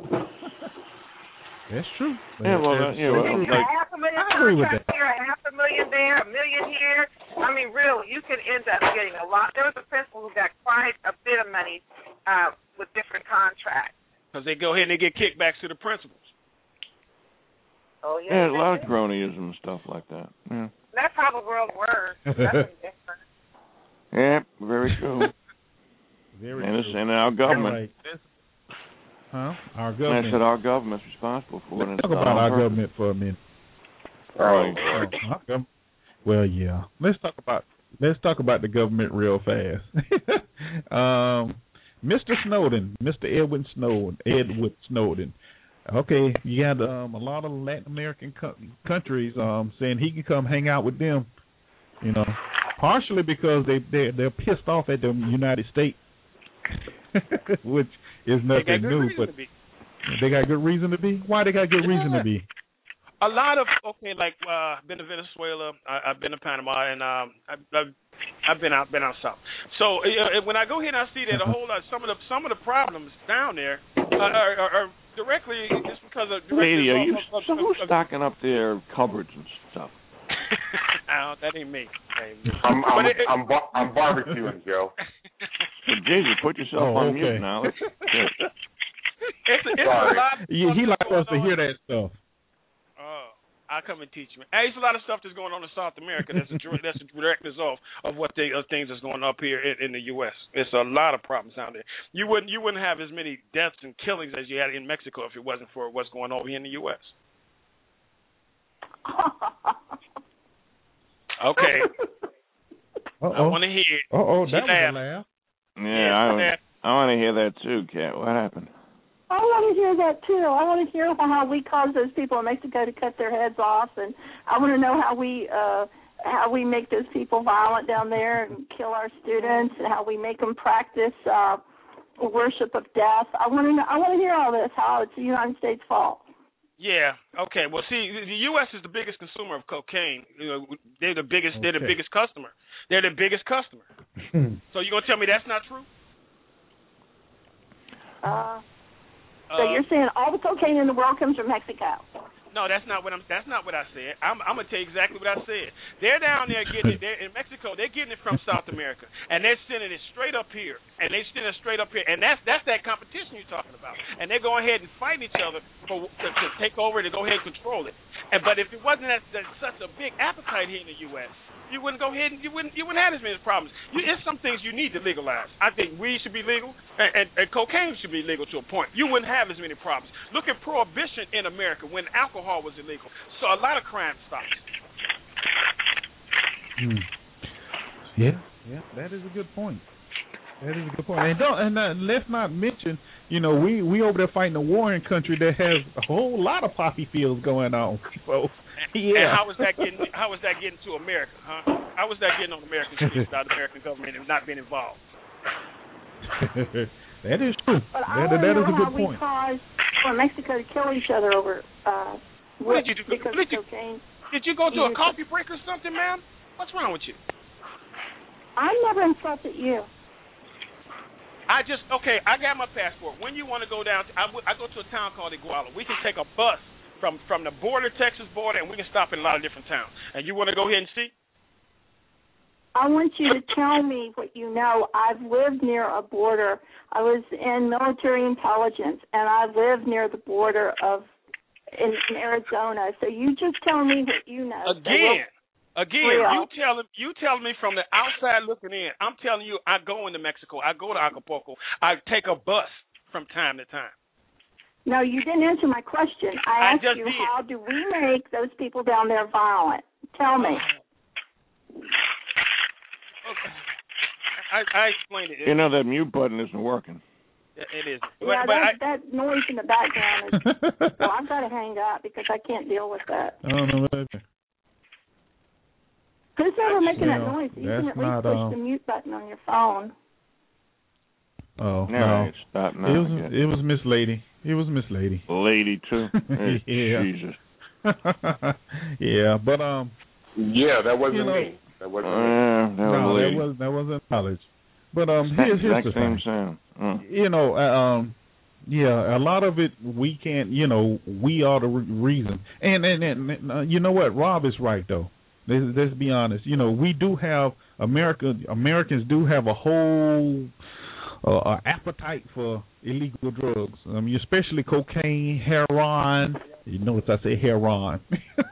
That's true. Yeah, well, that's, yeah, well, You like, got half a million I agree with contracts here, a half a million there, a million here. I mean, really, you can end up getting a lot. There was a principal who got quite a bit of money uh, with different contracts. Because they go ahead and they get kickbacks to the principals. Oh, yeah. yeah, a lot of cronyism and stuff like that. Yeah. That's how the world works. Nothing different. Yeah, very true. Very and, it's, true. and our government. Right. Huh? Our And government. I said our government's responsible for it. Let's talk about our government for a minute. Right. Uh, our gov- well, yeah. Let's talk about let's talk about the government real fast. um, Mister Snowden, Mister Edward Snowden, Edward Snowden. Okay, you got um, a lot of Latin American co- countries um, saying he can come hang out with them. You know, partially because they they they're pissed off at the United States, which is nothing new, but they got good reason to be. Why they got good yeah. reason to be? A lot of okay, like uh, I've been to Venezuela, I, I've been to Panama, and um, I've, I've I've been out been out south. So uh, when I go here and I see that a whole lot, some of the some of the problems down there uh, are, are, are directly just because of. Lady, are you of, of, so of, who's of, stocking up their cupboards and stuff? oh, that ain't me. That ain't me. I'm I'm But it, I'm, bar- I'm barbecuing, Joe. Well, Jesus, put yourself Oh, on okay. mute now. It's, yeah. it's, it's Sorry. a lot. Yeah, he like us to going hear on. that stuff. Oh, I come and teach you. Hey, there's a lot of stuff that's going on in South America. That's a dir- that's a direct result of what they of things that's going up here in, in the U S. It's a lot of problems down there. You wouldn't you wouldn't have as many deaths and killings as you had in Mexico if it wasn't for what's going on here in the U S. Okay. Uh-oh. I want to hear it. Uh-oh, She that was laughed. a laugh. Yeah, I, I want to hear that too, Kat. What happened? I want to hear that too. I want to hear how we cause those people in Mexico to cut their heads off, and I want to know how we uh, how we make those people violent down there and kill our students, and how we make them practice uh, worship of death. I want to know. I want to hear all this. How it's the United States' fault. Yeah. Okay. Well, see, the U S is the biggest consumer of cocaine. You know, they're the biggest. They're the Okay. biggest customer. They're the biggest customer. So you gonna tell me that's not true? Uh, so Uh, you're saying all the cocaine in the world comes from Mexico? No, that's not what I'm. That's not what I said. I'm, I'm gonna tell you exactly what I said. They're down there getting it. They're in Mexico. They're getting it from South America, and they're sending it straight up here. And they're sending it straight up here. And that's that's that competition you're talking about. And they're going ahead and fighting each other for to, to take over to go ahead and control it. And but if it wasn't that, that such a big appetite here in the U S, you wouldn't go ahead and you wouldn't you wouldn't have as many problems. You, there's some things you need to legalize. I think weed should be legal, and, and, and cocaine should be legal to a point. You wouldn't have as many problems. Look at prohibition in America when alcohol was illegal. So a lot of crime stopped. Hmm. Yeah, yeah, that is a good point. That is a good point. And don't and uh, let's not mention, you know, we we over there fighting a war in a country that has a whole lot of poppy fields going on. So. Yeah. And how was that getting? How was that getting to America? Huh? How was that getting on American streets without the American government and not being involved? That is true. But that, I that is a good how point. We caused for Mexico to kill each other over uh, what did you do? because did of you, cocaine. Did you go to a coffee break or something, ma'am? What's wrong with you? I never insulted you. I just okay. I got my passport. When you want to go down, to, I, I go to a town called Iguala. We can take a bus. From from the border, Texas border, and we can stop in a lot of different towns. And you want to go ahead and see? I want you to tell me what you know. I've lived near a border. I was in military intelligence, and I lived near the border of in, in Arizona. So you just tell me what you know. Again, so again, real. you tell you tell me from the outside looking in. I'm telling you, I go into Mexico. I go to Acapulco. I take a bus from time to time. No, you didn't answer my question. I asked I just you, did. how do we make those people down there violent? Tell me. Okay. I, I explained it. You know that mute button isn't working. It is. Yeah, but, but that, I, that noise in the background is. Well, I've got to hang up because I can't deal with that. I don't know what that is. Who's ever making Well, that noise? You that's can at least not, push um, the mute button on your phone. Oh no, no! It's not now. It was it was Miss Lady. It was Miss Lady. Lady too. Hey, yeah. Jesus. Yeah, but um. Yeah, that wasn't you know, me. That wasn't uh, me. That no, was that was that wasn't knowledge. But um, here's here's the same thing. sound. Uh. You know, uh, um, yeah, a lot of it we can't. You know, we are the re- reason. And and, and uh, you know what? Rob is right though. Let's, let's be honest. You know, we do have America. Americans do have a whole uh, appetite for illegal drugs. I mean, especially cocaine, heroin. You notice I say heroin.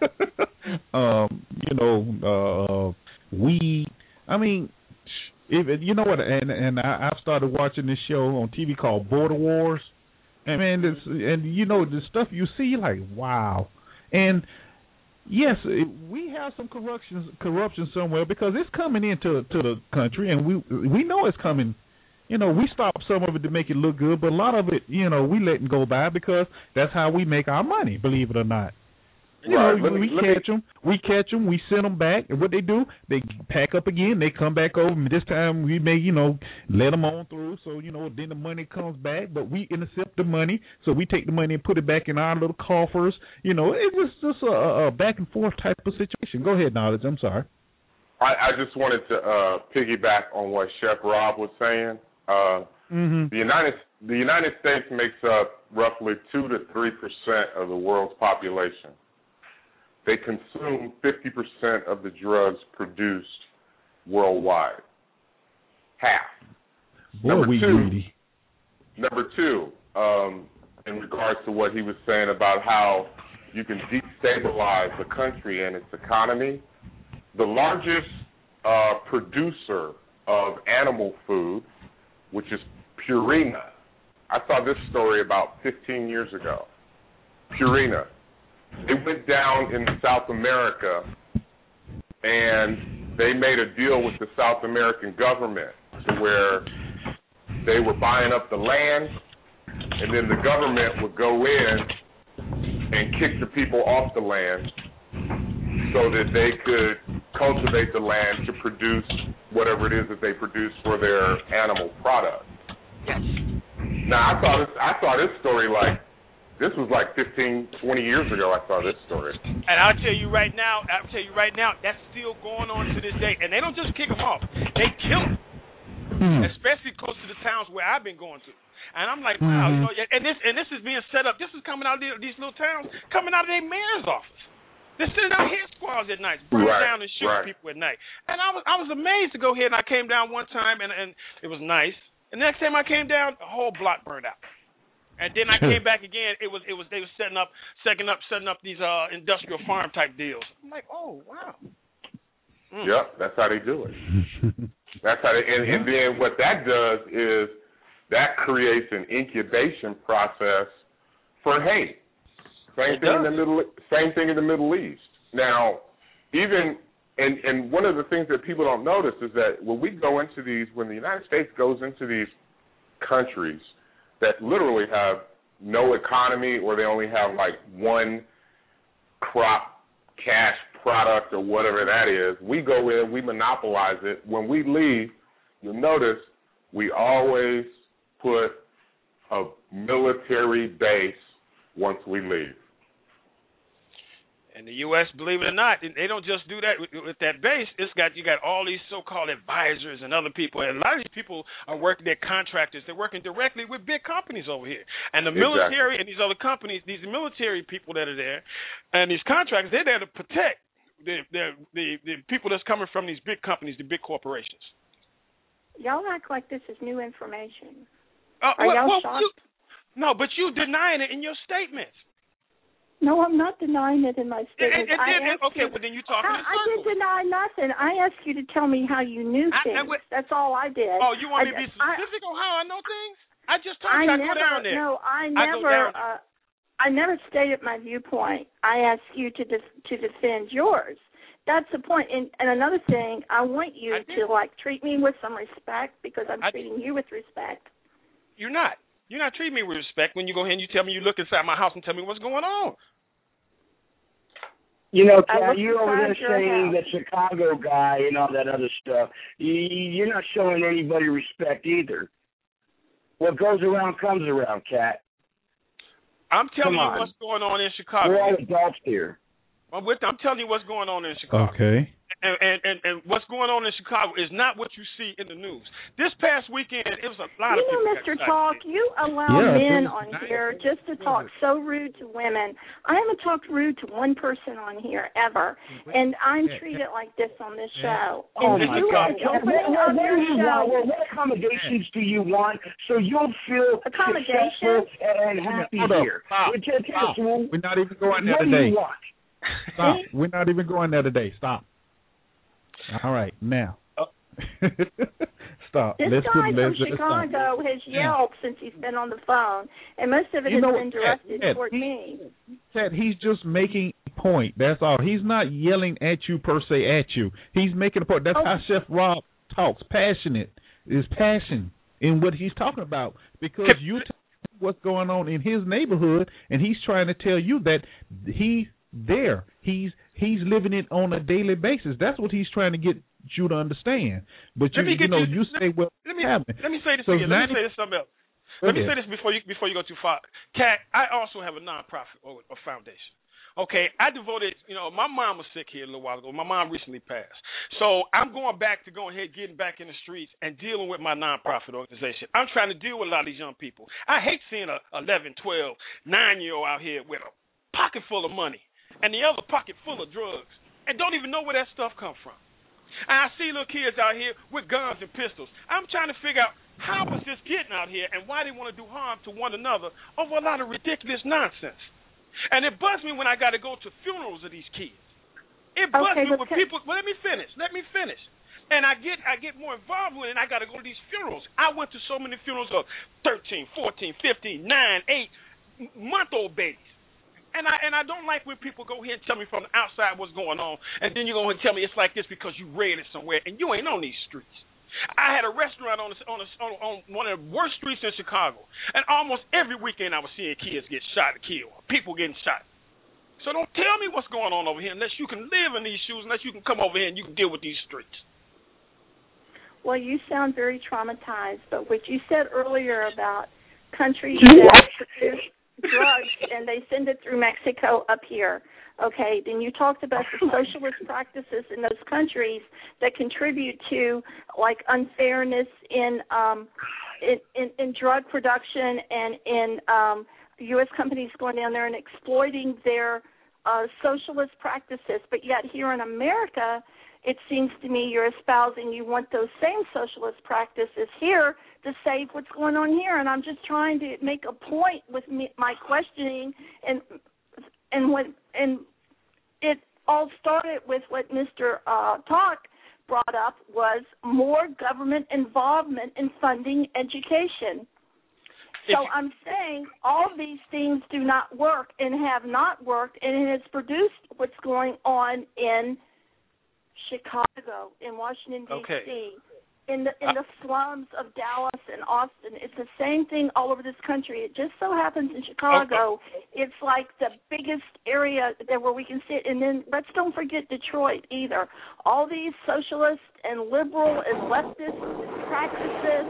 um, you know, uh, weed. I mean, if you know what? And and I, I've started watching this show on T V called Border Wars. And man, this, and you know the stuff you see, you're like, wow. And yes, we have some corruption corruption somewhere because it's coming into to the country, and we we know it's coming. You know, we stop some of it to make it look good, but a lot of it, you know, we letting go by because that's how we make our money. Believe it or not. You Right. know, Let me- we let me- catch them, we catch them, we send them back, and what they do, they pack up again, they come back over, and this time we may, you know, let them on through, so, you know, then the money comes back, but we intercept the money, so we take the money and put it back in our little coffers, you know, it's just, just a, a back and forth type of situation. Go ahead, Knowledge, I'm sorry. I, I just wanted to uh, piggyback on what Chef Rob was saying. Uh, mm-hmm. The United the United States makes up roughly two to three percent of the world's population. They consume fifty percent of the drugs produced worldwide. Half. Boy, number we two, greedy. Number two, um, in regards to what he was saying about how you can destabilize the country and its economy, the largest uh, producer of animal food, which is Purina. I saw this story about fifteen years ago. Purina. It went down in South America, and they made a deal with the South American government to where they were buying up the land, and then the government would go in and kick the people off the land so that they could cultivate the land to produce whatever it is that they produce for their animal products. Yes. Now, I saw this, I saw this story like, this was like fifteen, twenty years ago I saw this story. And I'll tell you right now, I'll tell you right now, that's still going on to this day. And they don't just kick them off. They kill them, Hmm. especially close to the towns where I've been going to. And I'm like, wow, Mm-hmm. you know, and this and this is being set up. This is coming out of these, these little towns, coming out of their mayor's office. They're sending out hit squads at night, burning Right, down and shooting right. people at night. And I was I was amazed to go here, and I came down one time, and, and it was nice. And the next time I came down, the whole block burned out. And then I came back again. It was it was they were setting up setting up setting up these uh industrial farm type deals. I'm like, oh wow. Mm. Yep, that's how they do it. That's how they, and, and then what that does is that creates an incubation process for hate. Same It thing does. in the Middle. Same thing in the Middle East. Now, even and and one of the things that people don't notice is that when we go into these, when the United States goes into these countries that literally have no economy, or they only have like one crop cash product or whatever that is, we go in, we monopolize it. When we leave, you'll notice we always put a military base once we leave. And the U S, believe it or not, they don't just do that with, with that base. It's got you got all these so-called advisors and other people, and a lot of these people are working. They're contractors. They're working directly with big companies over here. And the military Exactly. and these other companies, these military people that are there, and these contractors, they're there to protect the the the, the people that's coming from these big companies, the big corporations. Y'all act like this is new information. Uh, Are well, y'all well, shocked? you, no, but you denying it in your statements. No, I'm not denying it in my statement. And, and, and, I asked okay, you, well then you talking I, in I circles. didn't deny nothing. I asked you to tell me how you knew I- things. I would- That's all I did. Oh, you want me to I, be specific on how I know things? I just told I you I never, go down there. No, I I go never. down Uh, I never stated my viewpoint. I asked you to def- to defend yours. That's the point. And, and another thing, I want you I to like treat me with some respect because I'm I- treating you with respect. You're not. You're not treating me with respect when you go ahead and you tell me you look inside my house and tell me what's going on. You know, I Kat, looked you're over there inside your saying house. that Chicago guy and all that other stuff. You, you're not showing anybody respect either. What goes around comes around, Kat. I'm telling Come you on. what's going on in Chicago. We're all adults here. I'm, with, I'm telling you what's going on in Chicago. Okay. And, and, and, and what's going on in Chicago is not what you see in the news. This past weekend, it was a lot You of know, people. Mister got Talk, shot. you allow Yeah, men please. on here just to talk so rude to women. I haven't talked rude to one person on here ever, and I'm treated like this on this show. Oh, And my you God. are What, what, opening what, up what your do you show. want? What, what accommodations do you want so you'll feel Accommodations? successful and happy Hold up. here? Stop. Well, tell- tell us, Stop. well, We're not even going there what do today. you want? Stop. We're not even going there today. Stop. All right, now. Stop. This let's guy put, from let's, let's Chicago has yelled since he's been on the phone, and most of it You has know been what, directed Ed, toward he- me. Ted, he's just making a point. That's all. He's not yelling at you per se at you. He's making a point. That's Oh. how Chef Rob talks. Passionate. Is passion in what he's talking about. Because you tell him what's going on in his neighborhood, and he's trying to tell you that he's there. He's he's living it on a daily basis. That's what he's trying to get you to understand. But you, Let me you get know, you- you say, well, Let me happen. let me say this So again. Let ninety me say this something else. Go Let me ahead. say this before you before you go too far. Kat, I also have a nonprofit or a foundation. Okay, I devoted, you know, my mom was sick here a little while ago. My mom recently passed. So I'm going back to going ahead, getting back in the streets and dealing with my nonprofit organization. I'm trying to deal with a lot of these young people. I hate seeing a eleven, twelve, nine-year-old out here with a pocket full of money and the other pocket full of drugs and don't even know where that stuff come from. And I see little kids out here with guns and pistols. I'm trying to figure out how is this getting out here and why they want to do harm to one another over a lot of ridiculous nonsense. And it bugs me when I got to go to funerals of these kids. It bugs Okay, me but when can- people. Well, let me finish. Let me finish. And I get I get more involved with it, and I got to go to these funerals. I went to so many funerals of thirteen, fourteen, fifteen, nine, eight month old babies. And I and I don't like when people go here and tell me from the outside what's going on, and then you're going to tell me it's like this because you read it somewhere, and you ain't on these streets. I had a restaurant on, a, on, a, on, on one of the worst streets in Chicago, and almost every weekend I was seeing kids get shot and killed, people getting shot. So don't tell me what's going on over here unless you can live in these shoes, unless you can come over here and you can deal with these streets. Well, you sound very traumatized, but what you said earlier about countries that produce drugs and they send it through Mexico up here, okay, then you talked about the socialist practices in those countries that contribute to, like, unfairness in um, in, in, in drug production and in um, U S companies going down there and exploiting their uh, socialist practices. But yet here in America, it seems to me you're espousing you want those same socialist practices here to save what's going on here. And I'm just trying to make a point with me, my questioning, and and what and it all started with what Mister Uh, Talk brought up was more government involvement in funding education. So I'm saying all of these things do not work and have not worked, and it has produced what's going on in Chicago, in Washington, D C, Okay. in the in the slums of Dallas and Austin. It's the same thing all over this country. It just so happens in Chicago, it's like the biggest area that where we can sit. And then let's don't forget Detroit either. All these socialist and liberal and leftist practices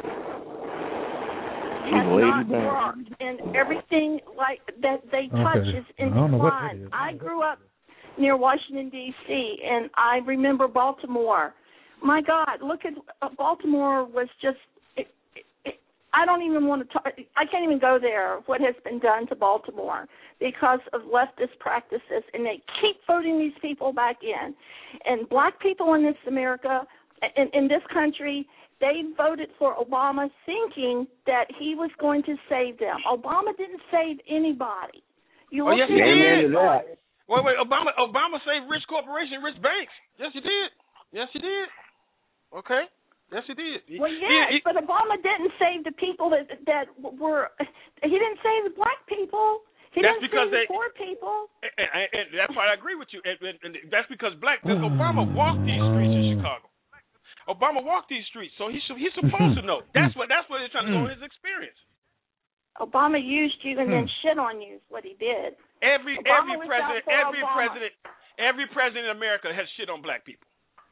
have not worked, and everything like that they touch Okay. is in I don't know what that decline. is. I grew up near Washington, D C, and I remember Baltimore. My God, look at uh, Baltimore was just, it, it, it, I don't even want to talk, I can't even go there, what has been done to Baltimore because of leftist practices, and they keep voting these people back in. And black people in this America, in, in this country, they voted for Obama thinking that he was going to save them. Obama didn't save anybody. You Oh, yes, he did. that. Wait, wait, Obama Obama saved rich corporations, rich banks. Yes, he did. Yes, he did. Okay. Yes, he did. He, Well, yes, he, he, but Obama didn't save the people that that were. He didn't save the black people. He That's didn't because save they- the poor people. and, and, and that's why I agree with you. And, and, and that's because black because Obama walked these streets in Chicago. Obama walked these streets, so he should, he's supposed to know. That's what that's what they're trying to go in his experience. Obama used you and then shit on you is what he did. Every Obama every was president out for every Obama. president every president in America has shit on black people.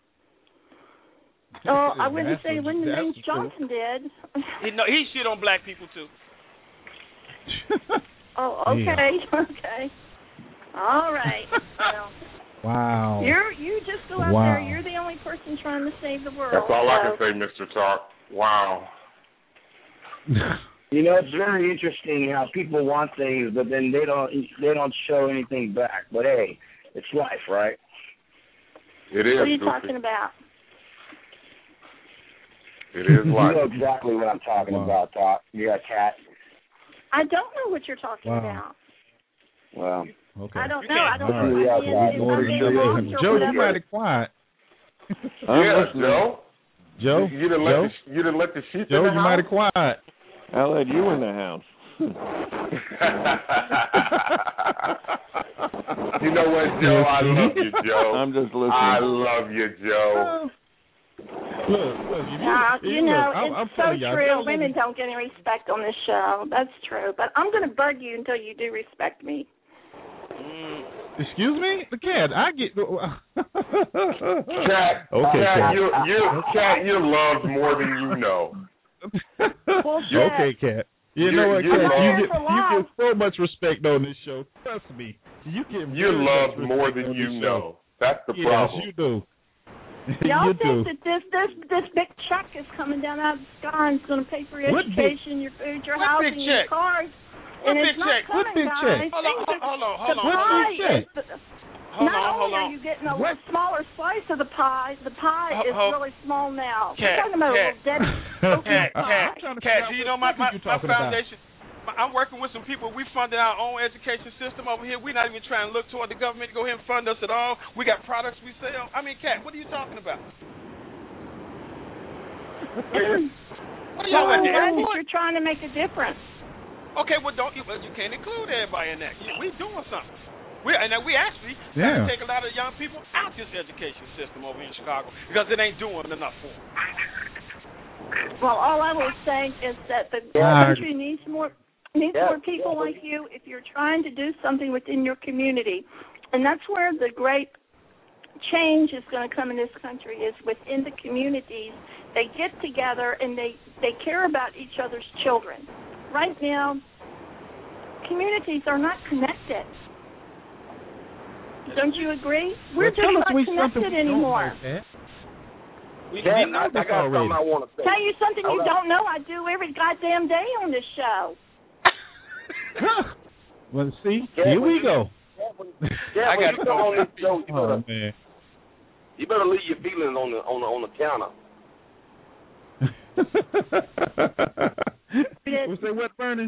Oh, I wouldn't That's say what- Lyndon that's Baines Johnson did. He no he shit on black people too. Oh, okay, okay, all right. Well, Wow. you're you just go out Wow. there. You're the only person trying to save the world. That's all I so- can say, Mister Talk. Wow. You know, it's very interesting how people want things, but then they don't they don't show anything back. But hey, it's life, right? It is. What are you Goofy. talking about? It is You life. know exactly what I'm talking Wow. about, Talk. You got cat. I don't know what you're talking Wow. about. Well, Okay. I don't You know. can't- I don't All know. right. I mean, Yeah, if Lord, I'm being Joe, wrong or Joe, you whatever. mighty quiet. I'm Yes, listening. Joe. Joe, You, you didn't let Joe, the you didn't let the sheep Joe, in the you mighty house. quiet. I let you in the house. You know what, Joe? I love you, Joe. I'm just listening. I love you, Joe. Look, look, if Yeah, you, you look, know, I'm, I'm it's so telling y'all, true. Joe, Women don't get any respect on this show. That's true. But I'm going to bug you until you do respect me. Excuse me, the cat. I get. Cat, Okay, Cat, Cat. you you Cat, you're loved more than you know. Bullshit. Okay, Cat. You, You- know what, you Cat? love- You get for you love. get so much respect on this show. Trust me, you get. You're very loved much more respect than on you this know. show. That's the Yes, problem. you do. Y'all you think do. that this this this big check is coming down out of the sky and it's going to pay for your What big- education, your food, your what housing, big your check? cars? What And big it's not check? coming, What big guys. check? Hold on, Things are- hold on, the hold on. What pie big check? is the- Hold Not on, hold only on. are you getting a What? smaller slice of the pie, the pie Ho- is ho- really small now. Cat, We're talking about cat. a little dead Cat, pie. cat, trying to cat. figure Do you out know what my, my, you my talking about. foundation? My, I'm working with some people. We funded our own education system over here. We're not even trying to look toward the government to go ahead and fund us at all. We got products we sell. I mean, cat, what are you talking about? What are Well, y'all I'm at the glad that airport? you're trying to make a difference. Okay, well, don't you? Well, you can't include everybody in that. You- We doing something. We and then we actually Yeah. trying to take a lot of young people out this education system over here in Chicago because it ain't doing enough for them. Well, all I will say is that the Yeah. country needs more needs Yeah. more people like you if you're trying to do something within your community, and that's where the great change is going to come in this country is within the communities. They get together and they they care about each other's children. Right now, communities are not connected. Don't you agree? We're Well, just tell us not we something connected we don't anymore. know, Cat. We, Yeah, we know I, this I got already. something I want to say. Tell you something you Hold don't know. I do every goddamn day on this show. Well, see, Yeah, here when we you- go. Yeah, I when got you come on this show, you Oh better, man. you better leave your feelings on the on the on the counter. Would you say what, Vernon?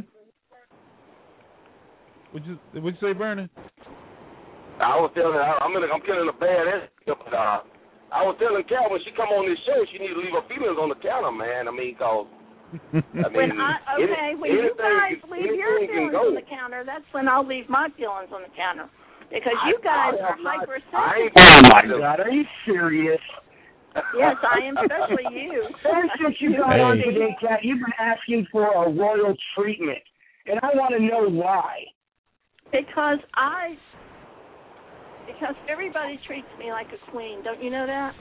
Would you would you say Vernon? I was telling her I'm in a, I'm killing a bad ass, but uh, I was telling Cal when she come on this show, she need to leave her feelings on the counter, man. I mean, cause I mean, When I okay, any, when you guys anything- leave your anything can feelings go. on the counter, that's when I'll leave my feelings on the counter. Because you guys I are have not- hypersensitive. Oh my God, are you serious? Yes, I am, especially you. Ever since you got Hey. on today, Kat, you've been asking for a royal treatment, and I want to know why. Because I, because everybody treats me like a queen. Don't you know that?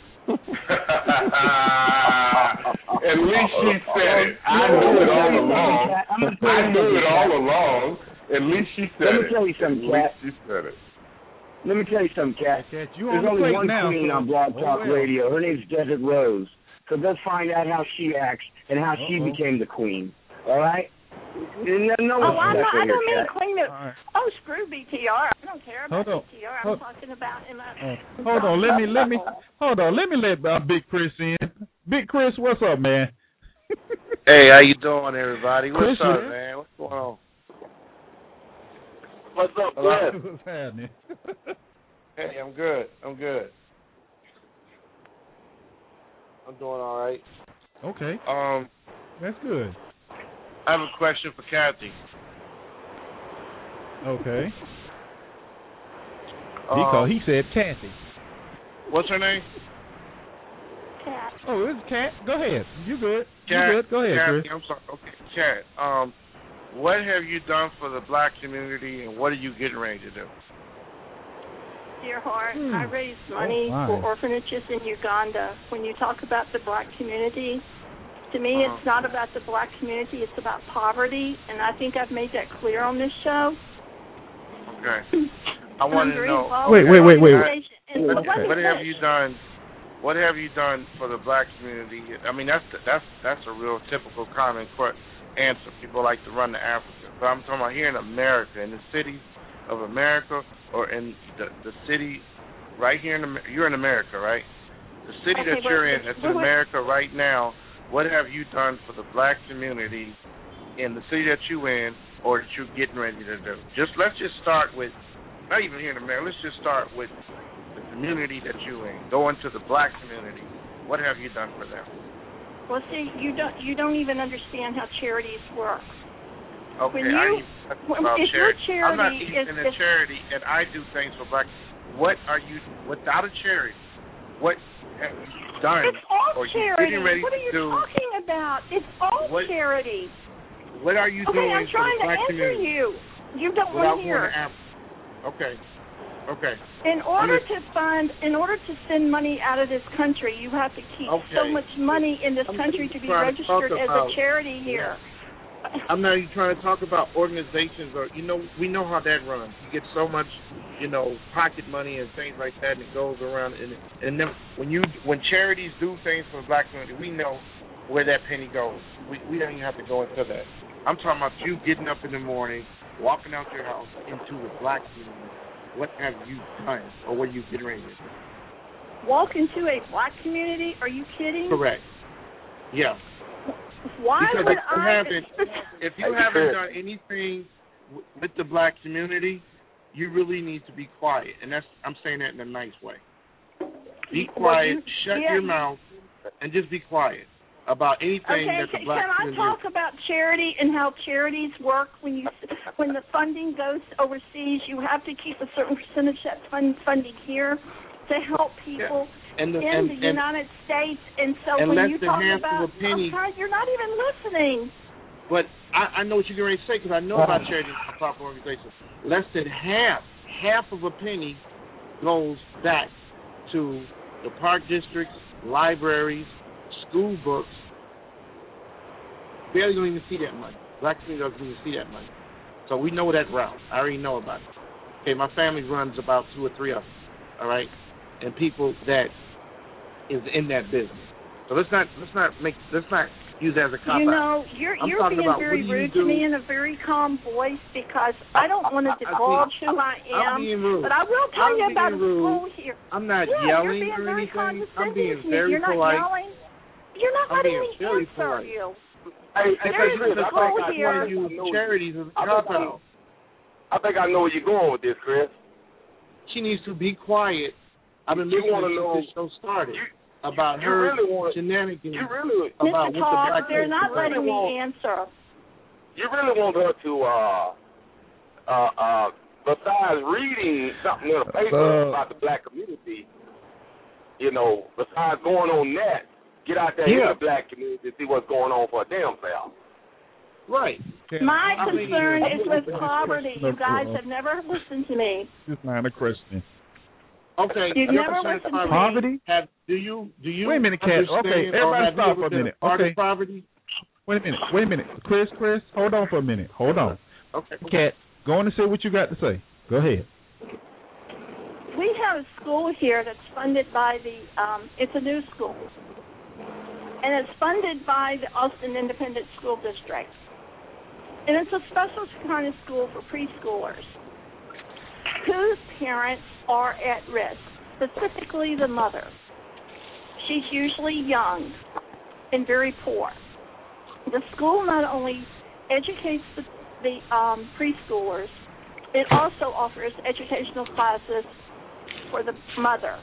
At least she said it. I knew it all along. I knew it all along. At least she said it. Let me tell you something, At least Kat. she said it. Let me tell you something, Kat. Kat, you There's on the only plate one now, queen so- on Blog oh, Talk well. Radio. Her name's Desert Rose. So go find out how she acts and how she Uh-oh. became the queen. All right? No, no Oh, one's I'm not, special I don't here, mean Kat. queen. Of, All right. oh, screw B T R. I don't care about Hold on. B T R. I'm Hold- talking about. Am I, Uh, hold on, let me let me hold on, let me let uh, Big Chris in. Big Chris, what's up, man? Hey, how you doing, everybody? What's Chris, up, man? man? What's going on? What's up, Hello? Chris? What's happening? Hey, I'm good. I'm good. I'm doing all right. Okay, Um, that's good. I have a question for Kathy. Okay. Um, He called. He said Kathy. What's her name? Cat. Oh, it's Kat. Go ahead. You good? Kat. You good? Go ahead, Kathy, Chris. I'm sorry. Okay, Kat. Um, what have you done for the black community, and what are you getting ready to do? Dear heart, Hmm. I raise money Oh, my. for orphanages in Uganda. When you talk about the black community, to me Uh-huh. it's not about the black community, it's about poverty, and I think I've made that clear on this show. Okay. I want to know. Wait, wait, wait, wait, wait. And What, so let me what have finish. you done? What have you done for the black community? I mean, that's that's that's a real typical common que- answer. People like to run to Africa, but I'm talking about here in America, in the cities of America, or in the the city right here in Amer- you're in America, right? The city Okay, that but- you're in, that's in but- America right now. What have you done for the black community in the city that you in, or that you're getting ready to do? Just let's just start with, not even here in America. Let's just start with the community that you in. Go into the black community. What have you done for them? Well, see, you don't you don't even understand how charities work. Okay, When you- I ain't even when- about if your charity. I'm not charity even is- in a is- charity, and I do things for black. What are you without a charity? What have you done? It's all or you charity. getting ready What are to you do? talking about? It's all What- charity. What are you Okay, doing I'm for trying the to black answer community? you. You don't Without want to going hear. to Africa. Okay. Okay. In order I'm to fund, in order to send money out of this country, you have to keep Okay. so much money in this I'm country to be trying to talk registered as about- a charity here. I'm not even trying to talk about organizations or, you know, we know how that runs. You get so much, you know, pocket money and things like that, and it goes around. And, and then when you when charities do things for the black community, we know where that penny goes. We we don't even have to go into that. I'm talking about you getting up in the morning, walking out your house into the black community. What have you done, or what are you getting ready to do? Walk into a black community? Are you kidding? Correct. Yeah. Why Because would if you I? haven't, if you haven't done anything w- with the black community, you really need to be quiet, and that's I'm saying that in a nice way. Be Well, quiet, you- shut yeah, your you- mouth, and just be quiet about anything Okay, that the can, black can I community. talk about charity and how charities work? When you, when the funding goes overseas, you have to keep a certain percentage of that fund, funding here to help people And the, in and, the and, United States. And so and when less you than talk half about, of a penny- I'm trying, you're not even listening. But I, I know what you're getting ready to say because I know about charities and proper organizations. Less than half, half of a penny goes back to the park districts, libraries, school books. Barely don't even see that money. Black community doesn't even see that money. So we know that route. I already know about it. Okay, my family runs about two or three of them, all right? And people that is in that business. So let's not let's not make let's not use that as a cop out. You know, you're I'm you're talking being about very what do you rude do? to me in a very calm voice because I don't want to divulge who I I'm am. being rude. But I will tell I'm you about a being rude. school here. I'm not yeah, yelling you're being or very anything. condescending I'm being to me. very You're not polite. yelling. You're not I'm letting being me very answer polite. you. Hey, hey, There is Chris, a I school think I here. want to use charities as a I cop think I- out. I think I know where you're going with this, Chris. She needs to be quiet. I've been You listening wanna since know- this show started about you her really wanna- shenanigans You really, about Mister what the Todd, black they're folks not do. letting me answer. you really want her to, uh, uh, uh, besides reading something in a paper Uh, about the black community, you know, besides going on that, get out there Yeah. in the black community and see what's going on for a damn self. Right. My I mean, concern yeah. is with poverty. You guys have never listened to me. Just not a question. Okay. You've your never percent listened to me. Poverty? Have do you do you Wait a minute, Kat. understand Okay, or everybody have you stop ever for a been minute. part Okay. of poverty? Wait a minute. Wait a minute. Chris, Chris, hold on for a minute. Hold on. Okay. Kat, go on and say what you got to say. Go ahead. We have a school here that's funded by the, um, it's a new school. And it's funded by the Austin Independent School District. And it's a special kind of school for preschoolers whose parents are at risk, specifically the mother. She's usually young and very poor. The school not only educates the, the um, preschoolers, it also offers educational classes for the mother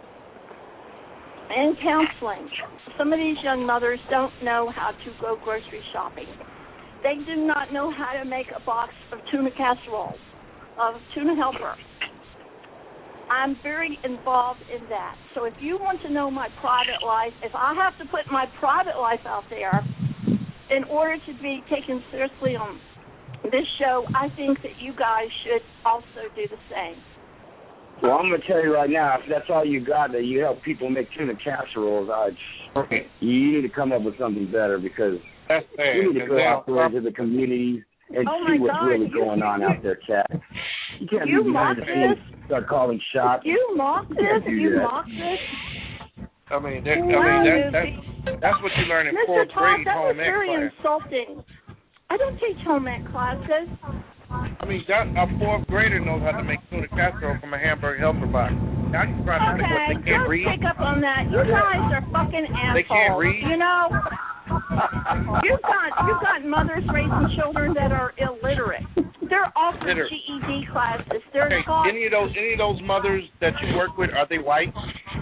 and counseling. Some of these young mothers don't know how to go grocery shopping. They do not know how to make a box of tuna casserole, of tuna helper. I'm very involved in that. So if you want to know my private life, if I have to put my private life out there in order to be taken seriously on this show, I think that you guys should also do the same. Well, I'm going to tell you right now, if that's all you got, that you help people make tuna casseroles, I, you need to come up with something better because That's fair. you need to go Then- out there into the communities and Oh, see my what's God, really you- going on out there, Kat. You can't You be behind the mock scenes and start calling shots. You mock this, can't do you that. mock this. I mean, that, I Wow, mean that, Lucy. that, that's what you learn in Mister fourth Todd, grade that was home ec very class. insulting. I don't teach home ec classes. I mean, that, a fourth grader knows how to make tuna casserole from a hamburger helper box. Now you trying to say what Okay, they can't just read? pick up on that. You guys are fucking assholes. They can't read? You know, you've got you've got mothers raising children that are illiterate. They're offering Literate. G E D classes. They're Okay, taught. any of those any of those mothers that you work with, are they white?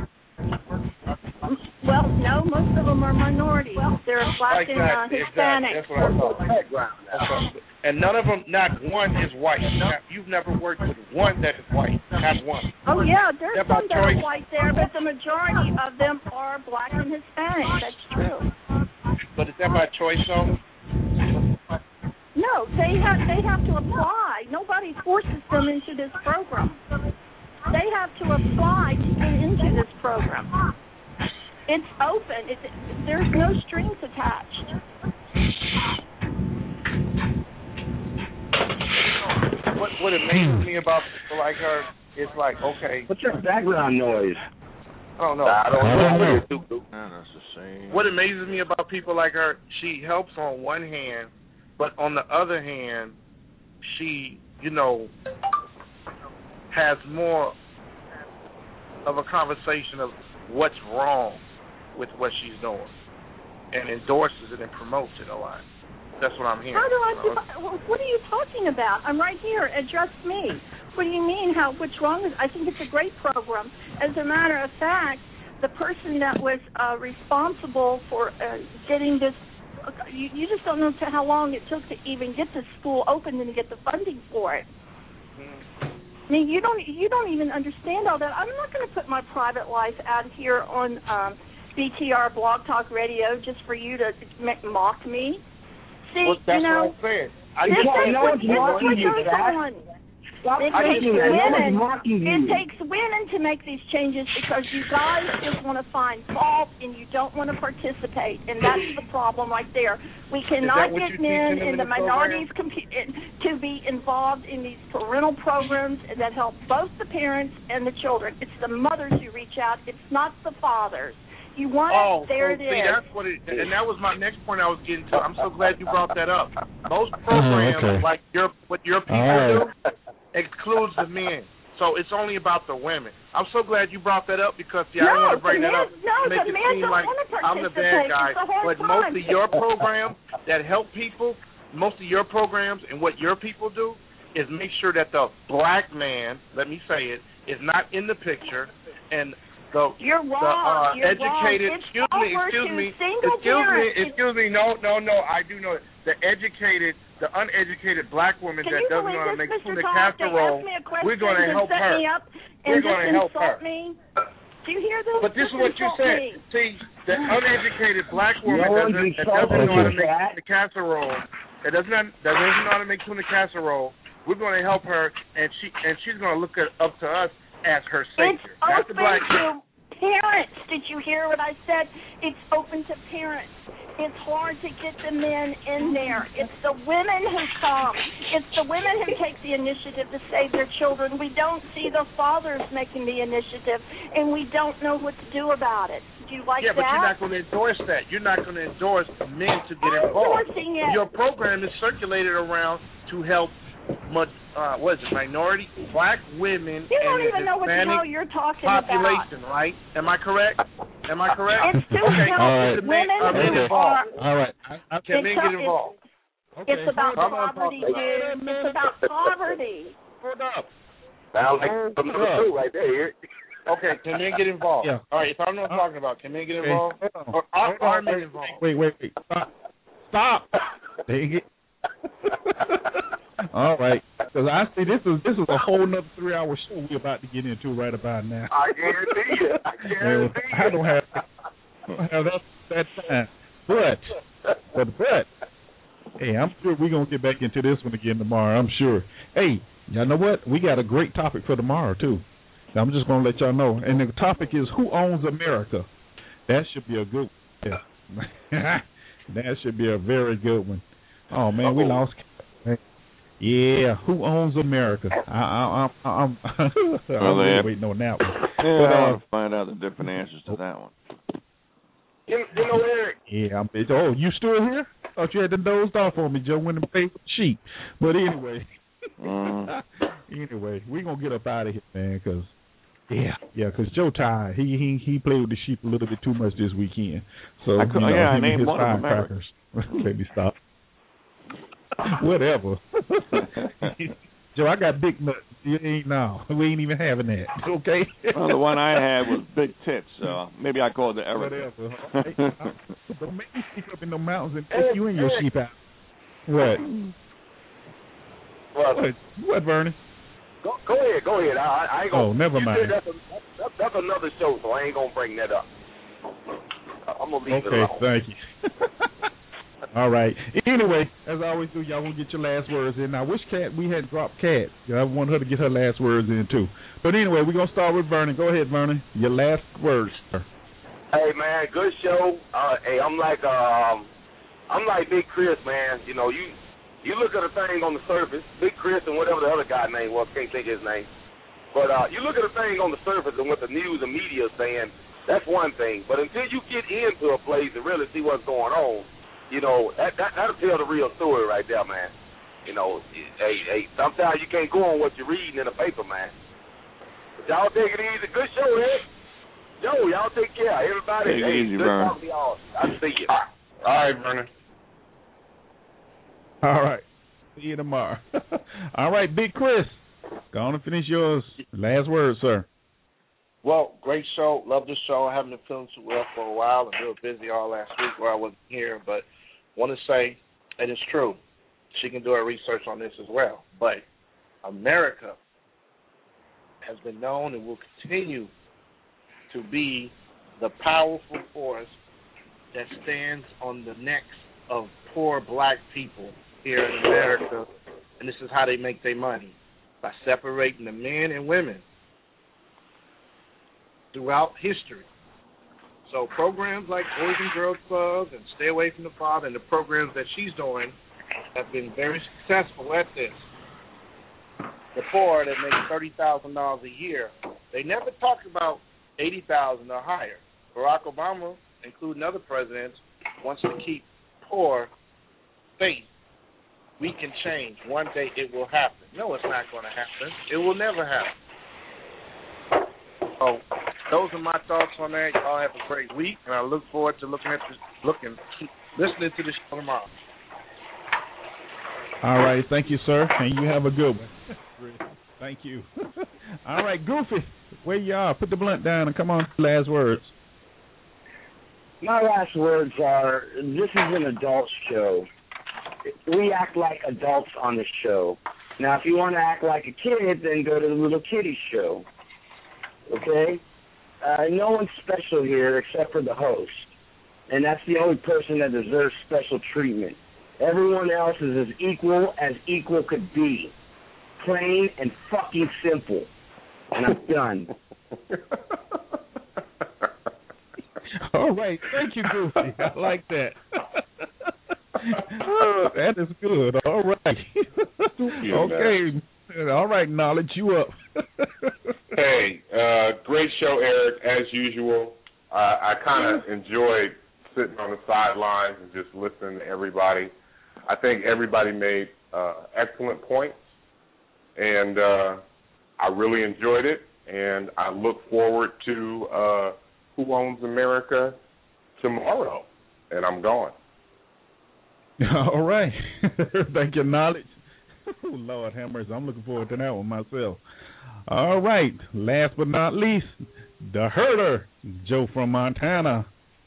Well, no, most of them are minorities. They're black and uh, Exactly, Hispanic. exactly. That's what I'm talking about. That's what- And none of them, not one is white. Now, you've never worked with one that is white. Not one. Oh yeah, there's Is that by some that are choice? white there, but the majority of them are black and Hispanic. That's true. But is that by choice, though? No, they have they have to apply. Nobody forces them into this program. They have to apply to get into this program. It's open. It's, there's no strings attached. What what amazes me about people like her is like, okay, What's your background noise? I don't know. I don't know. Man, that's the same. What amazes me about people like her, she helps on one hand, but on the other hand, she, you know, has more of a conversation of what's wrong with what she's doing and endorses it and promotes it a lot. That's what I'm hearing. How do I? you know? Do, what are you talking about? I'm right here. Address me. What do you mean? How? What's wrong with? I think it's a great program. As a matter of fact, the person that was uh, responsible for uh, getting this, uh, you, you just don't know how long it took to even get the school open and to get the funding for it. I mean, you don't you don't even understand all that. I'm not going to put my private life out here on um, B T R Blog Talk Radio just for you to make, mock me. See, Well, that's you know, what I'm saying. I this can't is know what, it's this is mocking what you, goes Kat. on. Stop It fighting takes that. No one's women. mocking It you. takes women to make these changes because you guys just want to find fault and you don't want to participate, and that's the problem right there. We cannot what get you're men teaching them and in the the program? minorities compu- in- to be involved in these parental programs that help both the parents and the children. It's the mothers who reach out. It's not the fathers. You want oh, it? There oh, it see, is. that's what it, and that was my next point I was getting to. I'm so glad you brought that up. Most programs, oh, okay. like your what your people right. do, excludes the men. So it's only about the women. I'm so glad you brought that up because see, I no, don't want to bring men, that up no, to make the it men seem don't like want to I'm the bad guy. But most of your programs that help people, most of your programs and what your people do is make sure that the black man, let me say it, is not in the picture, and the You're wrong. the uh, You're educated wrong. excuse me, excuse me, excuse me, excuse me, no, no, no, I do know it. The educated, the uneducated black woman Can that you doesn't believe know how to this, make Mister tuna Todd? casserole, They asked me a question we're going to and help set her. me up and We're just going to help insult her. Me. Do you hear this? But this just is what you said. Me. See, the uneducated black woman No, doesn't, you that doesn't know how to make that. tuna casserole, that doesn't that doesn't know how to make tuna casserole. We're going to help her, and she and she's going to look at, up to us as her savior, It's not the open black to parents. Did you hear what I said? It's open to parents. It's hard to get the men in there. It's the women who come. It's the women who take the initiative to save their children. We don't see the fathers making the initiative, and we don't know what to do about it. Do you like yeah, that? but you're not going to endorse that. You're not going to endorse men to get I'm involved. endorsing it. Your program is circulated around to help, uh, what is it, minority black women You don't and even know what the Hispanic hell you're talking population, about. right? Am I correct? Am I correct? It's to okay. help All right. women Are men who involved? are. All right. I, I, Can men It's get a- involved? okay. It's about Come on, poverty, talk dude. It's about poverty. Hold up. Sounds like some number two right there. Okay, can men get involved? Yeah. All right, if I don't know what I'm talking about, can men get Okay. involved? Hold on. Or are, Hold on. are men involved? Wait, wait, wait. Stop. Stop. Dang it. All right. Because I see this is this is a whole nother three hour show we're about to get into right about now. I guarantee you. I guarantee you. I don't have I don't have that that time. But but but hey, I'm sure we're gonna get back into this one again tomorrow, I'm sure. Hey, y'all know what? We got a great topic for tomorrow too. I'm just gonna let y'all know. And the topic is who owns America? That should be a good one. Yeah. That should be a very good one. Oh man, we lost. Yeah, who owns America? I, I, I, I'm, I'm Well, really yeah. waiting on that one. Yeah, But, I uh, want to find out the different answers to that one. You, you know, Eric. Yeah, I'm, oh, you still here? Thought you had them dozed off on me, Joe, when the paid for the sheep. But anyway, Mm. anyway, we're gonna get up out of here, man, because yeah, yeah, because Joe tired. He he he played with the sheep a little bit too much this weekend. So I could- you know, yeah, I him and named his one of them firecrackers. Let me stop. Whatever. Joe, I got big nuts. You ain't no. We ain't even having that. Okay. Well, the one I had was big tits, so maybe I called it Erica. Whatever. Hey, don't make me stick up in the mountains and take you and your sheep out. What? Well, What? What, Vernon? go, go ahead, go ahead. I, I ain't gonna. Oh, never you mind. said That's, a, that's, that's another show, so I ain't gonna bring that up. I'm gonna leave it Okay, alone. thank you. All right. Anyway, as I always do, y'all want to get your last words in. Now, I wish Kat we had dropped Kat. I want her to get her last words in too. But anyway, we're gonna start with Vernon. Go ahead, Vernon. Your last words, sir. Hey man, good show. Uh, hey, I'm like um, I'm like Big Chris, man. You know, you you look at a thing on the surface, Big Chris and whatever the other guy name was, can't think of his name. But uh, you look at a thing on the surface and what the news and media is saying, that's one thing. But until you get into a place and really see what's going on, you know, that, that that'll tell the real story right there, man. You know, hey, hey, sometimes you can't go on what you're reading in a paper, man. But y'all take it easy. Good show, Ed. Joe, y'all take care. Everybody, Take it hey, easy, good Vern. talking to y'all. I'll see you. All right, Vernon. All right. See you tomorrow. All right, Big Chris. Go on and finish yours. Last words, sir. Well, great show. Love the show. I haven't been feeling too well for a while and real busy all last week where I wasn't here. But want to say it is true. She can do her research on this as well. But America has been known and will continue to be the powerful force that stands on the necks of poor black people here in America. And this is how they make their money, by separating the men and women throughout history. So programs like Boys and Girls Clubs and Stay Away from the Father and the programs that she's doing have been very successful at this. The poor that make thirty thousand dollars a year, they never talk about eighty thousand dollars or higher. Barack Obama, including other presidents, wants to keep poor faith. We can change. One day it will happen. No, it's not going to happen. It will never happen. So those are my thoughts on that. Y'all have a great week, and I look forward to looking at this, looking, listening to the show tomorrow. All right, thank you, sir, and you have a good one. Thank you. All right, Goofy, where you are? Put the blunt down and come on. Last words. My last words are: this is an adult show. We act like adults on the show. Now, if you want to act like a kid, then go to the Little Kitty show. Okay? Uh, no one's special here except for the host. And that's the only person that deserves special treatment. Everyone else is as equal as equal could be. Plain and fucking simple. And I'm done. All right. Thank you, Goofy. I like that. Oh, that is good. All right. Okay. All right, Knowledge, you up. Hey, uh, great show, Eric, as usual. Uh, I kind of enjoyed sitting on the sidelines and just listening to everybody. I think everybody made uh, excellent points, and uh, I really enjoyed it, and I look forward to uh, Who Owns America tomorrow, and I'm gone. All right. Thank you, Knowledge. Oh, Lord have mercy. I'm looking forward to that one myself. All right. Last but not least, the herder, Joe from Montana.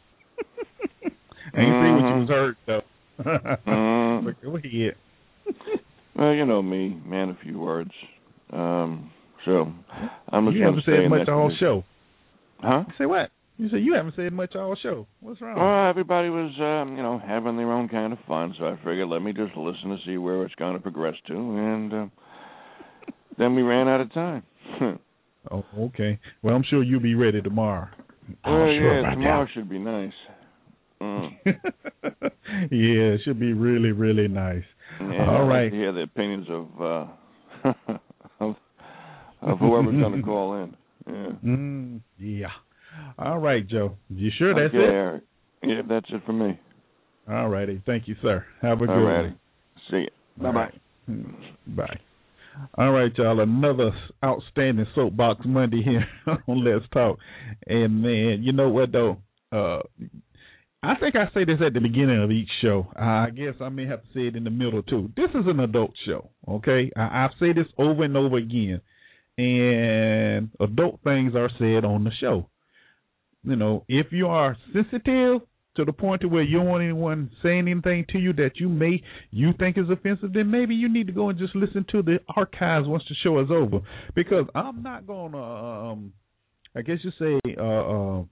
Ain't mm-hmm. see what you was hurt, though. mm-hmm. But go ahead. Well, you know me, man, a few words. Um, so I'm just You haven't said much all to show. Huh? Say what? You said you haven't said much all show. What's wrong? Well, everybody was, um, you know, having their own kind of fun, so I figured let me just listen to see where it's going to progress to, and uh, then we ran out of time. Oh, okay. Well, I'm sure you'll be ready tomorrow. Well, oh, sure yeah, right tomorrow now. should be nice. Mm. Yeah, it should be really, really nice. Yeah, all I'd right. like to hear the opinions of uh, of, of whoever's going to call in. Yeah. Mm, yeah. All right, Joe. You sure that's okay, it? Eric. Yeah, that's it for me. All righty. Thank you, sir. Have a good All righty. one. See you. Bye-bye. Right. Bye. All right, y'all. Another outstanding Soapbox Monday here on Let's Talk. And, man, you know what, though? Uh, I think I say this at the beginning of each show. I guess I may have to say it in the middle, too. This is an adult show, okay? I, I've said this over and over again. And adult things are said on the show. You know, if you are sensitive to the point to where you don't want anyone saying anything to you that you may you think is offensive, then maybe you need to go and just listen to the archives once the show is over. Because I'm not going to, um, I guess you say, uh, uh,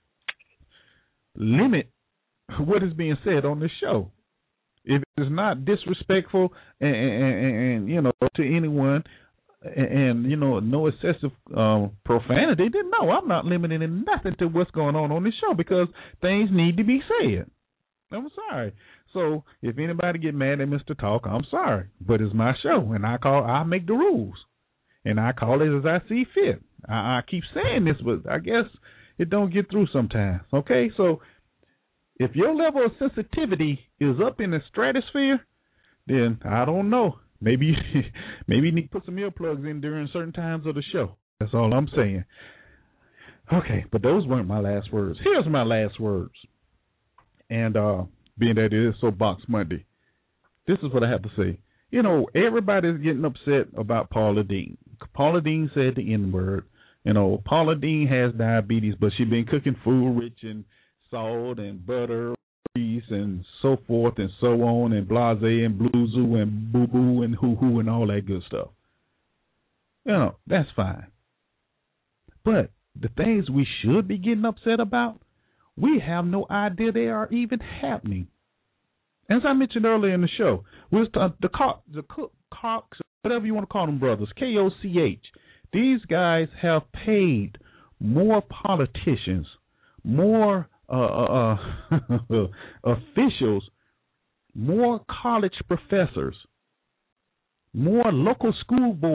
limit what is being said on this show. If it's not disrespectful and, and, and you know, to anyone, and, and, you know, no excessive um, profanity, then no, I'm not limiting nothing to what's going on on this show because things need to be said. I'm sorry. So if anybody get mad at Mister Talk, I'm sorry. But it's my show, and I call, I make the rules. And I call it as I see fit. I, I keep saying this, but I guess it don't get through sometimes. Okay? So if your level of sensitivity is up in the stratosphere, then I don't know. Maybe maybe you need to put some earplugs in during certain times of the show. That's all I'm saying. Okay, but those weren't my last words. Here's my last words. And uh, being that it is Soapbox Monday, this is what I have to say. You know, everybody's getting upset about Paula Deen. Paula Deen said the N-word. You know, Paula Deen has diabetes, but she's been cooking food rich in salt and butter, and so forth and so on, and blase and blue zoo and boo boo and hoo hoo and all that good stuff. You know, that's fine. But the things we should be getting upset about, we have no idea they are even happening. As I mentioned earlier in the show, with the the Cox, the Cox, whatever you want to call them, brothers, K O C H, these guys have paid more politicians, more Uh, uh, officials, more college professors, more local school board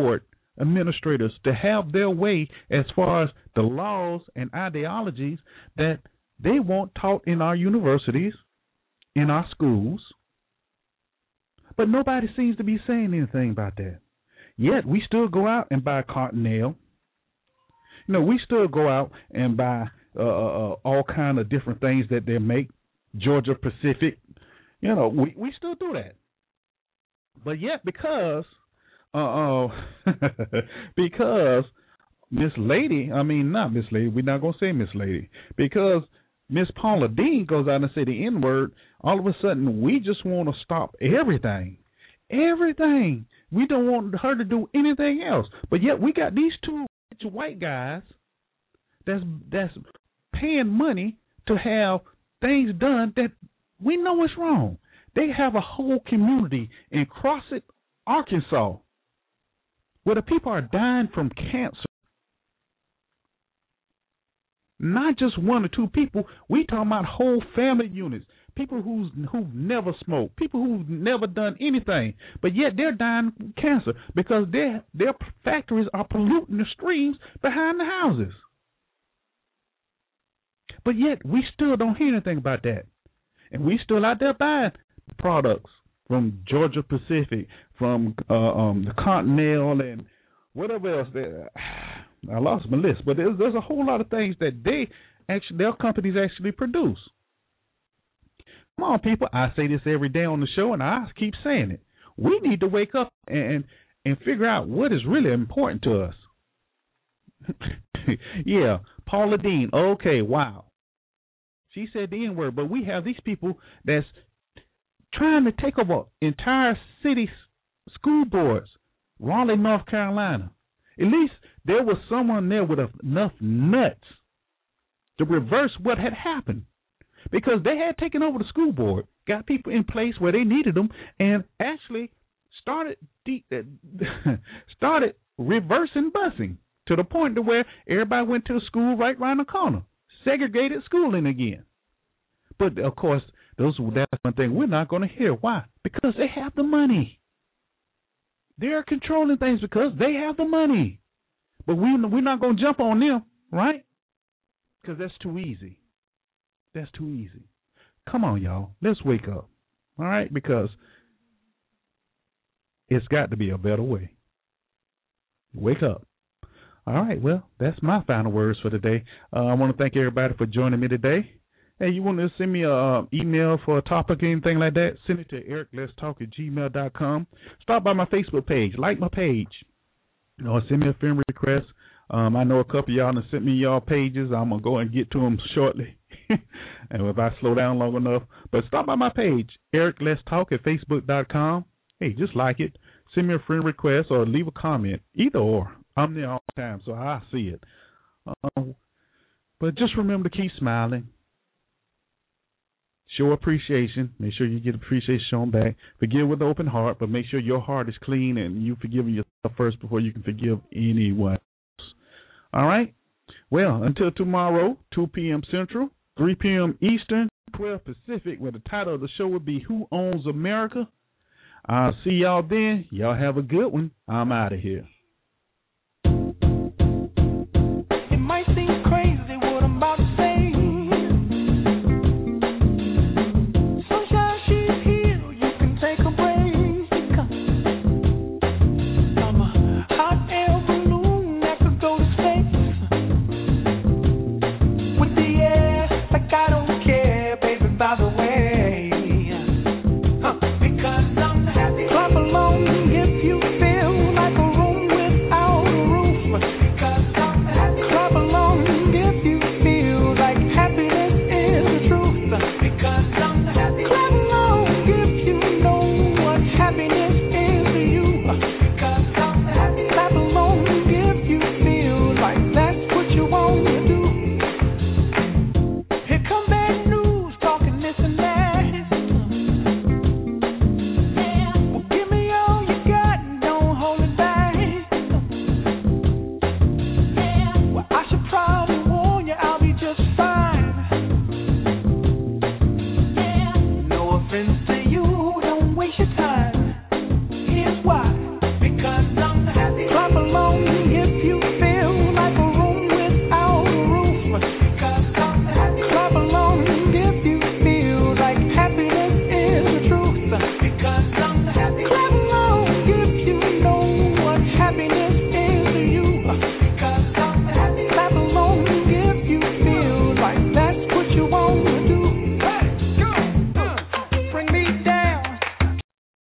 administrators to have their way as far as the laws and ideologies that they want taught in our universities, in our schools. But nobody seems to be saying anything about that. Yet we still go out and buy Cottonelle. You know, we still go out and buy uh, uh, all kind of different things that they make, Georgia Pacific. You know, we, we still do that. But yet because uh, uh because Miss Lady, I mean not Miss Lady, we're not gonna say Miss Lady, because Miss Paula Deen goes out and say the N word, all of a sudden we just want to stop everything. Everything. We don't want her to do anything else. But yet we got these two white guys that's that's paying money to have things done that we know is wrong. They have a whole community in Crossett, Arkansas, where the people are dying from cancer. Not just one or two people. We talking about whole family units. People who's who've never smoked. People who've never done anything. But yet they're dying from cancer because their their factories are polluting the streams behind the houses. But yet we still don't hear anything about that. And we still out there buying products from Georgia Pacific, from uh, um, the Cottonelle and whatever else. There. I lost my list, but there's, there's a whole lot of things that they actually, their companies actually produce. Come on, people! I say this every day on the show, and I keep saying it. We need to wake up and and figure out what is really important to us. Yeah, Paula Deen. Okay, wow. She said the N word, but we have these people that's trying to take over entire city school boards, Raleigh, North Carolina. At least there was someone there with enough nuts to reverse what had happened, because they had taken over the school board, got people in place where they needed them, and actually started de- started reversing busing to the point to where everybody went to a school right around the corner. Segregated schooling again. But, of course, those that's one thing we're not going to hear. Why? Because they have the money. They're controlling things because they have the money. But we, we're not going to jump on them, right? Because that's too easy. That's too easy. Come on, y'all. Let's wake up, all right? Because it's got to be a better way. Wake up. All right, well, that's my final words for today. Uh, I want to thank everybody for joining me today. Hey, you want to send me an email for a topic or anything like that? Send it to eric let's talk at gmail dot com. Stop by my Facebook page. Like my page. You know, send me a friend request. Um, I know a couple of y'all have sent me y'all pages. I'm going to go and get to them shortly. And if I slow down long enough. But stop by my page, Eric Let's Talk at facebook dot com. Hey, just like it. Send me a friend request or leave a comment. Either or. I'm there all the time, so I see it. Um, but just remember to keep smiling. Show appreciation. Make sure you get appreciation shown back. Forgive with an open heart, but make sure your heart is clean and you forgive yourself first before you can forgive anyone else. All right? Well, until tomorrow, two p.m. Central, three p.m. Eastern, twelve Pacific, where the title of the show would be Who Owns America? I'll see y'all then. Y'all have a good one. I'm out of here.